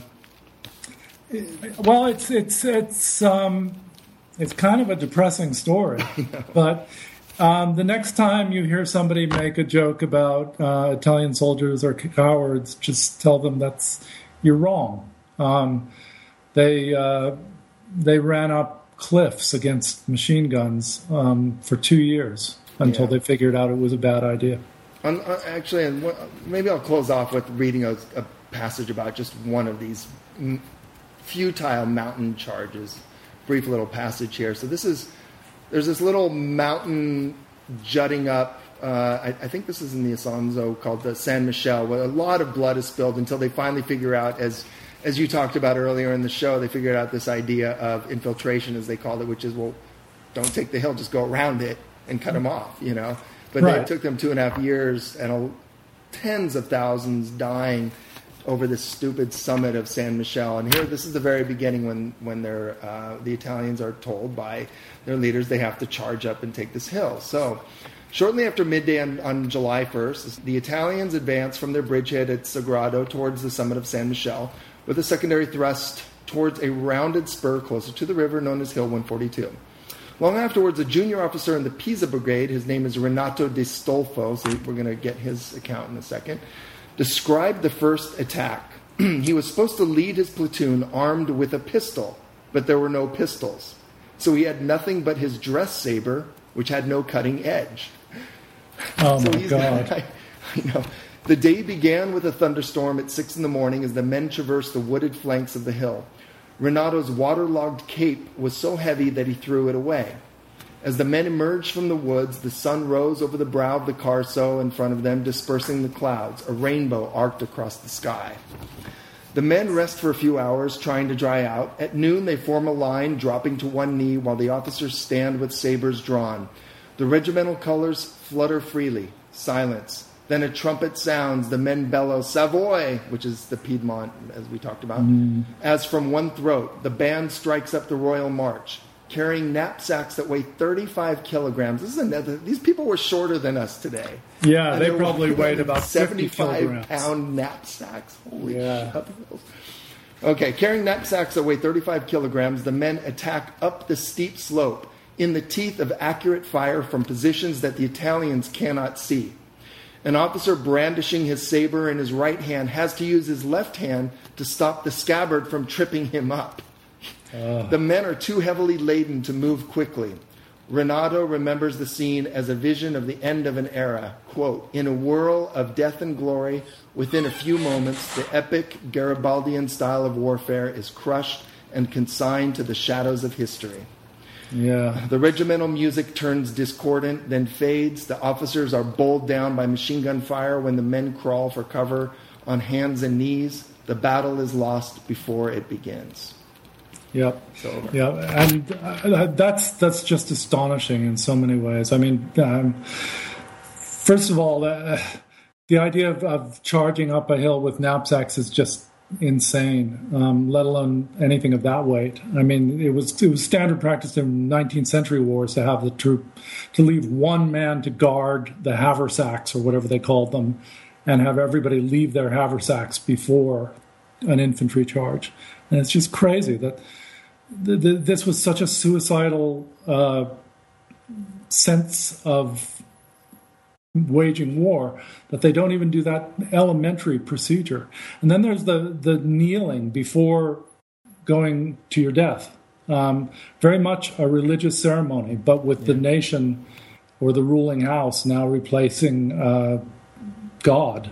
Well, it's kind of a depressing story, but... the next time you hear somebody make a joke about Italian soldiers or cowards, just tell them you're wrong. They ran up cliffs against machine guns for 2 years until they figured out it was a bad idea. Actually, maybe I'll close off with reading a passage about just one of these futile mountain charges. Brief little passage here. So there's this little mountain jutting up, I think this is in the Isonzo, called the San Michele, where a lot of blood is spilled until they finally figure out, as you talked about earlier in the show, they figured out this idea of infiltration, as they called it, which is, well, don't take the hill, just go around it and cut them off, But right. It took them 2.5 years and tens of thousands dying over this stupid summit of San Michele. And here, this is the very beginning when the Italians are told by their leaders they have to charge up and take this hill. So shortly after midday on July 1st, the Italians advance from their bridgehead at Sagrado towards the summit of San Michele with a secondary thrust towards a rounded spur closer to the river known as Hill 142. Long afterwards, a junior officer in the Pisa Brigade, his name is Renato Di Stolfo, so we're going to get his account in a second, described the first attack. He was supposed to lead his platoon armed with a pistol, but there were no pistols. So he had nothing but his dress saber, which had no cutting edge. Oh, so my God. The day began with a thunderstorm at 6 a.m. as the men traversed the wooded flanks of the hill. Renato's waterlogged cape was so heavy that he threw it away. As the men emerged from the woods, the sun rose over the brow of the Carso in front of them, dispersing the clouds. A rainbow arced across the sky. The men rest for a few hours, trying to dry out. At noon, they form a line, dropping to one knee, while the officers stand with sabers drawn. The regimental colors flutter freely. Silence. Then a trumpet sounds. The men bellow, "Savoy," which is the Piedmont, as we talked about, as from one throat. The band strikes up the royal march, carrying knapsacks that weigh 35 kilograms. These people were shorter than us today. Yeah, they probably weighed about 75-pound knapsacks. Holy shit. Okay, carrying knapsacks that weigh 35 kilograms, the men attack up the steep slope in the teeth of accurate fire from positions that the Italians cannot see. An officer brandishing his saber in his right hand has to use his left hand to stop the scabbard from tripping him up. The men are too heavily laden to move quickly. Renato remembers the scene as a vision of the end of an era. Quote, "In a whirl of death and glory, within a few moments, the epic Garibaldian style of warfare is crushed and consigned to the shadows of history." Yeah. The regimental music turns discordant, then fades. The officers are bowled down by machine gun fire when the men crawl for cover on hands and knees. The battle is lost before it begins. Yep. Yeah, and that's just astonishing in so many ways. I mean, first of all, the idea of charging up a hill with knapsacks is just insane, let alone anything of that weight. I mean, it was standard practice in 19th century wars to have the troop to leave one man to guard the haversacks or whatever they called them, and have everybody leave their haversacks before an infantry charge. And it's just crazy that this was such a suicidal sense of waging war that they don't even do that elementary procedure. And then there's the kneeling before going to your death. Very much a religious ceremony, but with the nation or the ruling house now replacing God.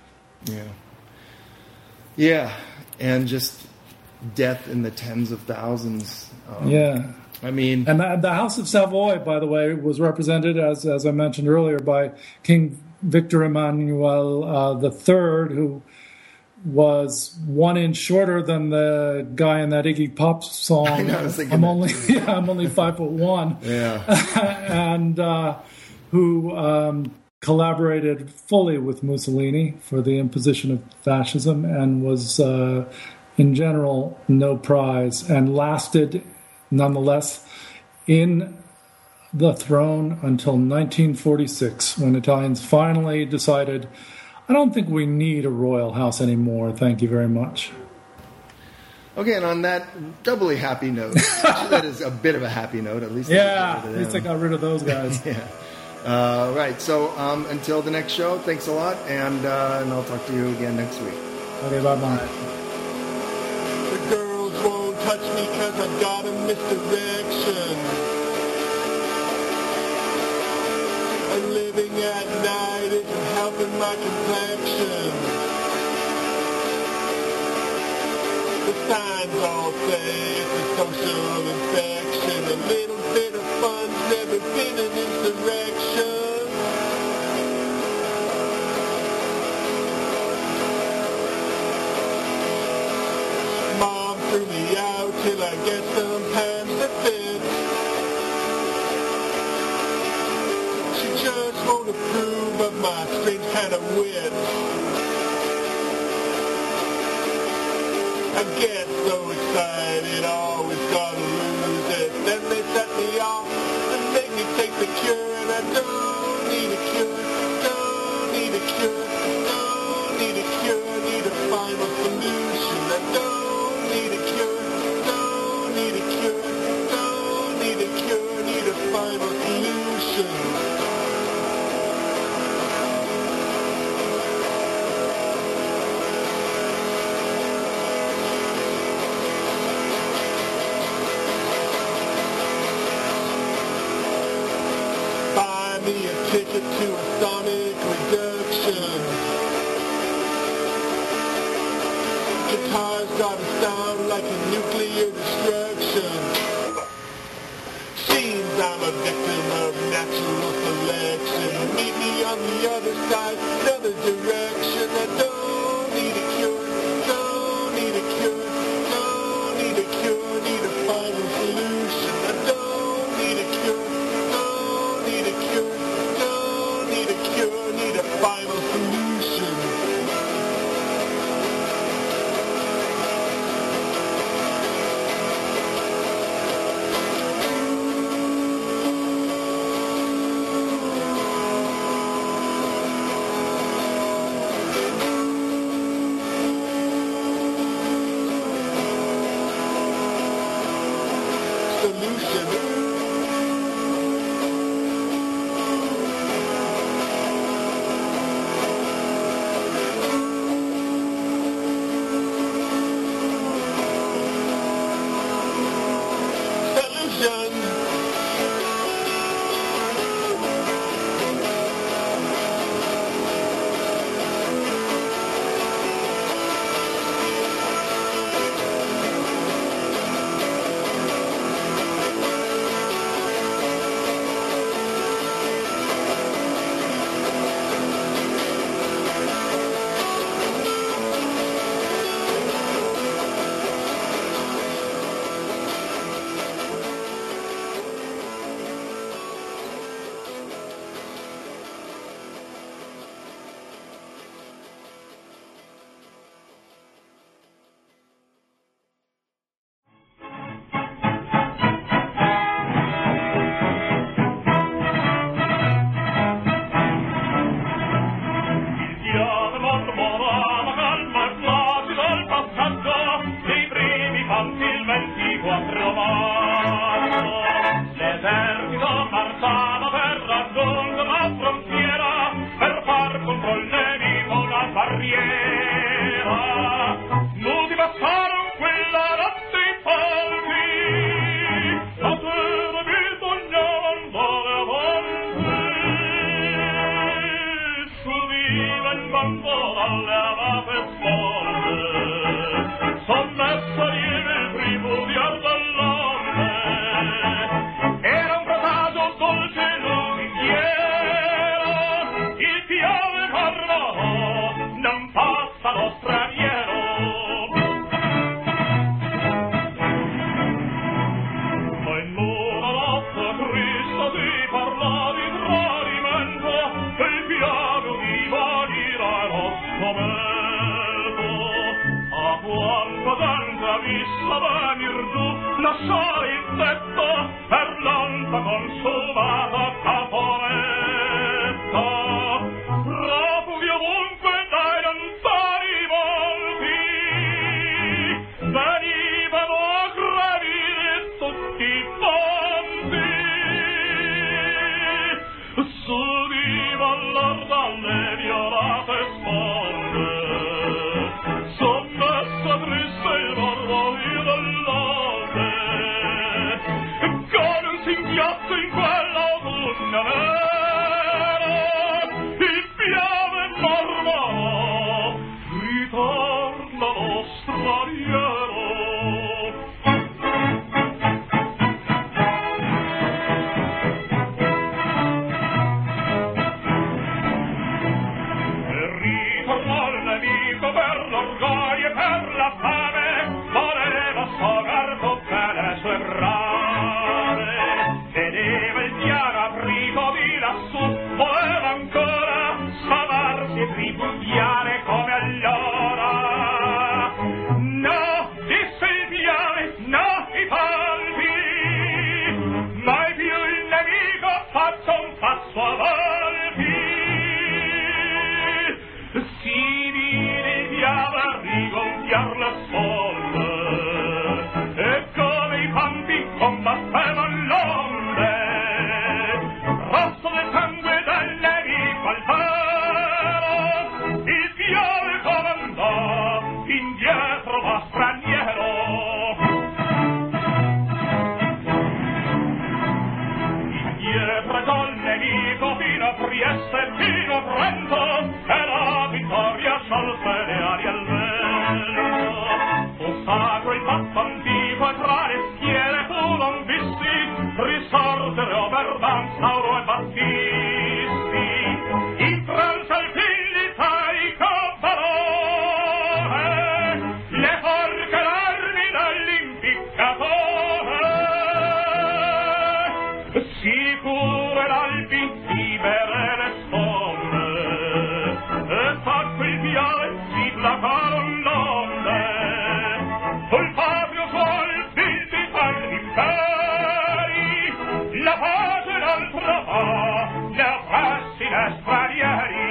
Yeah, and just death in the tens of thousands. I mean, and the House of Savoy, by the way, was represented, as I mentioned earlier, by King Victor Emmanuel III, who was 1 inch shorter than the guy in that Iggy Pop song. I know, I was thinking I'm only 5'1". Yeah, and who collaborated fully with Mussolini for the imposition of fascism and was, in general, no prize, and lasted, nonetheless, in the throne until 1946, when Italians finally decided, I don't think we need a royal house anymore, thank you very much. Okay, and on that doubly happy note, actually that is a bit of a happy note, at least. Yeah, at least I got rid of those guys. Yeah. Right, so until the next show, thanks a lot, and I'll talk to you again next week. Okay, bye-bye. The girls won't touch me because I've got a misdirection. And living at night isn't helping my complexion. The signs all say it's a social infection. A little bit of fun's never been an insurrection. Mom threw me out till I get some pants that fit. She just won't approve of my strange kind of wit. I get so excited, always gotta lose it. Then they set me off and make me take the cure. And I don't need a cure, don't need a cure, don't need a cure. Need a final solution. I don't need a cure, don't need a cure, don't need a cure. Need a final solution. Me a ticket to a sonic reduction. Guitar's gotta sound like a nuclear destruction. Seems I'm a victim of natural selection. Meet me on the other side, another direction. I don't need a cure, don't need a cure, don't need a cure. Need a final solution. I don't need a cure, don't need a cure. Need a final solution. stato consumato caporetto, profughi ovunque dai lontani volti, venivano a gravire tutti i ponti, s'udiva all'ar dalle violate sponde, sommessa triste il mormorio dell'onde, con un singhiozzo in quell'autunno nero, il piave mormò, ritorna lo straniero. Ritornò il nemico per l'orgoglio e per la fame, voleva sfogar tutte le sue brame, vedeva il piano aprito di lassù, voleva ancora sfamarsi e tripudiare come allora. No, disse il piano, no i palpi, mai più il nemico faccia un passo avanti. Si vide il piano rigonfiar le sponde, e come i campi combattevano l'onde, rosso del sangue del nemico al vero, il piave comandò, indietro va straniero. Indietro col nemico fino a Trieste e fino a Trento, e la vittoria sciolse le ali al vento. Fu sacro il patto antico e tra le schiere furon visti risorgere Oberdan, Sauro e Battisti. In Francia il Filippa i valore, le forche l'armi dell'impiccatore. Sicuro l'Alpi libere le sponde, e fatto il piave si placaron l'onde. Col patrio suol filti agli imperi, la pace non trovò, ne oppressi le stranieri.